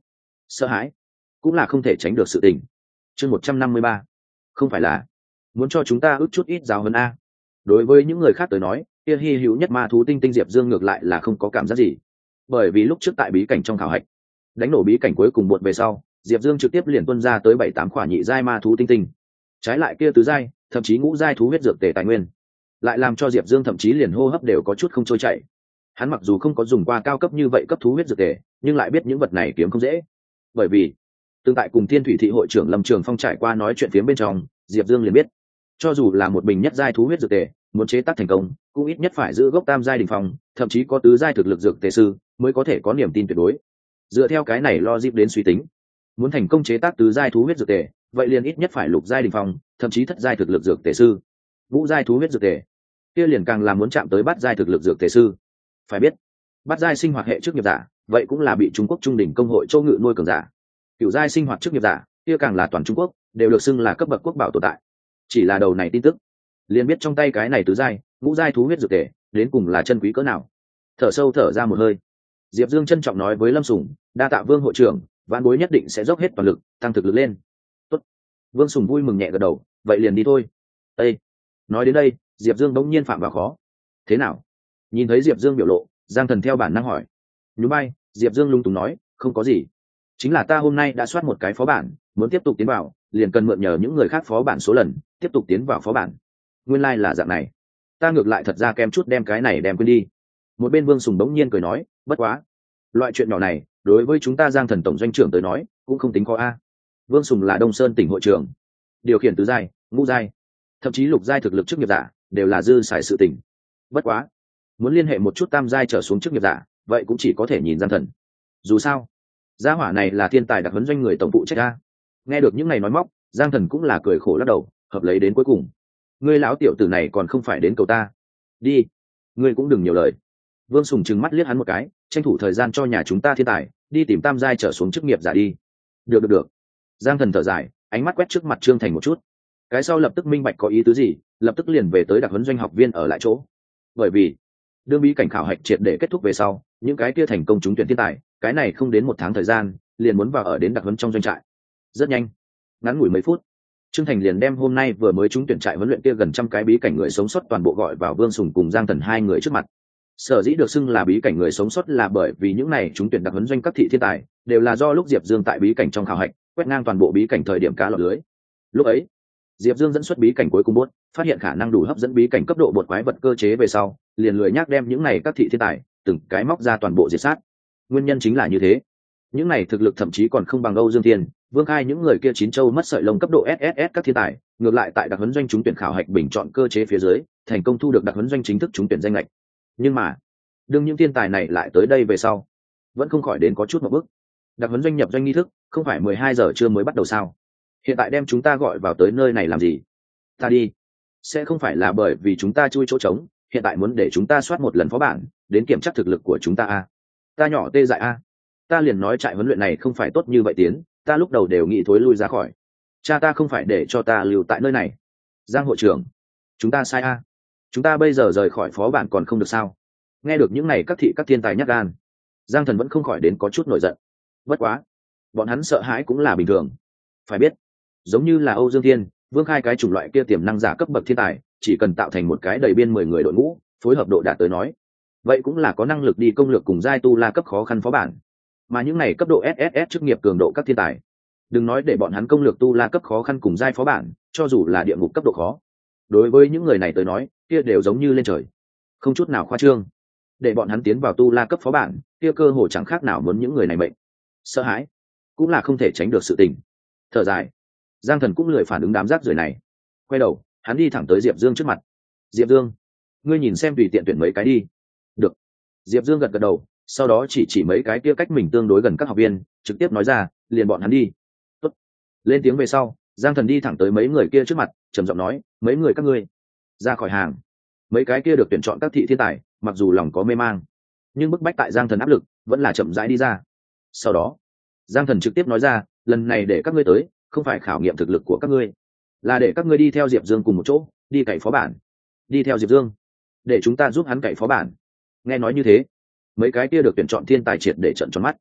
sợ hãi cũng là không thể tránh được sự tình. Chương một trăm năm mươi ba, không phải là muốn cho chúng ta ước chút ít giáo hơn a. Đối với những người khác tới nói, kia hy hữu nhất ma thú tinh tinh Diệp Dương ngược lại là không có cảm giác gì, bởi vì lúc trước tại bí cảnh trong khảo hạch đánh nổ bí cảnh cuối cùng muộn về sau, Diệp Dương trực tiếp liền tuân ra tới bảy tám khỏa nhị giai ma thú tinh tinh, trái lại kia tứ giai thậm chí ngũ giai thú huyết dược tề tài nguyên lại làm cho Diệp Dương thậm chí liền hô hấp đều có chút không trôi chảy. Hắn mặc dù không có dùng qua cao cấp như vậy cấp thú huyết dược tề, nhưng lại biết những vật này kiếm không dễ, bởi vì tương tại cùng Thiên Thủy thị hội trưởng Lâm Trường Phong trải qua nói chuyện phía bên trong, Diệp Dương liền biết cho dù là một bình nhất giai thú huyết dược tề muốn chế tác thành công cũng ít nhất phải giữ gốc tam giai đỉnh phong, thậm chí có tứ giai thực lực dược tề sư mới có thể có niềm tin tuyệt đối. Dựa theo cái này lo dịp đến suy tính, muốn thành công chế tác tứ giai thú huyết dược tề vậy liền ít nhất phải lục giai đỉnh phong, thậm chí thất giai thực lực dược tề sư. Ngũ giai thú huyết dược tề kia liền càng là muốn chạm tới bát giai thực lực dược tề sư. Phải biết bát giai sinh hoạt hệ trước nghiệp giả vậy cũng là bị Trung Quốc trung đỉnh công hội châu ngự nuôi cường giả, cửu giai sinh hoạt trước nghiệp giả kia càng là toàn Trung Quốc đều được xưng là cấp bậc quốc bảo tồn tại. Chỉ là đầu này tin tức liền biết trong tay cái này tứ giai ngũ giai thú huyết dược tề đến cùng là chân quý cỡ nào. Thở sâu thở ra một hơi, Diệp Dương trân trọng nói với Lâm Sùng, đa tạ Vương hội trưởng, vãn bối nhất định sẽ dốc hết toàn lực tăng thực lực lên. Tốt. Vương Sùng vui mừng nhẹ gật đầu, vậy liền đi thôi. Ê! Nói đến đây, Diệp Dương bỗng nhiên phạm vào khó. Thế nào? Nhìn thấy Diệp Dương biểu lộ, Giang Thần theo bản năng hỏi. Nhún vai, Diệp Dương lung túng nói, không có gì, chính là ta hôm nay đã soát một cái phó bản, muốn tiếp tục tiến vào liền cần mượn nhờ những người khác phó bản số lần tiếp tục tiến vào phó bản. Nguyên lai là dạng này, ta ngược lại thật ra kém chút đem cái này đem quên đi. Một bên Vương Sùng bỗng nhiên cười nói, bất quá loại chuyện nhỏ này đối với chúng ta Giang Thần tổng doanh trưởng tới nói cũng không tính khó a. Vương Sùng là Đông Sơn tỉnh hội trưởng, điều khiển tứ giai ngũ giai thậm chí lục giai thực lực chức nghiệp giả đều là dư xài sự tỉnh. Bất quá muốn liên hệ một chút tam giai trở xuống chức nghiệp giả vậy cũng chỉ có thể nhìn Giang Thần. Dù sao gia hỏa này là thiên tài đặc huấn doanh người tổng phụ trách a. Nghe được những này nói móc, Giang Thần cũng là cười khổ lắc đầu, hợp lấy đến cuối cùng, ngươi lão tiểu tử này còn không phải đến cầu ta. Đi, ngươi cũng đừng nhiều lời. Vương Sùng trừng mắt liếc hắn một cái, tranh thủ thời gian cho nhà chúng ta thiên tài đi tìm tam giai trở xuống chức nghiệp giả đi. Được được được. Giang Thần thở dài, ánh mắt quét trước mặt Trương Thành một chút, cái sau lập tức minh bạch có ý tứ gì, lập tức liền về tới đặc huấn doanh học viên ở lại chỗ. Bởi vì đương bí cảnh khảo hạch triệt để kết thúc về sau, những cái kia thành công trúng tuyển thiên tài, cái này không đến một tháng thời gian liền muốn vào ở đến đặc huấn trong doanh trại. Rất nhanh, ngắn ngủi mấy phút, Trương Thành liền đem hôm nay vừa mới trúng tuyển trại huấn luyện kia gần trăm cái bí cảnh người sống sót toàn bộ gọi vào Vương Sùng cùng Giang Thần hai người trước mặt. Sở dĩ được xưng là bí cảnh người sống sót là bởi vì những này trúng tuyển đặc huấn doanh các thị thiên tài đều là do lúc Diệp Dương tại bí cảnh trong khảo hạch quét ngang toàn bộ bí cảnh thời điểm cá lọt lưới. Lúc ấy Diệp Dương dẫn xuất bí cảnh cuối cùng bốt, phát hiện khả năng đủ hấp dẫn bí cảnh cấp độ bột quái vật cơ chế về sau, liền lười nhác đem những này các thị thiên tài từng cái móc ra toàn bộ diệt sát. Nguyên nhân chính là như thế, những này thực lực thậm chí còn không bằng Âu Dương Thiên, Vương Khai những người kia chín châu mất sợi lông cấp độ ét ét ét các thiên tài, ngược lại tại đặc huấn doanh trúng tuyển khảo hạch bình chọn cơ chế phía dưới, thành công thu được đặc huấn doanh chính thức trúng tuyển danh lệch. Nhưng mà, đương những thiên tài này lại tới đây về sau, vẫn không khỏi đến có chút một bước. Đặc huấn doanh nhập doanh nghi thức, không phải mười hai giờ trưa mới bắt đầu sao? Hiện tại đem chúng ta gọi vào tới nơi này làm gì? Ta đi, sẽ không phải là bởi vì chúng ta chui chỗ trống, hiện tại muốn để chúng ta soát một lần phó bản, đến kiểm tra thực lực của chúng ta a? Ta nhỏ tê dại a. Ta liền nói trại huấn luyện này không phải tốt như vậy tiến, ta lúc đầu đều nghĩ thối lui ra khỏi. Cha ta không phải để cho ta lưu tại nơi này. Giang hội trưởng, chúng ta sai a. Chúng ta bây giờ rời khỏi phó bản còn không được sao? Nghe được những này các thị các thiên tài nhát gan, Giang Thần vẫn không khỏi đến có chút nổi giận. Bất quá, bọn hắn sợ hãi cũng là bình thường. Phải biết, giống như là Âu Dương Thiên, Vương Khai cái chủng loại kia tiềm năng giả cấp bậc thiên tài, chỉ cần tạo thành một cái đầy biên mười người đội ngũ, phối hợp độ đạt tới nói, vậy cũng là có năng lực đi công lược cùng giai tu la cấp khó khăn phó bản. Mà những này cấp độ ét ét ét chức nghiệp cường độ các thiên tài, đừng nói để bọn hắn công lược tu la cấp khó khăn cùng giai phó bản, cho dù là địa ngục cấp độ khó, đối với những người này tới nói, kia đều giống như lên trời, không chút nào khoa trương. Để bọn hắn tiến vào tu la cấp phó bản, kia cơ hồ chẳng khác nào muốn những người này mệnh. Sợ hãi cũng là không thể tránh được sự tình. Thở dài, Giang Thần cũng lười phản ứng đám rác rưởi này, quay đầu hắn đi thẳng tới Diệp Dương trước mặt. Diệp Dương, ngươi nhìn xem tùy tiện tuyển mấy cái đi. Được. Diệp Dương gật gật đầu, sau đó chỉ chỉ mấy cái kia cách mình tương đối gần các học viên, trực tiếp nói ra, liền bọn hắn đi. Tốt. Lên tiếng về sau, Giang Thần đi thẳng tới mấy người kia trước mặt, trầm giọng nói, mấy người các ngươi ra khỏi hàng. Mấy cái kia được tuyển chọn các thị thiên tài, mặc dù lòng có mê mang, nhưng bức bách tại Giang Thần áp lực, vẫn là chậm rãi đi ra. Sau đó, Giang Thần trực tiếp nói ra, lần này để các ngươi tới, không phải khảo nghiệm thực lực của các ngươi, là để các ngươi đi theo Diệp Dương cùng một chỗ, đi cày phó bản. Đi theo Diệp Dương, để chúng ta giúp hắn cày phó bản. Nghe nói như thế, mấy cái kia được tuyển chọn thiên tài triệt để trận tròn mắt.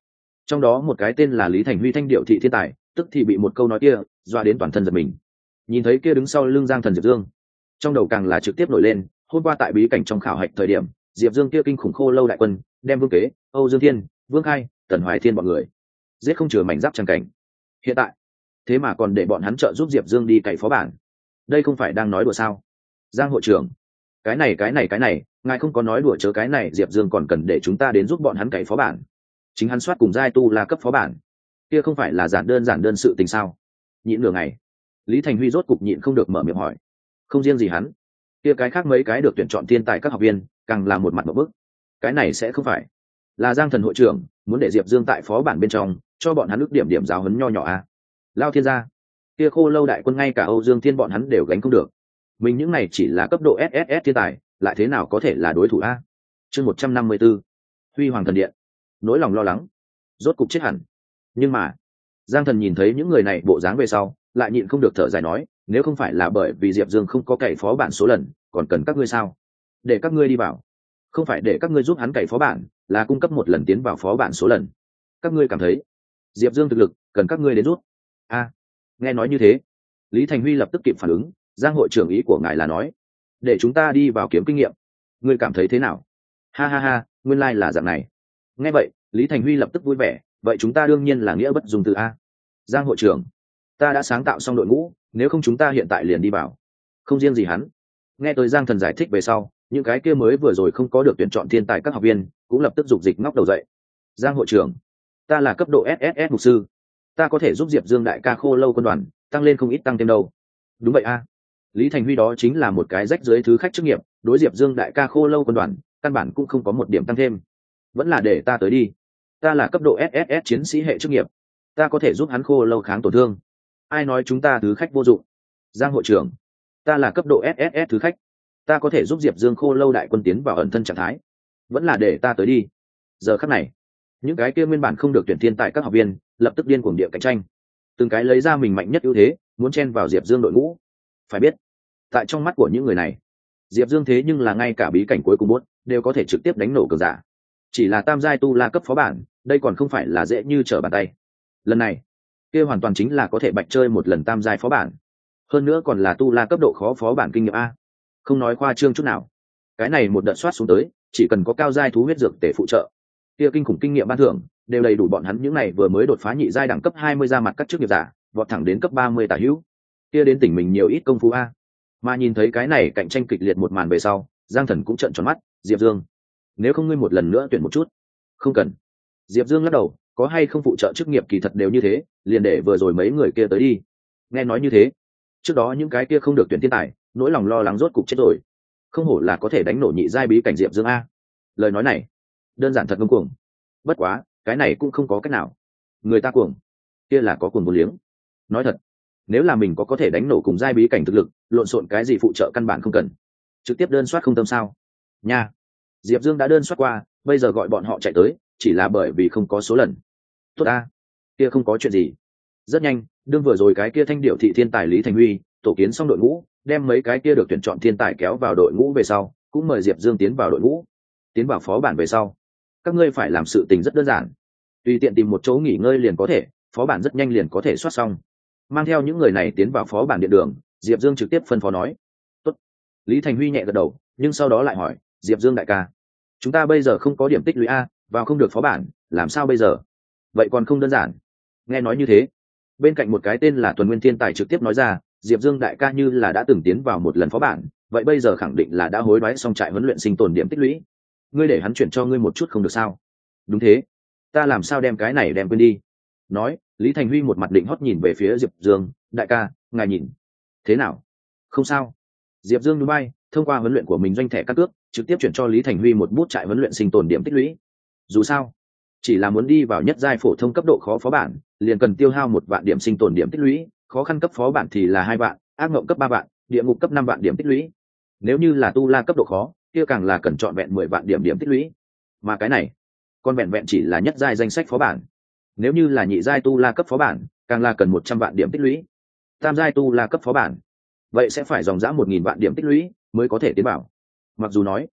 trong đó một cái tên là Lý Thành Huy thanh điệu thị thiên tài, tức thì bị một câu nói kia dọa đến toàn thân giật mình. Nhìn thấy kia đứng sau lưng Giang Thần Diệp Dương, trong đầu càng là trực tiếp nổi lên hôm qua tại bí cảnh trong khảo hạch thời điểm Diệp Dương kia kinh khủng khô lâu đại quân đem Vương Kế, Âu Dương Thiên, Vương Khai, Tần Hoài Thiên bọn người giết không chừa mảnh giáp trang cảnh. Hiện tại thế mà còn để bọn hắn trợ giúp Diệp Dương đi cày phó bản, đây không phải đang nói đùa sao? Giang hội trưởng, cái này cái này cái này ngài không có nói đùa chớ, cái này Diệp Dương còn cần để chúng ta đến giúp bọn hắn cày phó bản, chính hắn soát cùng giai tu là cấp phó bản, kia không phải là giản đơn giản đơn sự tình sao? Nhịn nửa ngày, Lý Thành Huy rốt cục nhịn không được mở miệng hỏi. Không riêng gì hắn, kia cái khác mấy cái được tuyển chọn thiên tài các học viên càng là một mặt một bức. Cái này sẽ không phải là Giang Thần hội trưởng muốn để Diệp Dương tại phó bản bên trong cho bọn hắn ước điểm điểm giáo huấn nho nhỏ à? Lao thiên gia, kia khô lâu đại quân ngay cả Âu Dương Thiên bọn hắn đều gánh không được, mình những này chỉ là cấp độ ét ét ét thiên tài lại thế nào có thể là đối thủ a? Chương một trăm năm mươi 154, Huy Hoàng Thần Điện. Nỗi lòng lo lắng rốt cục chết hẳn. Nhưng mà Giang Thần nhìn thấy những người này bộ dáng về sau lại nhịn không được thở dài nói, nếu không phải là bởi vì Diệp Dương không có cày phó bản số lần, còn cần các ngươi sao? Để các ngươi đi vào, không phải để các ngươi giúp hắn cày phó bản, là cung cấp một lần tiến vào phó bản số lần. Các ngươi cảm thấy Diệp Dương thực lực cần các ngươi đến rút a? À, nghe nói như thế, Lý Thành Huy lập tức kịp phản ứng. Giang hội trưởng, ý của ngài là nói để chúng ta đi vào kiếm kinh nghiệm, ngươi cảm thấy thế nào? Ha ha ha, nguyên lai là dạng này. Nghe vậy, Lý Thành Huy lập tức vui vẻ, vậy chúng ta đương nhiên là nghĩa bất dung từ a. Giang hội trưởng, ta đã sáng tạo xong đội ngũ, nếu không chúng ta hiện tại liền đi vào. Không riêng gì hắn, nghe tới Giang Thần giải thích về sau, những cái kia mới vừa rồi không có được tuyển chọn thiên tài các học viên cũng lập tức dục dịch ngóc đầu dậy. Giang hội trưởng, ta là cấp độ ét ét ét mục sư, ta có thể giúp Diệp Dương đại ca khô lâu quân đoàn tăng lên không ít tăng thêm đâu. Đúng vậy a. Lý Thành Huy đó chính là một cái rách dưới thứ khách chức nghiệp, đối Diệp Dương đại ca khô lâu quân đoàn căn bản cũng không có một điểm tăng thêm, vẫn là để ta tới đi, ta là cấp độ ét ét ét chiến sĩ hệ chức nghiệp, ta có thể giúp hắn khô lâu kháng tổn thương. Ai nói chúng ta thứ khách vô dụng? Giang hội trưởng, ta là cấp độ ét ét ét thứ khách, ta có thể giúp Diệp Dương khô lâu đại quân tiến vào ẩn thân trạng thái, vẫn là để ta tới đi. Giờ khắc này, những cái kia nguyên bản không được tuyển thiên tại các học viên lập tức điên cuồng địa cạnh tranh, từng cái lấy ra mình mạnh nhất ưu thế muốn chen vào Diệp Dương đội ngũ. Phải biết, tại trong mắt của những người này, Diệp Dương thế nhưng là ngay cả bí cảnh cuối cùng bốt đều có thể trực tiếp đánh nổ cường giả, chỉ là tam giai tu la cấp phó bản, đây còn không phải là dễ như trở bàn tay. Lần này kia hoàn toàn chính là có thể bạch chơi một lần tam giai phó bản, hơn nữa còn là tu la cấp độ khó phó bản kinh nghiệm a. Không nói khoa trương chút nào, cái này một đợt soát xuống tới, chỉ cần có cao giai thú huyết dược để phụ trợ, kia kinh khủng kinh nghiệm ban thưởng đều đầy đủ bọn hắn những này vừa mới đột phá nhị giai đẳng cấp hai mươi ra mặt các chức nghiệp giả vọt thẳng đến cấp ba mươi tả hữu, kia đến tỉnh mình nhiều ít công phu a. Mà nhìn thấy cái này cạnh tranh kịch liệt một màn về sau, Giang Thần cũng trợn tròn mắt. Diệp Dương, nếu không ngươi một lần nữa tuyển một chút? Không cần. Diệp Dương lắc đầu, có hay không phụ trợ chức nghiệp kỳ thật đều như thế, liền để vừa rồi mấy người kia tới đi. Nghe nói như thế, trước đó những cái kia không được tuyển thiên tài nỗi lòng lo lắng rốt cục chết rồi. Không hổ là có thể đánh nổ nhị giai bí cảnh Diệp Dương a. Lời nói này đơn giản thật ngông cuồng. Bất quá cái này cũng không có cách nào, người ta cuồng kia là có cuồng vô liếng. Nói thật, nếu là mình có có thể đánh nổ cùng giai bí cảnh thực lực, lộn xộn cái gì phụ trợ căn bản không cần, trực tiếp đơn soát không tâm sao nha. Diệp Dương đã đơn soát qua, bây giờ gọi bọn họ chạy tới chỉ là bởi vì không có số lần. Tốt a, kia không có chuyện gì. Rất nhanh, đương vừa rồi cái kia thanh điệu thị thiên tài Lý Thành Huy tổ kiến xong đội ngũ, đem mấy cái kia được tuyển chọn thiên tài kéo vào đội ngũ về sau, cũng mời Diệp Dương tiến vào đội ngũ. Tiến vào phó bản về sau, các ngươi phải làm sự tình rất đơn giản, tùy tiện tìm một chỗ nghỉ ngơi liền có thể, phó bản rất nhanh liền có thể soát xong. Mang theo những người này tiến vào phó bản điện đường, Diệp Dương trực tiếp phân phó nói. Tốt. Lý Thành Huy nhẹ gật đầu, nhưng sau đó lại hỏi, Diệp Dương đại ca, chúng ta bây giờ không có điểm tích lũy a, vào không được phó bản, làm sao bây giờ? Vậy còn không đơn giản. Nghe nói như thế, bên cạnh một cái tên là Tuần Nguyên Thiên Tài trực tiếp nói ra, Diệp Dương đại ca như là đã từng tiến vào một lần phó bản, vậy bây giờ khẳng định là đã hối đoái xong trại huấn luyện sinh tồn điểm tích lũy. Ngươi để hắn chuyển cho ngươi một chút không được sao? Đúng thế, ta làm sao đem cái này đem quên đi. Nói, Lý Thành Huy một mặt định hót nhìn về phía Diệp Dương, đại ca, ngài nhìn thế nào? Không sao. Diệp Dương núi bay, thông qua huấn luyện của mình doanh thẻ căn cước, trực tiếp chuyển cho Lý Thành Huy một bút trại huấn luyện sinh tồn điểm tích lũy. Dù sao, chỉ là muốn đi vào nhất giai phổ thông cấp độ khó phó bản, liền cần tiêu hao một vạn điểm sinh tồn điểm tích lũy, khó khăn cấp phó bản thì là hai vạn, ác ngộng cấp ba vạn, địa ngục cấp năm vạn điểm tích lũy. Nếu như là tu la cấp độ khó, kia càng là cần trọn vẹn mười vạn điểm điểm tích lũy. Mà cái này, còn vẹn vẹn chỉ là nhất giai danh sách phó bản. Nếu như là nhị giai tu la cấp phó bản, càng là cần một trăm vạn điểm tích lũy. Tam giai tu la cấp phó bản, vậy sẽ phải dòng dã một nghìn vạn điểm tích lũy mới có thể tiến vào. Mặc dù nói,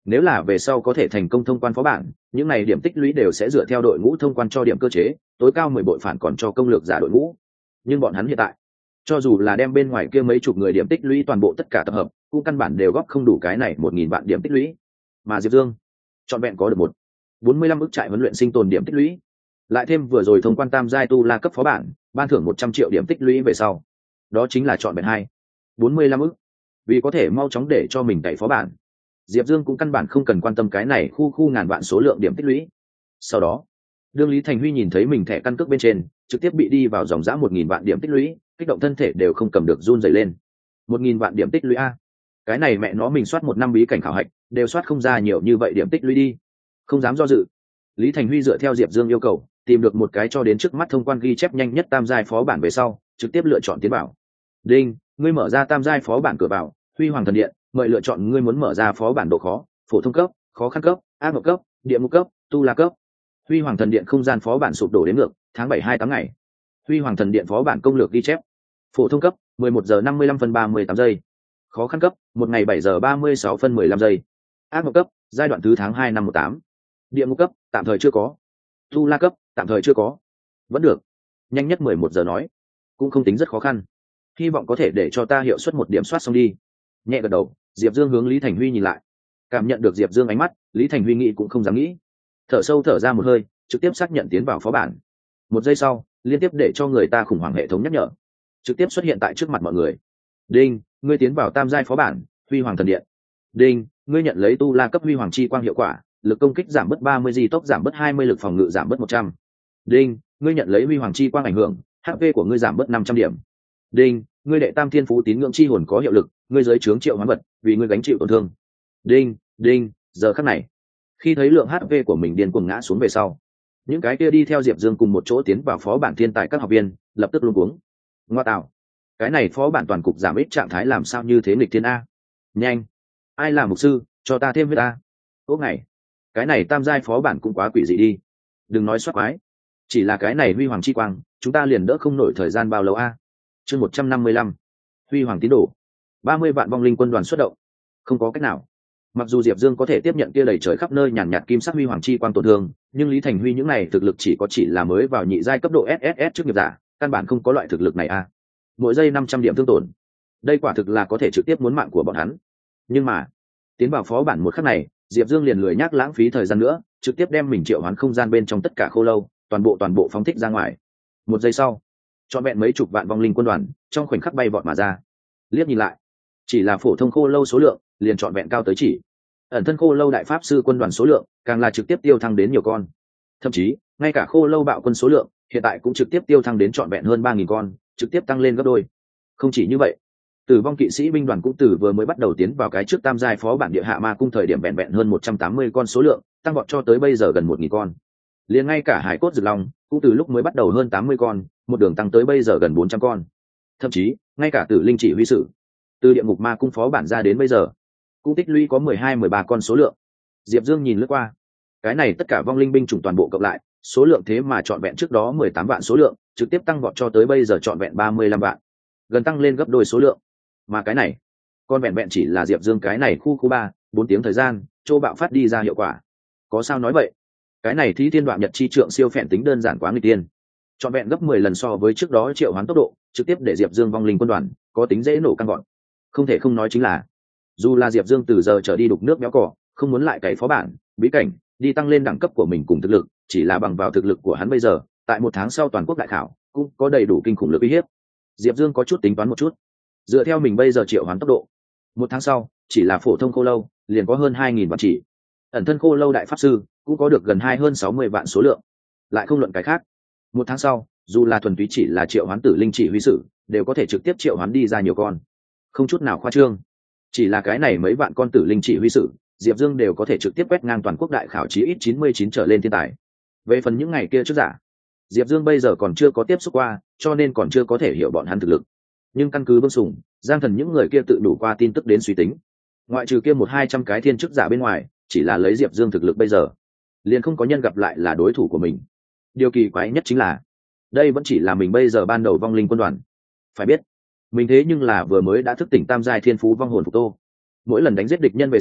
Nếu là về sau có thể thành công thông quan phó bản, những này điểm tích lũy đều sẽ dựa theo đội ngũ thông quan cho điểm cơ chế, tối cao mười bội phản còn cho công lược giả đội ngũ. Nhưng bọn hắn hiện tại, cho dù là đem bên ngoài kia mấy chục người điểm tích lũy toàn bộ tất cả tập hợp, cũng căn bản đều góp không đủ cái này một nghìn vạn điểm tích lũy. Mà Diệp Dương chọn vẹn có được một bốn mươi lăm ức trại huấn luyện sinh tồn điểm tích lũy, lại thêm vừa rồi thông quan tam giai tu la cấp phó bản, ban thưởng một trăm triệu điểm tích lũy về sau, đó chính là chọn vẹn hai bốn mươi lăm ức. Vì có thể mau chóng để cho mình cày phó bản, Diệp Dương cũng căn bản không cần quan tâm cái này khu khu ngàn vạn số lượng điểm tích lũy. Sau đó, đương Lý Thành Huy nhìn thấy mình thẻ căn cước bên trên trực tiếp bị đi vào dòng dã một nghìn vạn điểm tích lũy, kích động thân thể đều không cầm được run rẩy lên. Một nghìn vạn điểm tích lũy a, cái này mẹ nó mình soát một năm bí cảnh khảo hạch đều soát không ra nhiều như vậy điểm tích lũy đi. Không dám do dự, Lý Thành Huy dựa theo Diệp Dương yêu cầu, tìm được một cái cho đến trước mắt thông quan ghi chép nhanh nhất tam giai phó bản về sau, trực tiếp lựa chọn tiến bảo. Đinh, ngươi mở ra tam giai phó bản cửa vào, Huy Hoàng Thần Điện, mời lựa chọn ngươi muốn mở ra phó bản độ khó, phổ thông cấp, khó khăn cấp, ác ngộ cấp, địa ngục cấp, tu la cấp. Huy Hoàng Thần Điện không gian phó bản sụp đổ đến ngược, tháng bảy hai tám ngày. Huy Hoàng Thần Điện phó bản công lược ghi chép. Phổ thông cấp, mười một giờ năm mươi lăm phân ba mươi tám giây. Khó khăn cấp, một ngày bảy giờ ba mươi sáu phân mười lăm giây. Ác ngộ cấp, giai đoạn thứ tháng hai năm một tám. Địa ngục cấp, tạm thời chưa có. Tu la cấp, tạm thời chưa có. Vẫn được. Nhanh nhất mười một giờ nói, cũng không tính rất khó khăn. Hy vọng có thể để cho ta hiệu suất một điểm soát xong đi. Nhẹ gật đầu, Diệp Dương hướng Lý Thành Huy nhìn lại. Cảm nhận được Diệp Dương ánh mắt, Lý Thành Huy nghĩ cũng không dám nghĩ. Thở sâu thở ra một hơi, trực tiếp xác nhận tiến vào phó bản. Một giây sau, liên tiếp để cho người ta khủng hoảng hệ thống nhắc nhở trực tiếp xuất hiện tại trước mặt mọi người. Đinh, ngươi tiến vào tam giai phó bản Huy Hoàng Thần Điện. Đinh, ngươi nhận lấy tu la cấp Huy Hoàng chi quang hiệu quả, lực công kích giảm bớt ba mươi, di tốc giảm bớt hai mươi, lực phòng ngự giảm bớt một trăm. Đinh, ngươi nhận lấy Huy Hoàng chi quang ảnh hưởng, hát pê của ngươi giảm bớt năm trăm điểm. Đinh, ngươi đệ tam thiên phú tín ngưỡng chi hồn có hiệu lực, ngươi giới chướng triệu hoán vật, vì ngươi gánh chịu tổn thương. Đinh, đinh, giờ khắc này, khi thấy lượng hát pê của mình điên cuồng ngã xuống về sau, những cái kia đi theo Diệp Dương cùng một chỗ tiến vào phó bản thiên tài các học viên lập tức luống cuống. Ngoa tạo, cái này phó bản toàn cục giảm ít trạng thái làm sao như thế nghịch thiên a? Nhanh, ai là mục sư, cho ta thêm huyết a. Ốc này, cái này tam giai phó bản cũng quá quỷ dị đi. Đừng nói soát quái, chỉ là cái này Huy Hoàng chi quang, chúng ta liền đỡ không nổi thời gian bao lâu a. Chương một trăm năm mươi lăm, Huy Hoàng tín đồ, ba mươi vạn vong linh quân đoàn xuất động. Không có cách nào, mặc dù Diệp Dương có thể tiếp nhận kia đầy trời khắp nơi nhàn nhạt kim sắc Huy Hoàng chi quang tổn thương, nhưng Lý Thành Huy những này thực lực chỉ có chỉ là mới vào nhị giai cấp độ ét ét ét trước nghiệp giả, căn bản không có loại thực lực này a. Mỗi giây năm trăm điểm thương tổn, đây quả thực là có thể trực tiếp muốn mạng của bọn hắn. Nhưng mà tiến vào phó bản một khắc này, Diệp Dương liền lười nhác lãng phí thời gian nữa, trực tiếp đem mình triệu hoán không gian bên trong tất cả khô lâu toàn bộ toàn bộ phóng thích ra ngoài. Một giây sau, trọn vẹn mấy chục vạn vong linh quân đoàn trong khoảnh khắc bay vọt mà ra. Liếc nhìn lại, chỉ là phổ thông khô lâu số lượng liền trọn vẹn cao tới chỉ ẩn thân khô lâu đại pháp sư quân đoàn số lượng càng là trực tiếp tiêu thăng đến nhiều con, thậm chí ngay cả khô lâu bạo quân số lượng hiện tại cũng trực tiếp tiêu thăng đến trọn vẹn hơn ba nghìn con, trực tiếp tăng lên gấp đôi. Không chỉ như vậy, tử vong kỵ sĩ binh đoàn cũng từ vừa mới bắt đầu tiến vào cái trước tam giai phó bản địa hạ ma cung thời điểm vẹn vẹn hơn một trăm tám mươi con số lượng, tăng vọt cho tới bây giờ gần một nghìn con. Liền ngay cả hải cốt rực long cũng từ lúc mới bắt đầu hơn tám mươi con, một đường tăng tới bây giờ gần bốn trăm con. Thậm chí ngay cả tử linh chỉ huy sử từ địa ngục ma cung phó bản ra đến bây giờ cũng tích lũy có mười hai mười ba con số lượng. Diệp Dương nhìn lướt qua, cái này tất cả vong linh binh chủng toàn bộ cộng lại, số lượng thế mà trọn vẹn trước đó mười tám vạn số lượng, trực tiếp tăng vọt cho tới bây giờ trọn vẹn ba mươi lăm vạn, gần tăng lên gấp đôi số lượng. Mà cái này con vẹn vẹn chỉ là Diệp Dương cái này khu khu ba bốn tiếng thời gian châu bạo phát đi ra hiệu quả. Có sao nói vậy, cái này Thí Thiên Đoạn Nhật chi trượng siêu phèn tính đơn giản quá nghịch tiên, trọn vẹn gấp mười lần so với trước đó triệu hoán tốc độ, trực tiếp để Diệp Dương vong linh quân đoàn có tính dễ nổ căng gọn. Không thể không nói chính là, dù là Diệp Dương từ giờ trở đi đục nước béo cỏ, không muốn lại cày phó bản bí cảnh đi tăng lên đẳng cấp của mình cùng thực lực, chỉ là bằng vào thực lực của hắn bây giờ, tại một tháng sau toàn quốc đại khảo cũng có đầy đủ kinh khủng lực uy hiếp. Diệp Dương có chút tính toán một chút, dựa theo mình bây giờ triệu hoán tốc độ, một tháng sau chỉ là phổ thông khô lâu liền có hơn hai nghìn vạn chỉ, ẩn thân khô lâu đại pháp sư cũng có được gần hai hơn sáu mươi vạn số lượng. Lại không luận cái khác, một tháng sau dù là thuần túy chỉ là triệu hoán tử linh chỉ huy sử đều có thể trực tiếp triệu hoán đi ra nhiều con, không chút nào khoa trương. Chỉ là cái này mấy vạn con tử linh chỉ huy sử, Diệp Dương đều có thể trực tiếp quét ngang toàn quốc đại khảo chí ít chín mươi chín trở lên thiên tài. Về phần những ngày kia trước giả, Diệp Dương bây giờ còn chưa có tiếp xúc qua, cho nên còn chưa có thể hiểu bọn hắn thực lực. Nhưng căn cứ Vương Sùng, Giang Thần những người kia tự đủ qua tin tức đến suy tính, ngoại trừ kia một hai trăm cái thiên chức giả bên ngoài, chỉ là lấy Diệp Dương thực lực bây giờ, liền không có nhân gặp lại là đối thủ của mình. Điều kỳ quái nhất chính là, đây vẫn chỉ là mình bây giờ ban đầu vong linh quân đoàn. Phải biết, mình thế nhưng là vừa mới đã thức tỉnh tam giai thiên phú vong hồn phục tô. Mỗi lần đánh giết địch nhân về sau,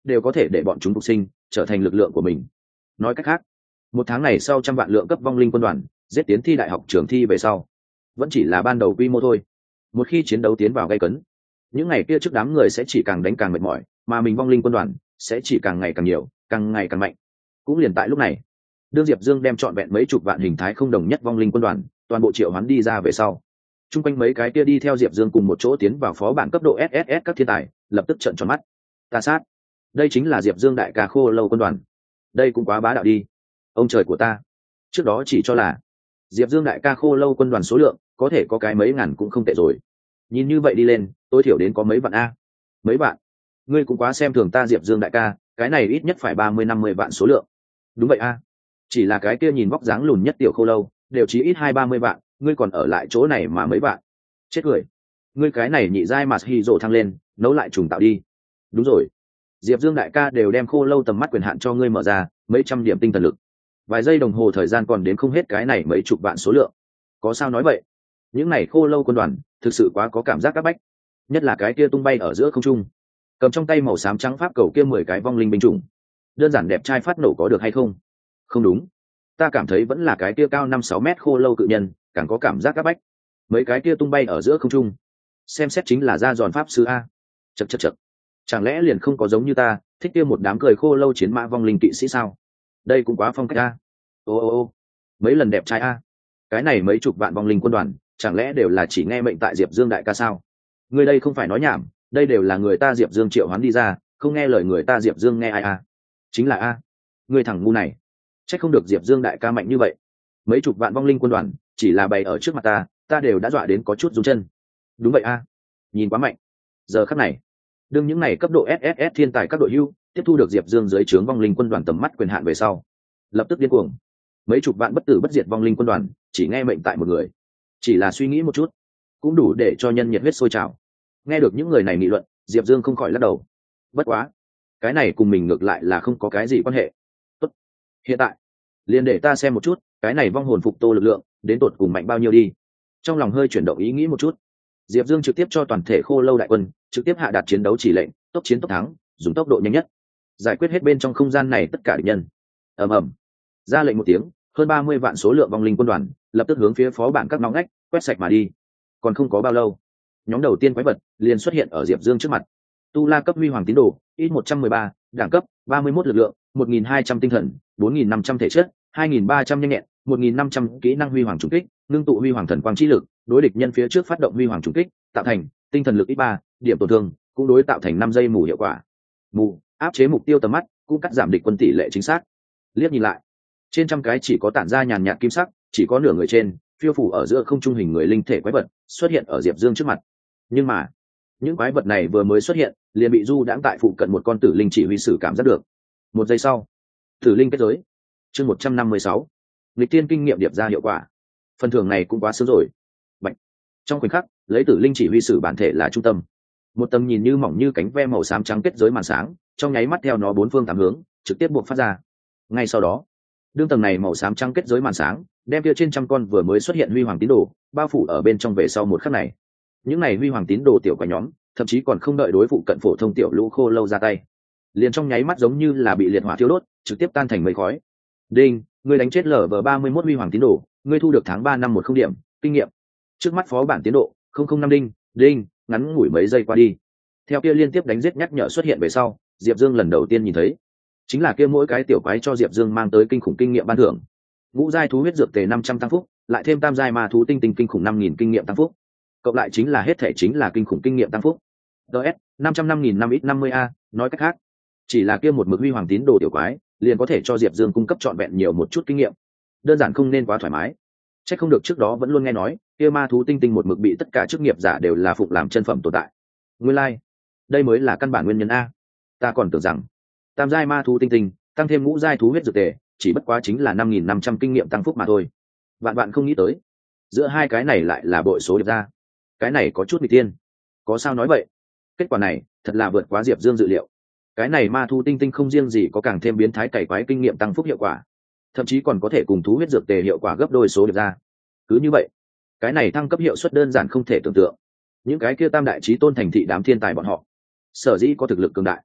đều có thể để bọn chúng phục sinh trở thành lực lượng của mình. Nói cách khác, một tháng này sau trăm vạn lượng cấp vong linh quân đoàn giết tiến thi đại học trường thi về sau vẫn chỉ là ban đầu quy mô thôi. Một khi chiến đấu tiến vào gay cấn, những ngày kia trước đám người sẽ chỉ càng đánh càng mệt mỏi, mà mình vong linh quân đoàn sẽ chỉ càng ngày càng nhiều, càng ngày càng mạnh. Cũng liền tại lúc này, đương Diệp Dương đem trọn vẹn mấy chục vạn hình thái không đồng nhất vong linh quân đoàn toàn bộ triệu hoán đi ra về sau, chung quanh mấy cái kia đi theo Diệp Dương cùng một chỗ tiến vào phó bản cấp độ ét ét ét các thiên tài lập tức trợn tròn mắt. Ta sát, đây chính là Diệp Dương đại ca khô lâu quân đoàn, đây cũng quá bá đạo đi. Ông trời của ta, trước đó chỉ cho là Diệp Dương đại ca khô lâu quân đoàn số lượng có thể có cái mấy ngàn cũng không tệ rồi, nhìn như vậy đi lên tối thiểu đến có mấy vạn a. Mấy vạn? Ngươi cũng quá xem thường ta Diệp Dương đại ca, cái này ít nhất phải ba mươi năm mươi vạn số lượng. Đúng vậy a, chỉ là cái kia nhìn vóc dáng lùn nhất tiểu khô lâu đều chỉ ít hai ba mươi vạn, ngươi còn ở lại chỗ này mà mấy vạn? Chết cười. Ngươi cái này nhị giai mà hy rộ thăng lên nấu lại trùng tạo đi. Đúng rồi, Diệp Dương đại ca đều đem khô lâu tầm mắt quyền hạn cho ngươi mở ra mấy trăm điểm tinh thần lực, vài giây đồng hồ thời gian còn đến không hết cái này mấy chục vạn số lượng. Có sao nói vậy? Những này khô lâu quân đoàn thực sự quá có cảm giác áp bách, nhất là cái kia tung bay ở giữa không trung cầm trong tay màu xám trắng pháp cầu kia mười cái vong linh binh chủng, đơn giản đẹp trai phát nổ có được hay không? Không đúng, ta cảm thấy vẫn là cái kia cao năm sáu mét khô lâu cự nhân càng có cảm giác áp bách. Mấy cái kia tung bay ở giữa không trung xem xét chính là ra giòn pháp sư a. Chật chật chật, chẳng lẽ liền không có giống như ta thích kia một đám cười khô lâu chiến mã vong linh kỵ sĩ sao? Đây cũng quá phong cách a. Ô ô ô, mấy lần đẹp trai a. Cái này mấy chục vạn vong linh quân đoàn chẳng lẽ đều là chỉ nghe mệnh tại Diệp Dương đại ca sao? Người đây không phải nói nhảm, đây đều là người ta Diệp Dương triệu hoán đi ra, không nghe lời người ta Diệp Dương nghe ai a? Chính là a. Người thằng ngu này, chắc không được Diệp Dương đại ca mạnh như vậy. Mấy chục vạn vong linh quân đoàn chỉ là bày ở trước mặt ta, ta đều đã dọa đến có chút run chân. Đúng vậy a, nhìn quá mạnh. Giờ khắc này, đương những này cấp độ ét ét ét thiên tài các đội hưu tiếp thu được Diệp Dương dưới trướng vong linh quân đoàn tầm mắt quyền hạn về sau, lập tức điên cuồng. Mấy chục vạn bất tử bất diệt vong linh quân đoàn chỉ nghe mệnh tại một người, chỉ là suy nghĩ một chút cũng đủ để cho nhân nhiệt huyết sôi trào. Nghe được những người này nghị luận, Diệp Dương không khỏi lắc đầu. Bất quá, cái này cùng mình ngược lại là không có cái gì quan hệ. Tốt, hiện tại liền để ta xem một chút cái này vong hồn phục tô lực lượng đến tột cùng mạnh bao nhiêu đi. Trong lòng hơi chuyển động ý nghĩ một chút, Diệp Dương trực tiếp cho toàn thể khô lâu đại quân trực tiếp hạ đạt chiến đấu chỉ lệnh, tốc chiến tốc thắng, dùng tốc độ nhanh nhất giải quyết hết bên trong không gian này tất cả địch nhân. Ầm ầm, ra lệnh một tiếng, hơn ba mươi vạn số lượng vong linh quân đoàn lập tức hướng phía phó bản các ngõ ngách quét sạch mà đi. Còn không có bao lâu, nhóm đầu tiên quái vật liền xuất hiện ở Diệp Dương trước mặt. Tu La cấp huy hoàng tín đồ, ít một trăm mười ba, đẳng cấp ba mươi mốt lực lượng, một nghìn hai trăm tinh thần, bốn nghìn năm trăm thể chất, hai nghìn ba trăm nhanh nhẹn, một nghìn năm trăm kỹ năng huy hoàng trùng kích, ngưng tụ huy hoàng thần quang chi lực, đối địch nhân phía trước phát động huy hoàng trùng kích, tạo thành tinh thần lực ít ba, điểm tổn thương, cũng đối tạo thành năm giây mù hiệu quả. Mù, áp chế mục tiêu tầm mắt, cũng cắt giảm địch quân tỷ lệ chính xác. Liếc nhìn lại, trên trăm cái chỉ có tản ra nhàn nhạt kim sắc, chỉ có nửa người trên, phiêu phủ ở giữa không trung hình người linh thể quái vật xuất hiện ở Diệp Dương trước mặt. Nhưng mà, những quái vật này vừa mới xuất hiện, liền bị du đãng tại phụ cận một con tử linh chỉ huy sử cảm giác được. Một giây sau, tử linh kết giới. Chương một trăm năm mươi sáu, nghịch tiên kinh nghiệm điệp ra hiệu quả. Phần thưởng này cũng quá sớm rồi. Bạch. Trong khoảnh khắc, lấy tử linh chỉ huy sử bản thể là trung tâm, một tầm nhìn như mỏng như cánh ve màu xám trắng kết giới màn sáng, trong nháy mắt theo nó bốn phương tám hướng, trực tiếp buộc phát ra. Ngay sau đó, đương tầng này màu xám trắng kết giới màn sáng, đem kia trên trăm con vừa mới xuất hiện huy hoàng tín đồ bao phủ ở bên trong về sau một khắc này, những này huy hoàng tín đồ tiểu quả nhóm, thậm chí còn không đợi đối phụ cận phổ thông tiểu lũ khô lâu ra tay, liền trong nháy mắt giống như là bị liệt hỏa thiêu đốt, trực tiếp tan thành mây khói. Đinh, ngươi đánh chết lở vờ ba mươi mốt huy hoàng tín đồ, ngươi thu được tháng ba năm một không điểm kinh nghiệm. Trước mắt phó bản tiến độ không không năm đinh. Đinh, ngắn ngủi mấy giây qua đi, theo kia liên tiếp đánh giết nhắc nhở xuất hiện về sau, Diệp Dương lần đầu tiên nhìn thấy chính là kia mỗi cái tiểu quái cho Diệp Dương mang tới kinh khủng kinh nghiệm ban thưởng. Ngũ giai thú huyết dược tề năm trăm tăng phúc, lại thêm tam giai ma thú tinh tinh kinh khủng năm nghìn kinh nghiệm tăng phúc, cộng lại chính là hết thể chính là kinh khủng kinh nghiệm tăng phúc. ds năm trăm năm nghìn năm ít năm mươi a. Nói cách khác, chỉ là kia một mực huy hoàng tín đồ tiểu quái liền có thể cho Diệp Dương cung cấp trọn vẹn nhiều một chút kinh nghiệm, đơn giản không nên quá thoải mái. Chắc không được trước đó vẫn luôn nghe nói kia ma thú tinh tinh một mực bị tất cả chức nghiệp giả đều là phục làm chân phẩm tồn tại. Nguyên lai, like, đây mới là căn bản nguyên nhân a. Ta còn tưởng rằng tam giai ma thú tinh tinh tăng thêm ngũ giai thú huyết dược tề chỉ bất quá chính là năm nghìn năm trăm kinh nghiệm tăng phúc mà thôi. Vạn bạn không nghĩ tới, giữa hai cái này lại là bội số điệp ra. Cái này có chút nghịch tiên. Có sao nói vậy? Kết quả này thật là vượt quá Diệp Dương dự liệu. Cái này ma thú tinh tinh không riêng gì có càng thêm biến thái cày quái kinh nghiệm tăng phúc hiệu quả, thậm chí còn có thể cùng thú huyết dược tề hiệu quả gấp đôi số điệp ra. Cứ như vậy, cái này thăng cấp hiệu suất đơn giản không thể tưởng tượng. Những cái kia tam đại chí tôn thành thị đám thiên tài bọn họ, sở dĩ có thực lực cường đại,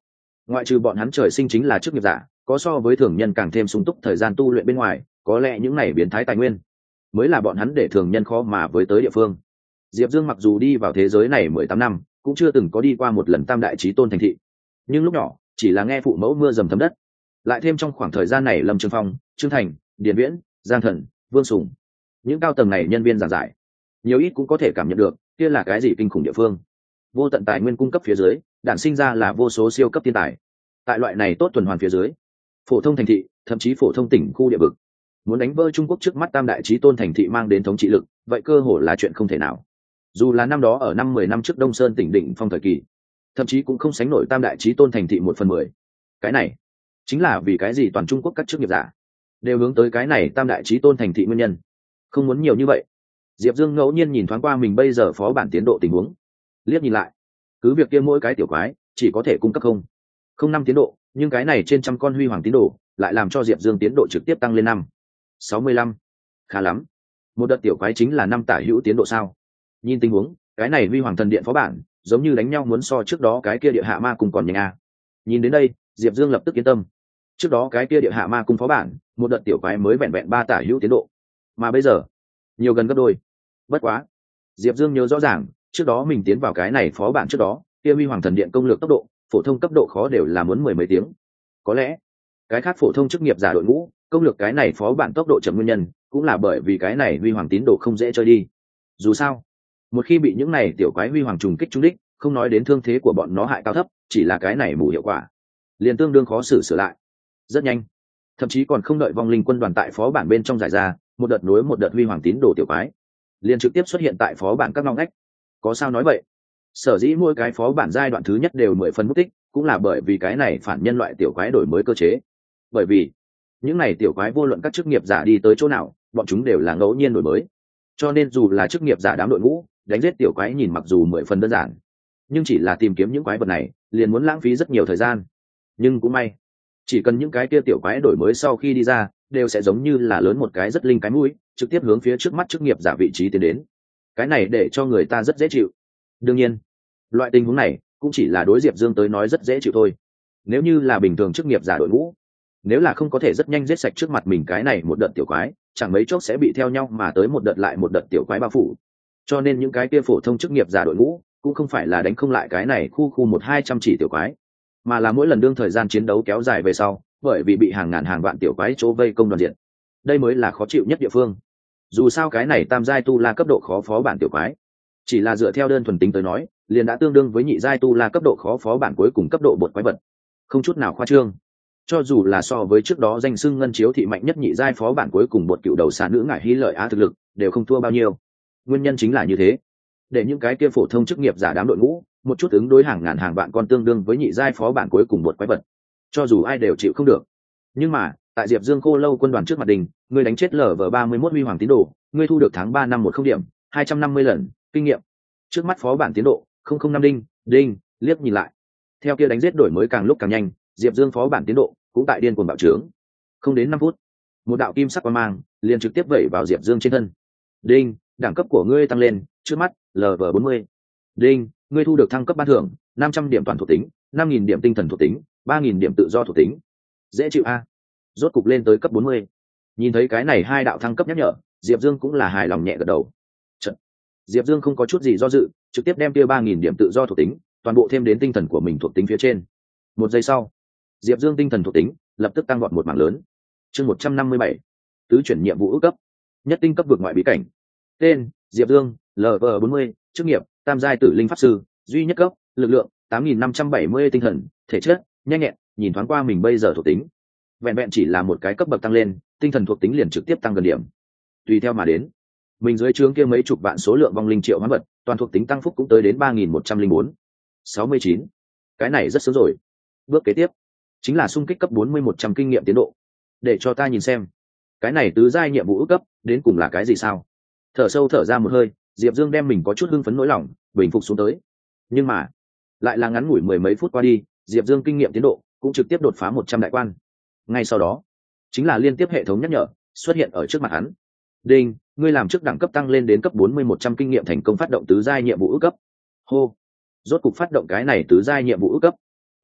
Ngoại trừ bọn hắn trời sinh chính là chức nghiệp giả, có so với thường nhân càng thêm sung túc thời gian tu luyện bên ngoài, có lẽ những này biến thái tài nguyên mới là bọn hắn để thường nhân khó mà với tới địa phương. Diệp Dương mặc dù đi vào thế giới này mười tám năm, cũng chưa từng có đi qua một lần tam đại chí tôn thành thị, nhưng lúc nhỏ chỉ là nghe phụ mẫu mưa dầm thấm đất, lại thêm trong khoảng thời gian này Lâm Trương Phong, Trương Thành, Điền Viễn, Giang Thần, Vương Sùng, những cao tầng này nhân viên giảng giải, nhiều ít cũng có thể cảm nhận được kia là cái gì kinh khủng địa phương. Vô tận tài nguyên cung cấp phía dưới, đản sinh ra là vô số siêu cấp thiên tài. Tại loại này tốt tuần hoàn phía dưới, phổ thông thành thị, thậm chí phổ thông tỉnh khu địa vực, muốn đánh vỡ Trung Quốc trước mắt tam đại chí tôn thành thị mang đến thống trị lực, vậy cơ hồ là chuyện không thể nào. Dù là năm đó ở năm mười năm trước Đông Sơn tỉnh đỉnh phong thời kỳ, thậm chí cũng không sánh nổi tam đại chí tôn thành thị một phần mười. Cái này chính là vì cái gì toàn Trung Quốc các chức nghiệp giả đều hướng tới cái này tam đại chí tôn thành thị nguyên nhân. Không muốn nhiều như vậy. Diệp Dương ngẫu nhiên nhìn thoáng qua mình bây giờ phó bản tiến độ tình huống, liếc nhìn lại, cứ việc kia mỗi cái tiểu quái chỉ có thể cung cấp không không năm tiến độ, nhưng cái này trên trăm con huy hoàng tín đồ lại làm cho Diệp Dương tiến độ trực tiếp tăng lên năm sáu mươi lăm. Khá lắm, một đợt tiểu quái chính là năm tả hữu tiến độ sao? Nhìn tình huống, cái này huy hoàng thần điện phó bản giống như đánh nhau muốn so trước đó cái kia địa hạ ma cung còn nhanh a. Nhìn đến đây, Diệp Dương lập tức yên tâm. Trước đó cái kia địa hạ ma cung phó bản, một đợt tiểu quái mới vẹn vẹn ba tả hữu tiến độ, mà bây giờ nhiều gần gấp đôi. Bất quá, Diệp Dương nhớ rõ ràng, trước đó mình tiến vào cái này phó bản trước đó, kia huy hoàng thần điện công lược tốc độ, phổ thông cấp độ khó đều là muốn mười mấy tiếng. Có lẽ, cái khác phổ thông chức nghiệp giả đội ngũ, công lược cái này phó bản tốc độ chậm nguyên nhân, cũng là bởi vì cái này huy hoàng tín đồ không dễ chơi đi. Dù sao, một khi bị những này tiểu quái huy hoàng trùng kích trúng đích, không nói đến thương thế của bọn nó hại cao thấp, chỉ là cái này mù hiệu quả, liền tương đương khó xử sửa lại. Rất nhanh, thậm chí còn không đợi vong linh quân đoàn tại phó bản bên trong giải ra, một đợt nối một đợt huy hoàng tín đồ tiểu quái liền trực tiếp xuất hiện tại phó bản các ngóc ngách. Có sao nói vậy? Sở dĩ mỗi cái phó bản giai đoạn thứ nhất đều mười phần mất tích, cũng là bởi vì cái này phản nhân loại tiểu quái đổi mới cơ chế. Bởi vì những này tiểu quái vô luận các chức nghiệp giả đi tới chỗ nào, bọn chúng đều là ngẫu nhiên đổi mới, cho nên dù là chức nghiệp giả đám đội ngũ đánh giết tiểu quái nhìn mặc dù mười phần đơn giản, nhưng chỉ là tìm kiếm những quái vật này liền muốn lãng phí rất nhiều thời gian. Nhưng cũng may, chỉ cần những cái kia tiểu quái đổi mới sau khi đi ra, đều sẽ giống như là lớn một cái rất linh cái mũi, trực tiếp hướng phía trước mắt chức nghiệp giả vị trí tiến đến. Cái này để cho người ta rất dễ chịu. Đương nhiên, loại tình huống này cũng chỉ là đối Diệp Dương tới nói rất dễ chịu thôi. Nếu như là bình thường chức nghiệp giả đội ngũ, nếu là không có thể rất nhanh giết sạch trước mặt mình cái này một đợt tiểu quái, chẳng mấy chốc sẽ bị theo nhau mà tới một đợt lại một đợt tiểu quái bao phủ. Cho nên những cái kia phổ thông chức nghiệp giả đội ngũ cũng không phải là đánh không lại cái này khu khu một hai trăm chỉ tiểu quái, mà là mỗi lần đương thời gian chiến đấu kéo dài về sau, bởi vì bị hàng ngàn hàng vạn tiểu quái chỗ vây công đoàn diện. Đây mới là khó chịu nhất địa phương. Dù sao cái này tam giai tu la cấp độ khó phó bản tiểu quái, chỉ là dựa theo đơn thuần tính tới nói, liền đã tương đương với nhị giai tu la cấp độ khó phó bản cuối cùng cấp độ bột quái vật, không chút nào khoa trương. Cho dù là so với trước đó danh xưng ngân chiếu thị mạnh nhất nhị giai phó bản cuối cùng bột cựu đầu xà nữ ngải hy lợi á thực lực đều không thua bao nhiêu. Nguyên nhân chính là như thế, để những cái kia phổ thông chức nghiệp giả đám đội ngũ một chút ứng đối hàng ngàn hàng vạn con tương đương với nhị giai phó bản cuối cùng bột quái vật, cho dù ai đều chịu không được. Nhưng mà tại Diệp Dương Khô Lâu quân đoàn trước mặt đình, ngươi đánh chết lở vờ ba mươi mốt huy hoàng tín đồ, ngươi thu được tháng ba năm một không điểm, hai trăm năm mươi lần kinh nghiệm. Trước mắt phó bản tiến độ không không năm đinh đinh liếc nhìn lại, theo kia đánh giết đổi mới càng lúc càng nhanh, Diệp Dương phó bản tiến độ cũng tại điên cuồng bạo trướng. Không đến năm phút, một đạo kim sắc quang mang liền trực tiếp vẩy vào Diệp Dương trên thân. Đinh, đẳng cấp của ngươi tăng lên, trước mắt lờ vờ bốn mươi. Đinh, ngươi thu được thăng cấp ban thưởng năm trăm điểm toàn thuộc tính, năm nghìn điểm tinh thần thuộc tính, ba nghìn điểm tự do thuộc tính. Dễ chịu a. Rốt cục lên tới cấp bốn mươi. Nhìn thấy cái này hai đạo thăng cấp nhắc nhở, Diệp Dương cũng là hài lòng nhẹ gật đầu. Chật. Diệp Dương không có chút gì do dự, trực tiếp đem kia ba nghìn điểm tự do thuộc tính toàn bộ thêm đến tinh thần của mình thuộc tính phía trên. Một giây sau, Diệp Dương tinh thần thuộc tính lập tức tăng vọt một mảng lớn. Chương một trăm năm mươi bảy, tứ chuyển nhiệm vụ ước cấp, nhất tinh cấp vượt ngoại bí cảnh. Tên: Diệp Dương, lờ vờ bốn mươi, chức nghiệp: tam giai tử linh pháp sư, duy nhất cấp, lực lượng tám nghìn năm trăm bảy mươi tinh thần, thể chất: nhanh nhẹn. Nhìn thoáng qua mình bây giờ thuộc tính, vẹn vẹn chỉ là một cái cấp bậc tăng lên, tinh thần thuộc tính liền trực tiếp tăng gần điểm. Tùy theo mà đến, mình dưới trướng kia mấy chục vạn số lượng vong linh triệu hóa vật, toàn thuộc tính tăng phúc cũng tới đến ba nghìn một trăm linh bốn, sáu mươi chín. Cái này rất sớm rồi. Bước kế tiếp chính là xung kích cấp bốn mươi một trăm kinh nghiệm tiến độ. Để cho ta nhìn xem, cái này tứ giai nhiệm vụ ước cấp đến cùng là cái gì sao? Thở sâu thở ra một hơi, Diệp Dương đem mình có chút hưng phấn nỗi lòng bình phục xuống tới. Nhưng mà, lại là ngắn ngủi mười mấy phút qua đi, Diệp Dương kinh nghiệm tiến độ cũng trực tiếp đột phá một trăm đại quan. Ngay sau đó, chính là liên tiếp hệ thống nhắc nhở xuất hiện ở trước mặt hắn. Đinh, ngươi làm trước đẳng cấp tăng lên đến cấp bốn mươi một trăm kinh nghiệm, thành công phát động tứ giai nhiệm vụ ước cấp. Hô, rốt cục phát động cái này tứ giai nhiệm vụ ước cấp.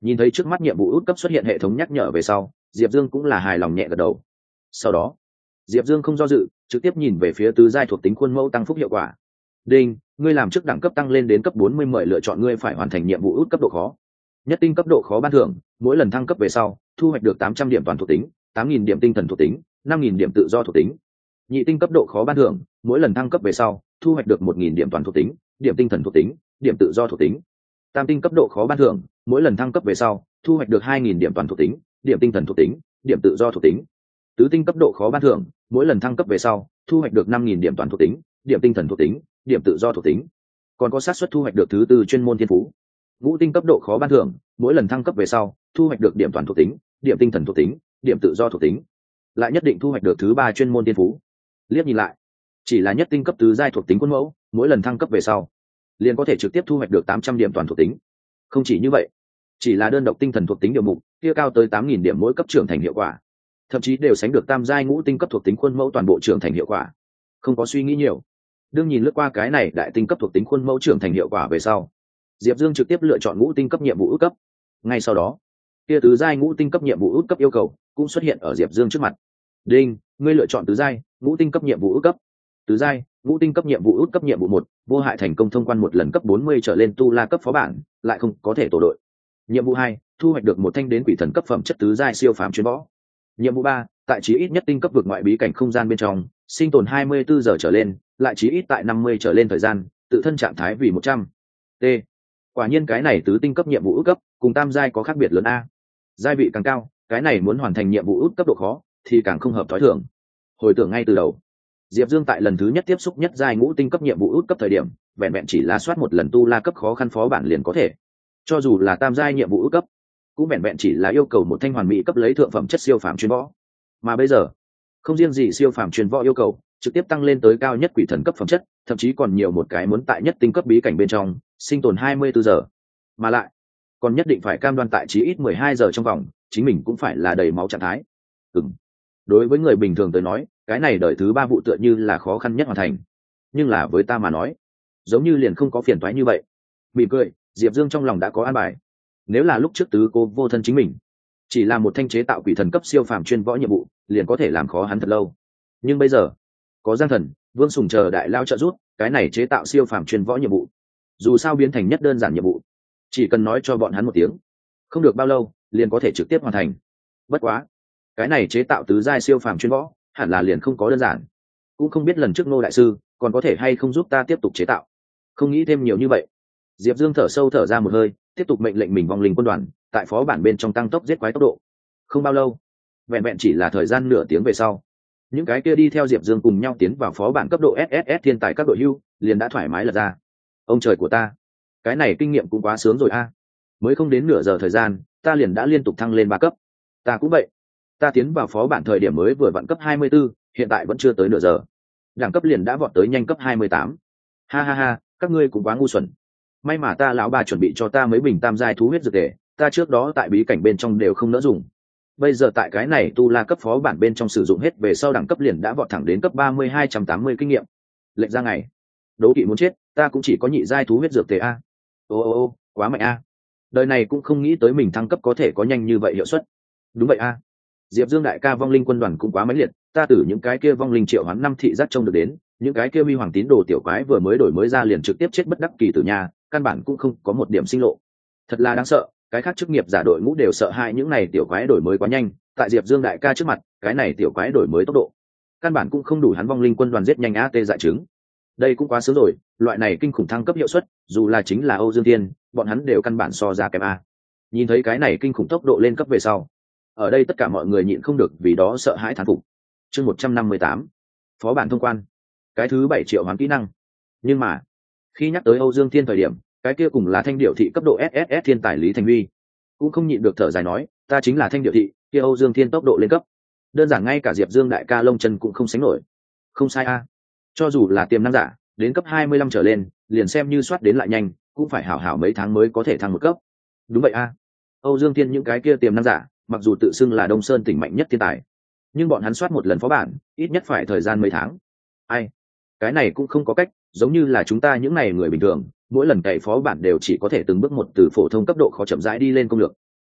Nhìn thấy trước mắt nhiệm vụ út cấp xuất hiện hệ thống nhắc nhở về sau, Diệp Dương cũng là hài lòng nhẹ gật đầu. Sau đó Diệp Dương không do dự, trực tiếp nhìn về phía tứ giai thuộc tính khuôn mẫu tăng phúc hiệu quả. Đinh, ngươi làm trước đẳng cấp tăng lên đến cấp bốn mươi, mời lựa chọn ngươi phải hoàn thành nhiệm vụ út cấp độ khó. Nhất tinh cấp độ khó ban thưởng, mỗi lần thăng cấp về sau thu hoạch được tám trăm điểm toàn thuộc tính, tám nghìn điểm tinh thần thuộc tính, năm nghìn điểm tự do thuộc tính. Nhị tinh cấp độ khó ban thưởng, mỗi lần thăng cấp về sau thu hoạch được một nghìn điểm toàn thuộc tính, điểm tinh thần thuộc tính, điểm tự do thuộc tính. Tam tinh cấp độ khó ban thưởng, mỗi lần thăng cấp về sau thu hoạch được hai nghìn điểm toàn thuộc tính, điểm tinh thần thuộc tính, điểm tự do thuộc tính. Tứ tinh cấp độ khó ban thưởng, mỗi lần thăng cấp về sau thu hoạch được năm nghìn điểm toàn thuộc tính, điểm tinh thần thuộc tính, điểm tự do thuộc tính. Còn có xác suất thu hoạch được thứ tư chuyên môn thiên phú. Ngũ tinh cấp độ khó ban thưởng, mỗi lần thăng cấp về sau thu hoạch được điểm toàn thuộc tính, điểm tinh thần thuộc tính, điểm tự do thuộc tính. Lại nhất định thu hoạch được thứ ba chuyên môn thiên phú. Liếc nhìn lại, chỉ là nhất tinh cấp tứ giai thuộc tính quân mẫu, mỗi lần thăng cấp về sau liền có thể trực tiếp thu hoạch được tám trăm điểm toàn thuộc tính. Không chỉ như vậy, chỉ là đơn độc tinh thần thuộc tính điều mục kia cao tới tám nghìn điểm mỗi cấp trưởng thành hiệu quả, thậm chí đều sánh được tam giai ngũ tinh cấp thuộc tính khuôn mẫu toàn bộ trưởng thành hiệu quả. Không có suy nghĩ nhiều, đương nhìn lướt qua cái này đại tinh cấp thuộc tính khuôn mẫu trưởng thành hiệu quả về sau, Diệp Dương trực tiếp lựa chọn ngũ tinh cấp nhiệm vụ út cấp. Ngay sau đó, kia tứ giai ngũ tinh cấp nhiệm vụ út cấp yêu cầu cũng xuất hiện ở Diệp Dương trước mặt. Đinh, ngươi lựa chọn tứ giai ngũ tinh cấp nhiệm vụ út cấp. Tứ giai ngũ tinh cấp nhiệm vụ út cấp nhiệm vụ một, vô hại thành công thông quan một lần cấp bốn mươi trở lên tu la cấp phó bản, lại không có thể tổ đội. Nhiệm vụ hai, thu hoạch được một thanh đến quỷ thần cấp phẩm chất tứ giai siêu phàm chuyên võ. Nhiệm vụ ba, tại chí ít nhất tinh cấp vượt ngoại bí cảnh không gian bên trong sinh tồn hai mươi bốn giờ trở lên, lại chí ít tại năm mươi trở lên thời gian, tự thân trạng thái vì một trăm. T. Quả nhiên cái này tứ tinh cấp nhiệm vụ út cấp cùng tam giai có khác biệt lớn a. Giai vị càng cao, cái này muốn hoàn thành nhiệm vụ út cấp độ khó thì càng không hợp thói thường. Hồi tưởng ngay từ đầu, Diệp Dương tại lần thứ nhất tiếp xúc nhất giai ngũ tinh cấp nhiệm vụ út cấp thời điểm, vẹn vẹn chỉ là soát một lần tu la cấp khó khăn phó bản liền có thể. Cho dù là tam giai nhiệm vụ út cấp, cũng vẹn vẹn chỉ là yêu cầu một thanh hoàn mỹ cấp lấy thượng phẩm chất siêu phàm chuyên võ. Mà bây giờ, không riêng gì siêu phàm chuyên võ yêu cầu, trực tiếp tăng lên tới cao nhất quỷ thần cấp phẩm chất, thậm chí còn nhiều một cái muốn tại nhất tinh cấp bí cảnh bên trong sinh tồn hai mươi bốn giờ, mà lại còn nhất định phải cam đoan tại chí ít mười hai giờ trong vòng chính mình cũng phải là đầy máu trạng thái. Ừm. Đối với người bình thường tới nói, cái này đời thứ ba vụ tựa như là khó khăn nhất hoàn thành, nhưng là với ta mà nói, giống như liền không có phiền toái như vậy. Mỉm cười, Diệp Dương trong lòng đã có an bài. Nếu là lúc trước tứ cô vô thân chính mình chỉ là một thanh chế tạo quỷ thần cấp siêu phàm chuyên võ nhiệm vụ, liền có thể làm khó hắn thật lâu. Nhưng bây giờ, có Giang Thần, Vương Sùng chờ đại lao trợ giúp, cái này chế tạo siêu phàm chuyên võ nhiệm vụ, dù sao biến thành nhất đơn giản nhiệm vụ, chỉ cần nói cho bọn hắn một tiếng, không được bao lâu, liền có thể trực tiếp hoàn thành. Bất quá, cái này chế tạo tứ giai siêu phàm chuyên võ, hẳn là liền không có đơn giản. Cũng không biết lần trước Ngô đại sư còn có thể hay không giúp ta tiếp tục chế tạo. Không nghĩ thêm nhiều như vậy, Diệp Dương thở sâu thở ra một hơi, tiếp tục mệnh lệnh mình vong linh quân đoàn tại phó bản bên trong tăng tốc giết quái tốc độ. Không bao lâu, vẹn vẹn chỉ là thời gian nửa tiếng về sau, những cái kia đi theo Diệp Dương cùng nhau tiến vào phó bản cấp độ ét ét ét thiên tài các đội hưu liền đã thoải mái lật ra. Ông trời của ta, cái này kinh nghiệm cũng quá sướng rồi a. Mới không đến nửa giờ thời gian, ta liền đã liên tục thăng lên ba cấp. Ta cũng vậy, ta tiến vào phó bản thời điểm mới vừa vặn cấp hai mươi bốn, hiện tại vẫn chưa tới nửa giờ, đẳng cấp liền đã vọt tới nhanh cấp hai mươi tám. Ha ha ha, các ngươi cũng quá ngu xuẩn. May mà ta lão bà chuẩn bị cho ta mấy bình tam giai thú huyết dược tề, ta trước đó tại bí cảnh bên trong đều không nỡ dùng. Bây giờ tại cái này tu la cấp phó bản bên trong sử dụng hết về sau đẳng cấp liền đã vọt thẳng đến cấp ba mươi hai trăm tám mươi kinh nghiệm. Lệnh ra ngày, đố kỵ muốn chết, ta cũng chỉ có nhị giai thú huyết dược tề a. Ô ô ô, quá mạnh a. Đời này cũng không nghĩ tới mình thăng cấp có thể có nhanh như vậy hiệu suất. Đúng vậy a. Diệp Dương đại ca vong linh quân đoàn cũng quá mãnh liệt, ta từ những cái kia vong linh triệu hoán năm thị giác trông được đến, những cái kia huy hoàng tín đồ tiểu quái vừa mới đổi mới ra liền trực tiếp chết bất đắc kỳ tử nhà, căn bản cũng không có một điểm sinh lộ. Thật là đáng sợ, cái khác chức nghiệp giả đội ngũ đều sợ hãi những này tiểu quái đổi mới quá nhanh, tại Diệp Dương đại ca trước mặt, cái này tiểu quái đổi mới tốc độ, căn bản cũng không đủ hắn vong linh quân đoàn giết nhanh a tê dại trứng. Đây cũng quá sớm rồi, loại này kinh khủng thăng cấp hiệu suất, dù là chính là Âu Dương Thiên, bọn hắn đều căn bản so ra kém a. Nhìn thấy cái này kinh khủng tốc độ lên cấp về sau, ở đây tất cả mọi người nhịn không được vì đó sợ hãi thán phục. Chương một trăm năm mươi tám, phó bản thông quan, cái thứ bảy triệu hoán kỹ năng. Nhưng mà, khi nhắc tới Âu Dương Thiên thời điểm, cái kia cùng là thanh điệu thị cấp độ ét ét ét thiên tài Lý Thành Huy cũng không nhịn được thở dài nói, ta chính là thanh điệu thị, kia Âu Dương Thiên tốc độ lên cấp, đơn giản ngay cả Diệp Dương đại ca lông chân cũng không sánh nổi. Không sai a, cho dù là tiềm năng giả, đến cấp hai mươi lăm trở lên, liền xem như soát đến lại nhanh, cũng phải hảo hảo mấy tháng mới có thể thăng một cấp. Đúng vậy a, Âu Dương Thiên những cái kia tiềm năng giả, mặc dù tự xưng là Đông Sơn tỉnh mạnh nhất thiên tài, nhưng bọn hắn soát một lần phó bản, ít nhất phải thời gian mấy tháng. Ai, cái này cũng không có cách, giống như là chúng ta những này người bình thường, mỗi lần cày phó bản đều chỉ có thể từng bước một từ phổ thông cấp độ khó chậm rãi đi lên công lược.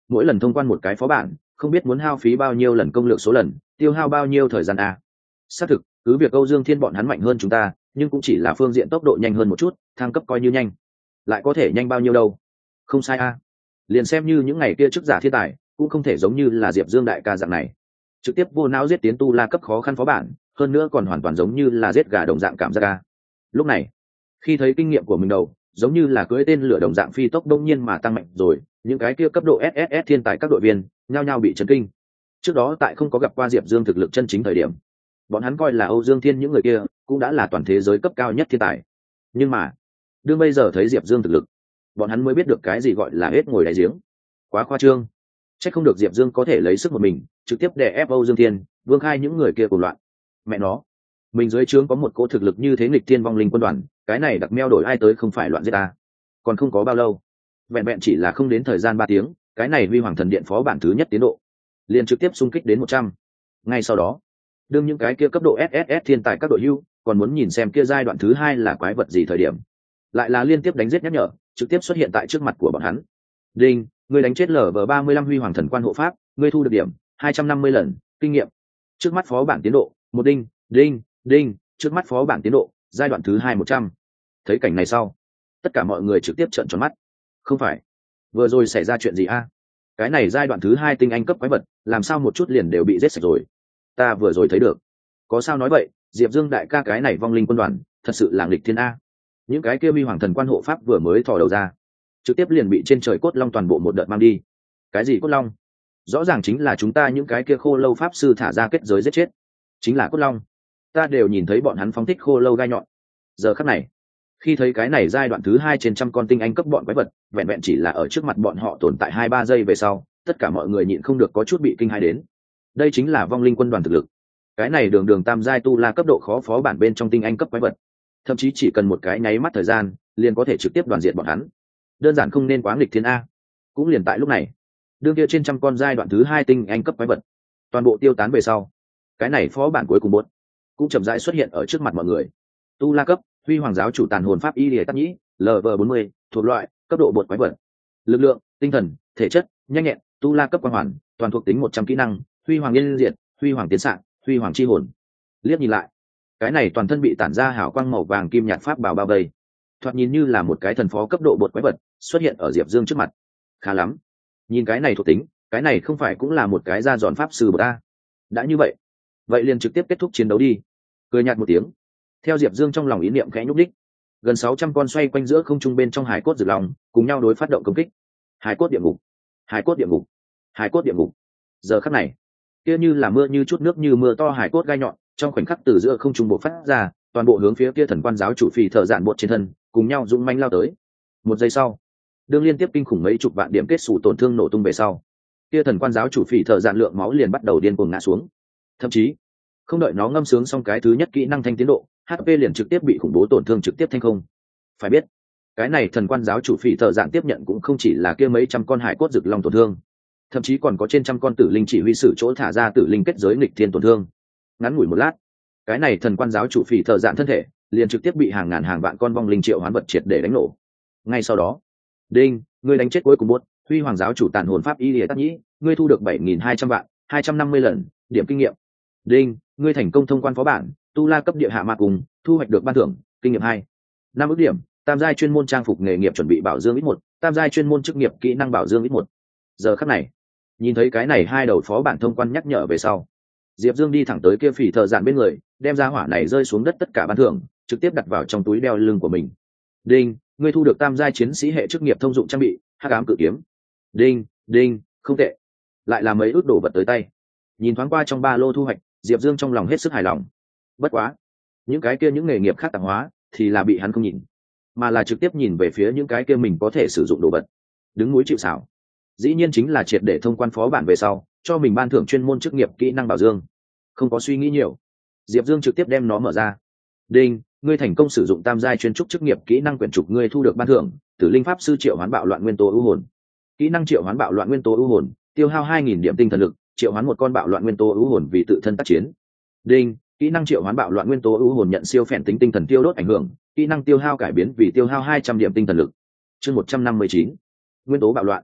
mỗi lần thông quan một cái phó bản không biết muốn hao phí bao nhiêu lần công lược số lần, tiêu hao bao nhiêu thời gian a. Xác thực, cứ việc Âu Dương Thiên bọn hắn mạnh hơn chúng ta, nhưng cũng chỉ là phương diện tốc độ nhanh hơn một chút, thăng cấp coi như nhanh. Lại có thể nhanh bao nhiêu đâu? Không sai a. Liền xem như những ngày kia trước giả thiên tài, cũng không thể giống như là Diệp Dương đại ca dạng này, trực tiếp vô não giết tiến tu la cấp khó khăn phó bản, hơn nữa còn hoàn toàn giống như là giết gà đồng dạng cảm giác a. Lúc này, khi thấy kinh nghiệm của mình đầu, giống như là cưỡi tên lửa đồng dạng phi tốc đông nhiên mà tăng mạnh rồi, những cái kia cấp độ ét ét ét thiên tài các đội viên nhao nhao bị chấn kinh. Trước đó tại không có gặp qua Diệp Dương thực lực chân chính thời điểm, bọn hắn coi là Âu Dương Thiên những người kia cũng đã là toàn thế giới cấp cao nhất thiên tài, nhưng mà đương bây giờ thấy Diệp Dương thực lực, bọn hắn mới biết được cái gì gọi là hết ngồi đáy giếng. Quá khoa trương. Chắc không được Diệp Dương có thể lấy sức một mình trực tiếp đè ép Âu Dương Thiên, Vương Khai những người kia cùng loạn. Mẹ nó, mình dưới trướng có một cỗ thực lực như thế nghịch thiên vong linh quân đoàn, cái này đặc meo đổi ai tới không phải loạn giết ta. Còn không có bao lâu, vẹn vẹn chỉ là không đến thời gian ba tiếng, cái này Huy Hoàng Thần Điện phó bản thứ nhất tiến độ liền trực tiếp xung kích đến một trăm. Ngay sau đó, đương những cái kia cấp độ ét ét ét thiên tài các đội hưu còn muốn nhìn xem kia giai đoạn thứ hai là quái vật gì thời điểm, lại là liên tiếp đánh giết nhắc nhở trực tiếp xuất hiện tại trước mặt của bọn hắn. Đinh, người đánh chết lở vờ ba mươi lăm Huy Hoàng Thần Quan hộ pháp, người thu được điểm hai trăm năm mươi lần kinh nghiệm. Trước mắt phó bản tiến độ một đinh, đinh, đinh, trước mắt phó bản tiến độ giai đoạn thứ hai một trăm. Thấy cảnh này sau, tất cả mọi người trực tiếp trợn tròn mắt. Không phải, vừa rồi xảy ra chuyện gì a? Cái này giai đoạn thứ hai tinh anh cấp quái vật làm sao một chút liền đều bị giết sạch rồi? Ta vừa rồi thấy được. Có sao nói vậy, Diệp Dương đại ca cái này vong linh quân đoàn thật sự là nghịch thiên a. Những cái kia Huy Hoàng Thần Quan hộ pháp vừa mới thò đầu ra, trực tiếp liền bị trên trời cốt long toàn bộ một đợt mang đi. Cái gì cốt long? Rõ ràng chính là chúng ta những cái kia khô lâu pháp sư thả ra kết giới giết chết, chính là cốt long. Ta đều nhìn thấy bọn hắn phóng thích khô lâu gai nhọn. Giờ khắc này, khi thấy cái này giai đoạn thứ hai trên trăm con tinh anh cấp bọn quái vật vẹn vẹn chỉ là ở trước mặt bọn họ tồn tại hai ba giây về sau, tất cả mọi người nhịn không được có chút bị kinh hãi đến. Đây chính là vong linh quân đoàn thực lực. Cái này đường đường tam giai tu la cấp độ khó phó bản bên trong tinh anh cấp quái vật, thậm chí chỉ cần một cái nháy mắt thời gian liền có thể trực tiếp đoàn diệt bọn hắn, đơn giản không nên quá nghịch thiên a. Cũng liền tại lúc này, đương kia trên trăm con giai đoạn thứ hai tinh anh cấp quái vật toàn bộ tiêu tán về sau, cái này phó bản cuối cùng bốt cũng chậm rãi xuất hiện ở trước mặt mọi người. Tu la cấp Huy Hoàng giáo chủ tàn hồn pháp y lìa tắc nhĩ lv bốn mươi, thuộc loại cấp độ bột quái vật, lực lượng tinh thần thể chất nhanh nhẹn tu la cấp quang hoàn, toàn thuộc tính một trăm kỹ năng Huy Hoàng yên diệt, Huy Hoàng tiến sạng, Huy Hoàng chi hồn. Liếc nhìn lại, cái này toàn thân bị tản ra hào quang màu vàng kim nhạt pháp bào bao vây, thoạt nhìn như là một cái thần phó cấp độ bột quái vật xuất hiện ở Diệp Dương trước mặt. Khá lắm, nhìn cái này thuộc tính, cái này không phải cũng là một cái da giòn pháp sư bột a? Đã như vậy, vậy liền trực tiếp kết thúc chiến đấu đi. Cười nhạt một tiếng, theo Diệp Dương trong lòng ý niệm khẽ nhúc đích, gần sáu trăm con xoay quanh giữa không trung bên trong hải cốt rực lòng cùng nhau đối phát động công kích. Hải cốt địa ngục, hải cốt địa ngục, hải cốt địa ngục. Giờ khắc này, kia như là mưa như chút nước như mưa to hải cốt gai nhọn trong khoảnh khắc từ giữa không trung bộc phát ra, toàn bộ hướng phía kia thần quan giáo chủ phì thợ dạn bột trên thân cùng nhau dũng mãnh lao tới. Một giây sau, đương liên tiếp kinh khủng mấy chục vạn điểm kết xù tổn thương nổ tung về sau, kia thần quan giáo chủ phì thợ dạn lượng máu liền bắt đầu điên cuồng ngã xuống. Thậm chí không đợi nó ngâm sướng xong cái thứ nhất kỹ năng thanh tiến độ, hát pê liền trực tiếp bị khủng bố tổn thương trực tiếp thanh không. Phải biết, cái này thần quan giáo chủ phỉ thợ dạng tiếp nhận cũng không chỉ là kia mấy trăm con hải cốt rực long tổn thương, thậm chí còn có trên trăm con tử linh chỉ huy sử chỗ thả ra tử linh kết giới nghịch thiên tổn thương. Ngắn ngủi một lát, cái này thần quan giáo chủ phỉ thợ dạng thân thể liền trực tiếp bị hàng ngàn hàng vạn con vong linh triệu hoán vật triệt để đánh nổ. Ngay sau đó, đinh, ngươi đánh chết cuối cùng buốt Huy Hoàng giáo chủ tàn hồn pháp y lìa tắc nhĩ, ngươi thu được bảy nghìn hai trăm vạn hai trăm năm mươi lần điểm kinh nghiệm. Đinh, ngươi thành công thông quan phó bản tu la cấp địa hạ ma cùng, thu hoạch được ban thưởng kinh nghiệm hai năm ước điểm, tam giai chuyên môn trang phục nghề nghiệp chuẩn bị bảo dương ít một, tam giai chuyên môn chức nghiệp kỹ năng bảo dương ít một. Giờ khắc này, nhìn thấy cái này hai đầu phó bản thông quan nhắc nhở về sau, Diệp Dương đi thẳng tới kia phỉ thợ dạn bên người, đem ra hỏa này rơi xuống đất tất cả ban thưởng trực tiếp đặt vào trong túi đeo lưng của mình. Đinh, ngươi thu được tam giai chiến sĩ hệ chức nghiệp thông dụng trang bị hắc ám cự kiếm. Đinh, đinh, không tệ, lại là mấy ước đồ vật tới tay. Nhìn thoáng qua trong ba lô thu hoạch, Diệp Dương trong lòng hết sức hài lòng. Bất quá, những cái kia những nghề nghiệp khác tạp hóa thì là bị hắn không nhìn, mà là trực tiếp nhìn về phía những cái kia mình có thể sử dụng đồ vật. Đứng núi chịu sào, dĩ nhiên chính là triệt để thông quan phó bản về sau cho mình ban thưởng chuyên môn chức nghiệp kỹ năng bảo dương. Không có suy nghĩ nhiều, Diệp Dương trực tiếp đem nó mở ra. Đinh, ngươi thành công sử dụng tam giai chuyên trúc chức nghiệp kỹ năng quyển trục, ngươi thu được ban thưởng tử linh pháp sư triệu hoán bạo loạn nguyên tố ưu hồn. Kỹ năng triệu hoán bạo loạn nguyên tố ưu hồn, tiêu hao hai nghìn điểm tinh thần lực, triệu hoán một con bạo loạn nguyên tố ưu hồn vì tự thân tác chiến. Đinh, kỹ năng triệu hoán bạo loạn nguyên tố ưu hồn nhận siêu phèn tính tinh thần tiêu đốt ảnh hưởng, kỹ năng tiêu hao cải biến vì tiêu hao hai trăm điểm tinh thần lực. Chương một trăm năm mươi chín, nguyên tố bạo loạn.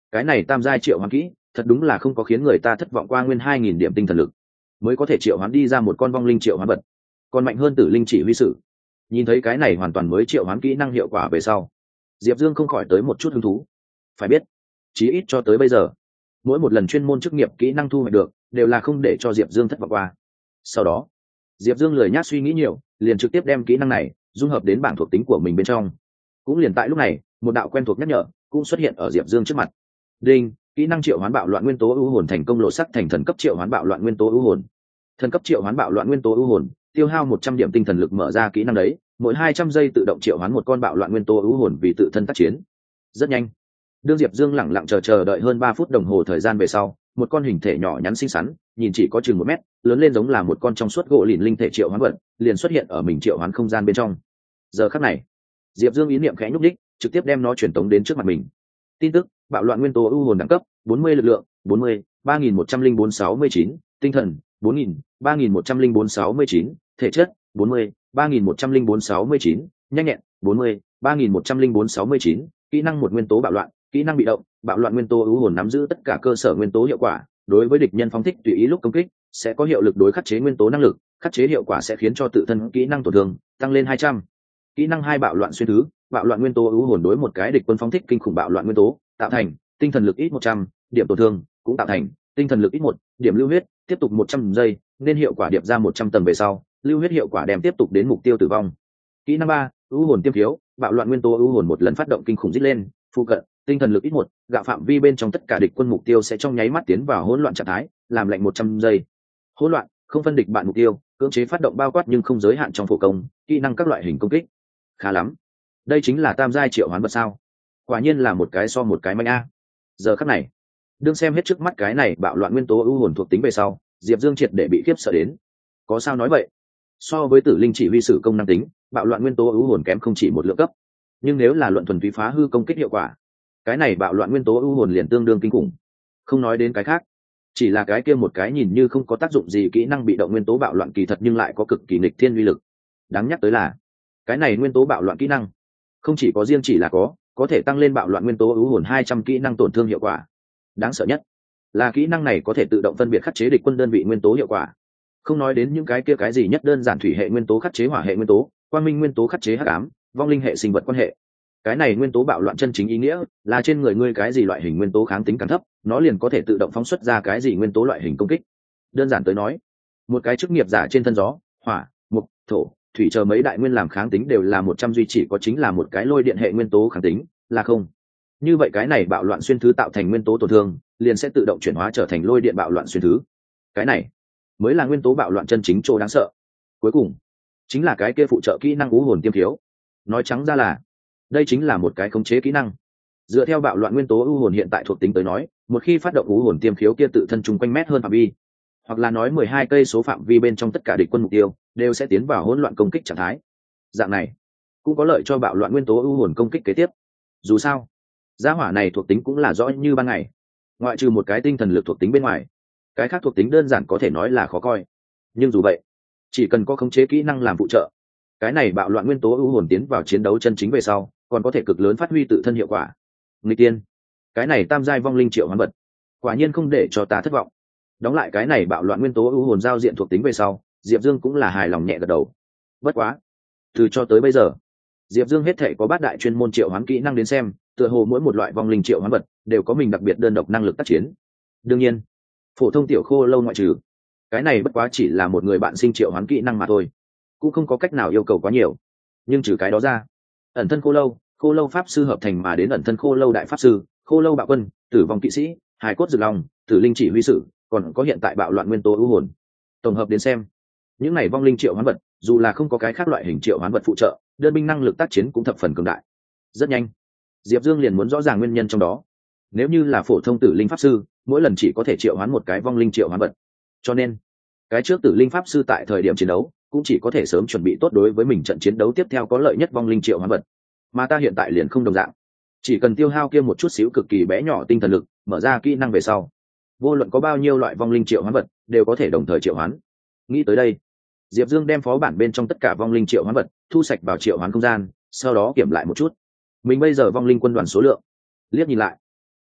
cái này tam giai triệu hoán kỹ thật đúng là không có khiến người ta thất vọng qua nguyên hai nghìn điểm tinh thần lực mới có thể triệu hoán đi ra một con vong linh triệu hoán vật, còn mạnh hơn tử linh chỉ huy sử. Nhìn thấy cái này hoàn toàn mới triệu hoán kỹ năng hiệu quả về sau, Diệp Dương không khỏi tới một chút hứng thú. Phải biết, chí ít cho tới bây giờ, mỗi một lần chuyên môn chức nghiệp kỹ năng thu hoạch được đều là không để cho Diệp Dương thất vọng qua. Sau đó, Diệp Dương lười nhác suy nghĩ nhiều, liền trực tiếp đem kỹ năng này dung hợp đến bảng thuộc tính của mình bên trong. Cũng liền tại lúc này, một đạo quen thuộc nhắc nhở cũng xuất hiện ở Diệp Dương trước mặt. Đinh, kỹ năng triệu hoán bạo loạn nguyên tố ưu hồn thành công lộ sắc thành thần cấp triệu hoán bạo loạn nguyên tố ưu hồn. Thần cấp triệu hoán bạo loạn nguyên tố ưu hồn, tiêu hao một trăm điểm tinh thần lực mở ra kỹ năng đấy, mỗi hai trăm giây tự động triệu hoán một con bạo loạn nguyên tố ưu hồn vì tự thân tác chiến. Rất nhanh. Đương Diệp Dương lẳng lặng chờ chờ đợi hơn ba phút đồng hồ thời gian về sau, một con hình thể nhỏ nhắn xinh xắn, nhìn chỉ có chừng một mét, lớn lên giống là một con trong suốt gỗ lìn linh thể triệu hoán vật, liền xuất hiện ở mình triệu hoán không gian bên trong. Giờ khắc này, Diệp Dương ý niệm khẽ nhúc đích, trực tiếp đem nó truyền tống đến trước mặt mình. Tin tức: bạo loạn nguyên tố ưu hồn đẳng cấp bốn mươi, lực lượng bốn mươi, ba nghìn một trăm linh bốn sáu mươi chín, tinh thần bốn nghìn, ba nghìn một trăm linh bốn sáu mươi chín, thể chất bốn mươi, ba nghìn một trăm linh bốn sáu mươi chín, nhanh nhẹn bốn mươi, ba nghìn một trăm linh bốn sáu mươi chín, kỹ năng một nguyên tố bạo loạn, kỹ năng bị động, bạo loạn nguyên tố ưu hồn nắm giữ tất cả cơ sở nguyên tố hiệu quả, đối với địch nhân phóng thích tùy ý lúc công kích sẽ có hiệu lực đối khắc chế nguyên tố năng lực, khắc chế hiệu quả sẽ khiến cho tự thân kỹ năng tổn thương tăng lên hai trăm. Kỹ năng hai bạo loạn xuyên thứ, bạo loạn nguyên tố ưu hồn đối một cái địch quân phóng thích kinh khủng bạo loạn nguyên tố, tạo thành tinh thần lực ít một trăm, điểm tổn thương cũng tạo thành tinh thần lực ít một, điểm lưu huyết, tiếp tục một trăm giây, nên hiệu quả điệp ra một trăm tầng về sau, lưu huyết hiệu quả đem tiếp tục đến mục tiêu tử vong. Kỹ năng ba, ưu hồn tiêm khiếu, bạo loạn nguyên tố ưu hồn một lần phát động kinh khủng rít lên, phụ cận, tinh thần lực ít một, gạo phạm vi bên trong tất cả địch quân mục tiêu sẽ trong nháy mắt tiến vào hỗn loạn trạng thái, làm lạnh một trăm giây. Hỗn loạn, không phân địch bạn mục tiêu, cưỡng chế phát động bao quát nhưng không giới hạn trong phổ công, kỹ năng các loại hình công kích. Khá lắm. Đây chính là tam giai triệu hoán vật sao? Quả nhiên là một cái so một cái manh a. Giờ khắc này, đương xem hết trước mắt cái này bạo loạn nguyên tố ưu hồn thuộc tính về sau, Diệp Dương triệt để bị khiếp sợ đến. Có sao nói vậy? So với tử linh chỉ huy sử công năng tính, bạo loạn nguyên tố ưu hồn kém không chỉ một lượng cấp. Nhưng nếu là luận thuần túy phá hư công kích hiệu quả, cái này bạo loạn nguyên tố ưu hồn liền tương đương kinh khủng. Không nói đến cái khác, chỉ là cái kia một cái nhìn như không có tác dụng gì kỹ năng bị động nguyên tố bạo loạn kỳ thật nhưng lại có cực kỳ nghịch thiên uy lực. Đáng nhắc tới là, cái này nguyên tố bạo loạn kỹ năng không chỉ có riêng chỉ là có có thể tăng lên bạo loạn nguyên tố ưu hồn hai trăm kỹ năng tổn thương hiệu quả. Đáng sợ nhất là kỹ năng này có thể tự động phân biệt khắc chế địch quân đơn vị nguyên tố hiệu quả. Không nói đến những cái kia cái gì nhất đơn giản thủy hệ nguyên tố khắc chế hỏa hệ nguyên tố, quang minh nguyên tố khắc chế hắc ám, vong linh hệ sinh vật quan hệ. Cái này nguyên tố bạo loạn chân chính ý nghĩa là trên người ngươi cái gì loại hình nguyên tố kháng tính càng thấp, nó liền có thể tự động phóng xuất ra cái gì nguyên tố loại hình công kích. Đơn giản tới nói, một cái chức nghiệp giả trên thân gió, hỏa, mộc, thổ, thủy chờ mấy đại nguyên làm kháng tính đều là một trăm duy, chỉ có chính là một cái lôi điện hệ nguyên tố kháng tính là không. Như vậy cái này bạo loạn xuyên thứ tạo thành nguyên tố tổn thương liền sẽ tự động chuyển hóa trở thành lôi điện bạo loạn xuyên thứ. Cái này mới là nguyên tố bạo loạn chân chính chỗ đáng sợ. Cuối cùng chính là cái kia phụ trợ kỹ năng ú hồn tiêm thiếu. Nói trắng ra là đây chính là một cái khống chế kỹ năng. Dựa theo bạo loạn nguyên tố ưu hồn hiện tại thuộc tính tới nói, một khi phát động ưu hồn tiêm khiếu kia tự thân chung quanh mét hơn phạm vi, hoặc là nói mười hai cây số phạm vi bên trong tất cả địch quân mục tiêu đều sẽ tiến vào hỗn loạn công kích trạng thái. Dạng này cũng có lợi cho bạo loạn nguyên tố ưu hồn công kích kế tiếp. Dù sao, gia hỏa này thuộc tính cũng là rõ như ban ngày, ngoại trừ một cái tinh thần lực thuộc tính bên ngoài, cái khác thuộc tính đơn giản có thể nói là khó coi. Nhưng dù vậy, chỉ cần có khống chế kỹ năng làm phụ trợ, cái này bạo loạn nguyên tố ưu hồn tiến vào chiến đấu chân chính về sau còn có thể cực lớn phát huy tự thân hiệu quả. Nghịch tiên, cái này tam giai vong linh triệu hoán vật quả nhiên không để cho ta thất vọng. Đóng lại cái này bạo loạn nguyên tố ưu hồn giao diện thuộc tính về sau, Diệp Dương cũng là hài lòng nhẹ gật đầu. Bất quá, từ cho tới bây giờ, Diệp Dương hết thể có bát đại chuyên môn triệu hoán kỹ năng đến xem, tựa hồ mỗi một loại vong linh triệu hoán vật đều có mình đặc biệt đơn độc năng lực tác chiến. Đương nhiên, phổ thông tiểu khô lâu ngoại trừ, cái này bất quá chỉ là một người bạn sinh triệu hoán kỹ năng mà thôi, cũng không có cách nào yêu cầu quá nhiều. Nhưng trừ cái đó ra, ẩn thân khô lâu, khô lâu pháp sư hợp thành mà đến ẩn thân khô lâu đại pháp sư, khô lâu bạo quân, tử vong kỵ sĩ, hài cốt rực lòng, tử linh chỉ huy sử, còn có hiện tại bạo loạn nguyên tố ưu hồn. Tổng hợp đến xem, những này vong linh triệu hoán vật dù là không có cái khác loại hình triệu hoán vật phụ trợ, đơn binh năng lực tác chiến cũng thập phần cường đại. Rất nhanh, Diệp Dương liền muốn rõ ràng nguyên nhân trong đó. Nếu như là phổ thông tử linh pháp sư, mỗi lần chỉ có thể triệu hoán một cái vong linh triệu hoán vật, cho nên cái trước tử linh pháp sư tại thời điểm chiến đấu cũng chỉ có thể sớm chuẩn bị tốt đối với mình trận chiến đấu tiếp theo có lợi nhất vong linh triệu hoán vật. Mà ta hiện tại liền không đồng dạng, chỉ cần tiêu hao kia một chút xíu cực kỳ bé nhỏ tinh thần lực, mở ra kỹ năng về sau, vô luận có bao nhiêu loại vong linh triệu hoán vật đều có thể đồng thời triệu hoán. Nghĩ tới đây, Diệp Dương đem phó bản bên trong tất cả vong linh triệu hoán vật thu sạch vào triệu hoán không gian, sau đó kiểm lại một chút mình bây giờ vong linh quân đoàn số lượng. Liếc nhìn lại,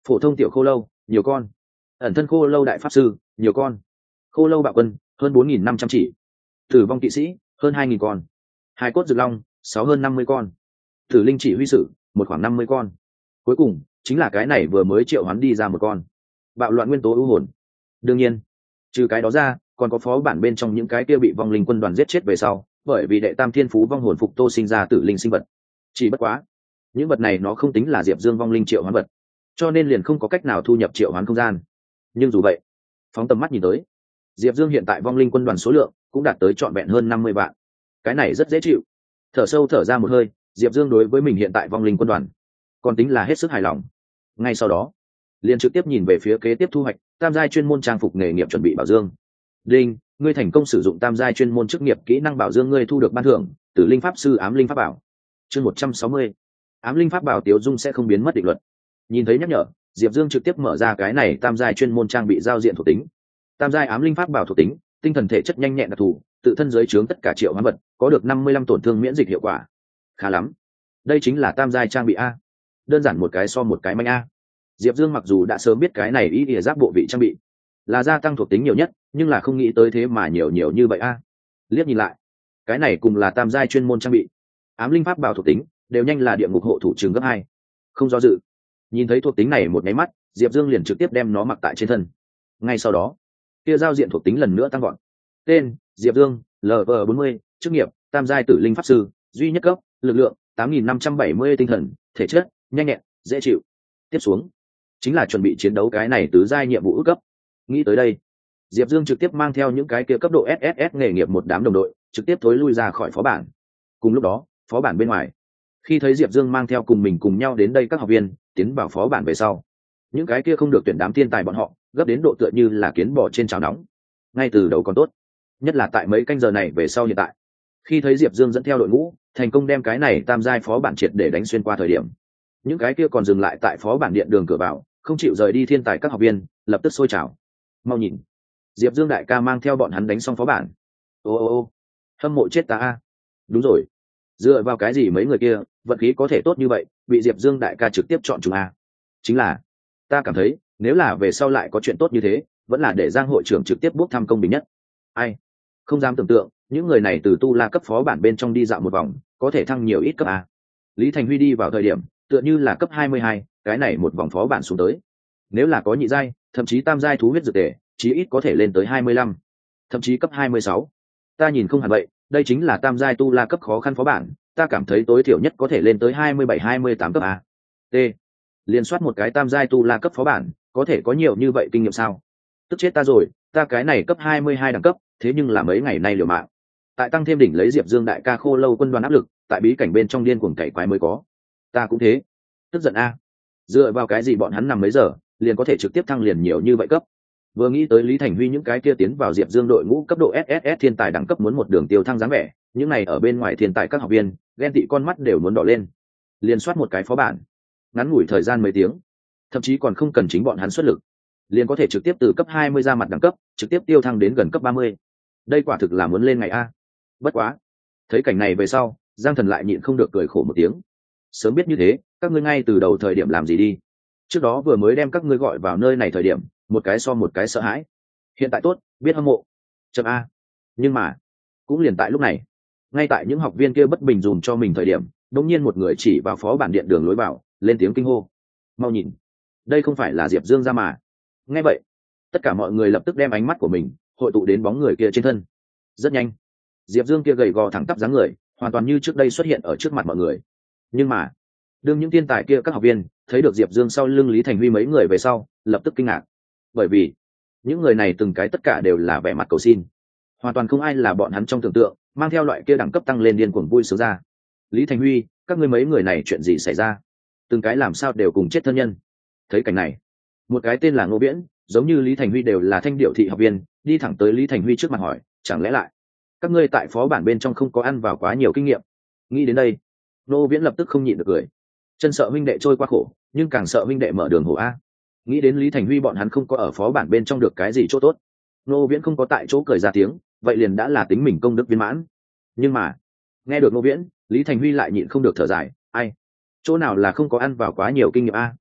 phổ thông tiểu khô lâu nhiều con, ẩn thân khô lâu đại pháp sư nhiều con, khô lâu bạo quân hơn bốn nghìn năm trăm chỉ, tử vong kỵ sĩ hơn hai nghìn con, hai cốt rực long sáu hơn năm mươi con, tử linh chỉ huy sử một khoảng năm mươi con, cuối cùng chính là cái này vừa mới triệu hoán đi ra một con bạo loạn nguyên tố ưu hồn. đương nhiên trừ cái đó ra còn có phó bản bên trong những cái kia bị vong linh quân đoàn giết chết về sau bởi vì đệ tam thiên phú vong hồn phục tô sinh ra tử linh sinh vật. Chỉ bất quá những vật này nó không tính là diệp dương vong linh triệu hoán vật, cho nên liền không có cách nào thu nhập triệu hoán không gian. Nhưng dù vậy phóng tầm mắt nhìn tới, diệp dương hiện tại vong linh quân đoàn số lượng cũng đạt tới trọn vẹn hơn năm mươi vạn. Cái này rất dễ chịu. Thở sâu thở ra một hơi, diệp dương đối với mình hiện tại vong linh quân đoàn còn tính là hết sức hài lòng. Ngay sau đó liền trực tiếp nhìn về phía kế tiếp thu hoạch tam giai chuyên môn trang phục nghề nghiệp chuẩn bị bảo dương. Đinh, ngươi thành công sử dụng tam giai chuyên môn chức nghiệp kỹ năng bảo dương, ngươi thu được ban thưởng tử linh pháp sư ám linh pháp bảo. Chương một trăm sáu mươi, ám linh pháp bảo tiêu dung sẽ không biến mất định luật. Nhìn thấy nhắc nhở, diệp dương trực tiếp mở ra cái này tam giai chuyên môn trang bị giao diện thuộc tính. Tam giai ám linh pháp bảo thuộc tính tinh thần thể chất nhanh nhẹn đặc thù, tự thân dưới trướng tất cả triệu hoán vật có được năm mươi lăm tổn thương miễn dịch hiệu quả. Khá lắm, đây chính là tam giai trang bị a, đơn giản một cái so một cái manh a. Diệp dương mặc dù đã sớm biết cái này ý nghĩa giáp bộ vị trang bị là gia tăng thuộc tính nhiều nhất, nhưng là không nghĩ tới thế mà nhiều nhiều như vậy a. Liếc nhìn lại, cái này cùng là tam giai chuyên môn trang bị ám linh pháp bảo thuộc tính đều nhanh là địa ngục hộ thủ trường gấp hai. Không do dự, nhìn thấy thuộc tính này một máy mắt, diệp dương liền trực tiếp đem nó mặc tại trên thân. Ngay sau đó kia giao diện thuộc tính lần nữa tăng gọn. Tên diệp dương, lv bốn mươi, chức nghiệp tam giai tử linh pháp sư, duy nhất cấp, lực lượng tám nghìn năm trăm bảy mươi, tinh thần thể chất nhanh nhẹn dễ chịu. Tiếp xuống chính là chuẩn bị chiến đấu cái này tứ giai nhiệm vụ ước cấp. Nghĩ tới đây, diệp dương trực tiếp mang theo những cái kia cấp độ ét ét ét nghề nghiệp một đám đồng đội trực tiếp thối lui ra khỏi phó bản. Cùng lúc đó phó bản bên ngoài, khi thấy diệp dương mang theo cùng mình cùng nhau đến đây các học viên tiến vào phó bản về sau, những cái kia không được tuyển đám thiên tài bọn họ gấp đến độ tựa như là kiến bò trên chảo nóng. Ngay từ đầu còn tốt, nhất là tại mấy canh giờ này về sau hiện tại, khi thấy diệp dương dẫn theo đội ngũ thành công đem cái này tam giai phó bản triệt để đánh xuyên qua thời điểm, những cái kia còn dừng lại tại phó bản điện đường cửa vào không chịu rời đi thiên tài các học viên lập tức sôi trào. Mau nhìn, diệp dương đại ca mang theo bọn hắn đánh xong phó bản. Ô ô ô, hâm mộ chết ta a. Đúng rồi, dựa vào cái gì mấy người kia vận khí có thể tốt như vậy bị diệp dương đại ca trực tiếp chọn chúng a? Chính là ta cảm thấy nếu là về sau lại có chuyện tốt như thế, vẫn là để giang hội trưởng trực tiếp bốc thăm công bình nhất. Ai, không dám tưởng tượng những người này từ tu la cấp phó bản bên trong đi dạo một vòng có thể thăng nhiều ít cấp a. Lý Thành Huy đi vào thời điểm tựa như là cấp hai mươi hai, cái này một vòng phó bản xuống tới, nếu là có nhị giai thậm chí tam giai thú huyết dược tề chí ít có thể lên tới hai mươi lăm, thậm chí cấp hai mươi sáu. Ta nhìn không hẳn vậy, đây chính là tam giai tu la cấp khó khăn phó bản, ta cảm thấy tối thiểu nhất có thể lên tới hai mươi bảy hai mươi tám cấp a. T, liên soát một cái tam giai tu la cấp phó bản có thể có nhiều như vậy kinh nghiệm sao? Tức chết ta rồi, ta cái này cấp hai mươi hai đẳng cấp, thế nhưng là mấy ngày nay liều mạng tại tăng thêm đỉnh lấy diệp dương đại ca khô lâu quân đoàn áp lực, tại bí cảnh bên trong điên cuồng cày quái mới có. Ta cũng thế, tức giận a. Dựa vào cái gì bọn hắn nằm mấy giờ liền có thể trực tiếp thăng liền nhiều như vậy cấp? Vừa nghĩ tới Lý Thành Huy những cái kia tiến vào diệp dương đội ngũ cấp độ ét ét ét thiên tài đẳng cấp muốn một đường tiêu thăng dáng vẻ, những này ở bên ngoài thiên tài các học viên ghen tị con mắt đều muốn đỏ lên. Liên soát một cái phó bản ngắn ngủi thời gian mấy tiếng, thậm chí còn không cần chính bọn hắn xuất lực, liền có thể trực tiếp từ cấp hai mươi ra mặt đẳng cấp trực tiếp tiêu thăng đến gần cấp ba mươi. Đây quả thực là muốn lên ngày a. Bất quá thấy cảnh này về sau, Giang Thần lại nhịn không được cười khổ một tiếng. Sớm biết như thế, các ngươi ngay từ đầu thời điểm làm gì đi? Trước đó vừa mới đem các ngươi gọi vào nơi này thời điểm, một cái so một cái sợ hãi. Hiện tại tốt, biết hâm mộ. Chậm a. Nhưng mà, cũng liền tại lúc này, ngay tại những học viên kia bất bình dùm cho mình thời điểm, đột nhiên một người chỉ vào phó bản điện đường lối vào, lên tiếng kinh hô. Mau nhìn, đây không phải là Diệp Dương ra mà. Nghe vậy, tất cả mọi người lập tức đem ánh mắt của mình hội tụ đến bóng người kia trên thân. Rất nhanh, Diệp Dương kia gầy gò thẳng tắp dáng người, hoàn toàn như trước đây xuất hiện ở trước mặt mọi người. Nhưng mà, đương những thiên tài kia các học viên thấy được Diệp Dương sau lưng Lý Thành Huy mấy người về sau, lập tức kinh ngạc. Bởi vì, những người này từng cái tất cả đều là vẻ mặt cầu xin. Hoàn toàn không ai là bọn hắn trong tưởng tượng, mang theo loại kia đẳng cấp tăng lên điên cuồng vui sướng ra. Lý Thành Huy, các ngươi mấy người này chuyện gì xảy ra? Từng cái làm sao đều cùng chết thân nhân. Thấy cảnh này, một cái tên là Ngô Viễn, giống như Lý Thành Huy đều là thanh điệu thị học viên, đi thẳng tới Lý Thành Huy trước mặt hỏi, chẳng lẽ lại các ngươi tại phó bản bên trong không có ăn vào quá nhiều kinh nghiệm? Nghĩ đến đây, Ngô Viễn lập tức không nhịn được cười. Chân sợ huynh đệ trôi qua khổ, nhưng càng sợ huynh đệ mở đường hổ a. Nghĩ đến Lý Thành Huy bọn hắn không có ở phó bản bên trong được cái gì chỗ tốt, Ngô Viễn không có tại chỗ cười ra tiếng, vậy liền đã là tính mình công đức viên mãn. Nhưng mà, nghe được Ngô Viễn, Lý Thành Huy lại nhịn không được thở dài, ai, chỗ nào là không có ăn vào quá nhiều kinh nghiệm a?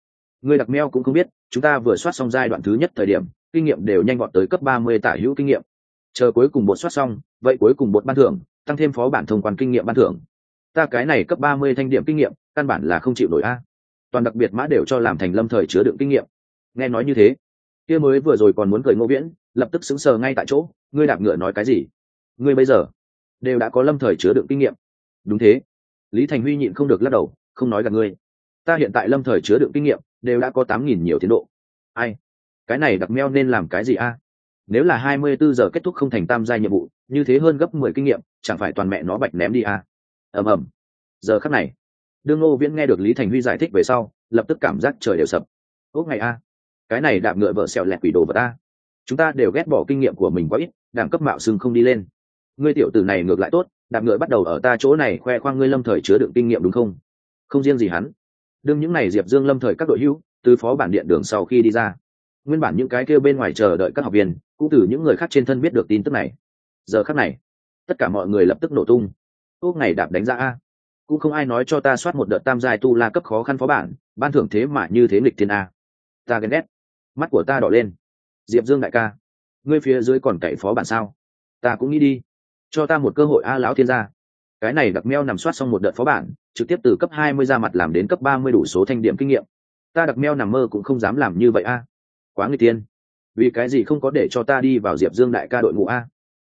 Ngươi đặc meo cũng không biết, chúng ta vừa soát xong giai đoạn thứ nhất thời điểm kinh nghiệm đều nhanh vọt tới cấp ba mươi tả hữu kinh nghiệm. Chờ cuối cùng bột soát xong, vậy cuối cùng bột ban thưởng tăng thêm phó bản thông quan kinh nghiệm ban thưởng. Ta cái này cấp ba mươi thanh điểm kinh nghiệm căn bản là không chịu nổi a. Toàn đặc biệt mã đều cho làm thành lâm thời chứa đựng kinh nghiệm. Nghe nói như thế, kia mới vừa rồi còn muốn cười Ngô Viễn lập tức sững sờ ngay tại chỗ. Ngươi đạp ngựa nói cái gì? Ngươi bây giờ đều đã có lâm thời chứa đựng kinh nghiệm? Đúng thế. Lý Thành Huy nhịn không được lắc đầu, không nói gạt ngươi. Ta hiện tại lâm thời chứa đựng kinh nghiệm đều đã có tám nghìn nhiều tiến độ. Ai? Cái này đặc meo nên làm cái gì a? Nếu là hai mươi bốn giờ kết thúc không thành tam giai nhiệm vụ, như thế hơn gấp mười kinh nghiệm, chẳng phải toàn mẹ nó bạch ném đi a? Ầm ầm. Giờ khắc này, đương Ngô Viễn nghe được Lý Thành Huy giải thích về sau, lập tức cảm giác trời đều sập. Ốc ngày a, cái này đạp ngựa vợ sẹo lẹt quỷ đồ vật a. Chúng ta đều ghét bỏ kinh nghiệm của mình quá ít, đẳng cấp mạo xưng không đi lên. Ngươi tiểu tử này ngược lại tốt, đạp ngựa bắt đầu ở ta chỗ này khoe khoang ngươi lâm thời chứa đựng kinh nghiệm đúng không? Không riêng gì hắn, đương những này Diệp Dương lâm thời các đội hữu từ phó bản điện đường sau khi đi ra, nguyên bản những cái kêu bên ngoài chờ đợi các học viên cũng từ những người khác trên thân biết được tin tức này. Giờ khắc này, tất cả mọi người lập tức nổ tung. Ốc ngày đạp đánh ra a, cũng không ai nói cho ta soát một đợt tam giai tu la cấp khó khăn phó bản, ban thưởng thế mà như thế nghịch thiên a. Ta ghen ghét, mắt của ta đỏ lên. Diệp Dương đại ca, ngươi phía dưới còn cậy phó bản sao? Ta cũng nghĩ đi, cho ta một cơ hội a lão thiên gia. Cái này đặc meo nằm soát xong một đợt phó bản, trực tiếp từ cấp hai mươi ra mặt làm đến cấp ba mươi đủ số thanh điểm kinh nghiệm. Ta đặc meo nằm mơ cũng không dám làm như vậy a. Quá nghịch tiên. Vì cái gì không có để cho ta đi vào Diệp Dương đại ca đội ngũ a?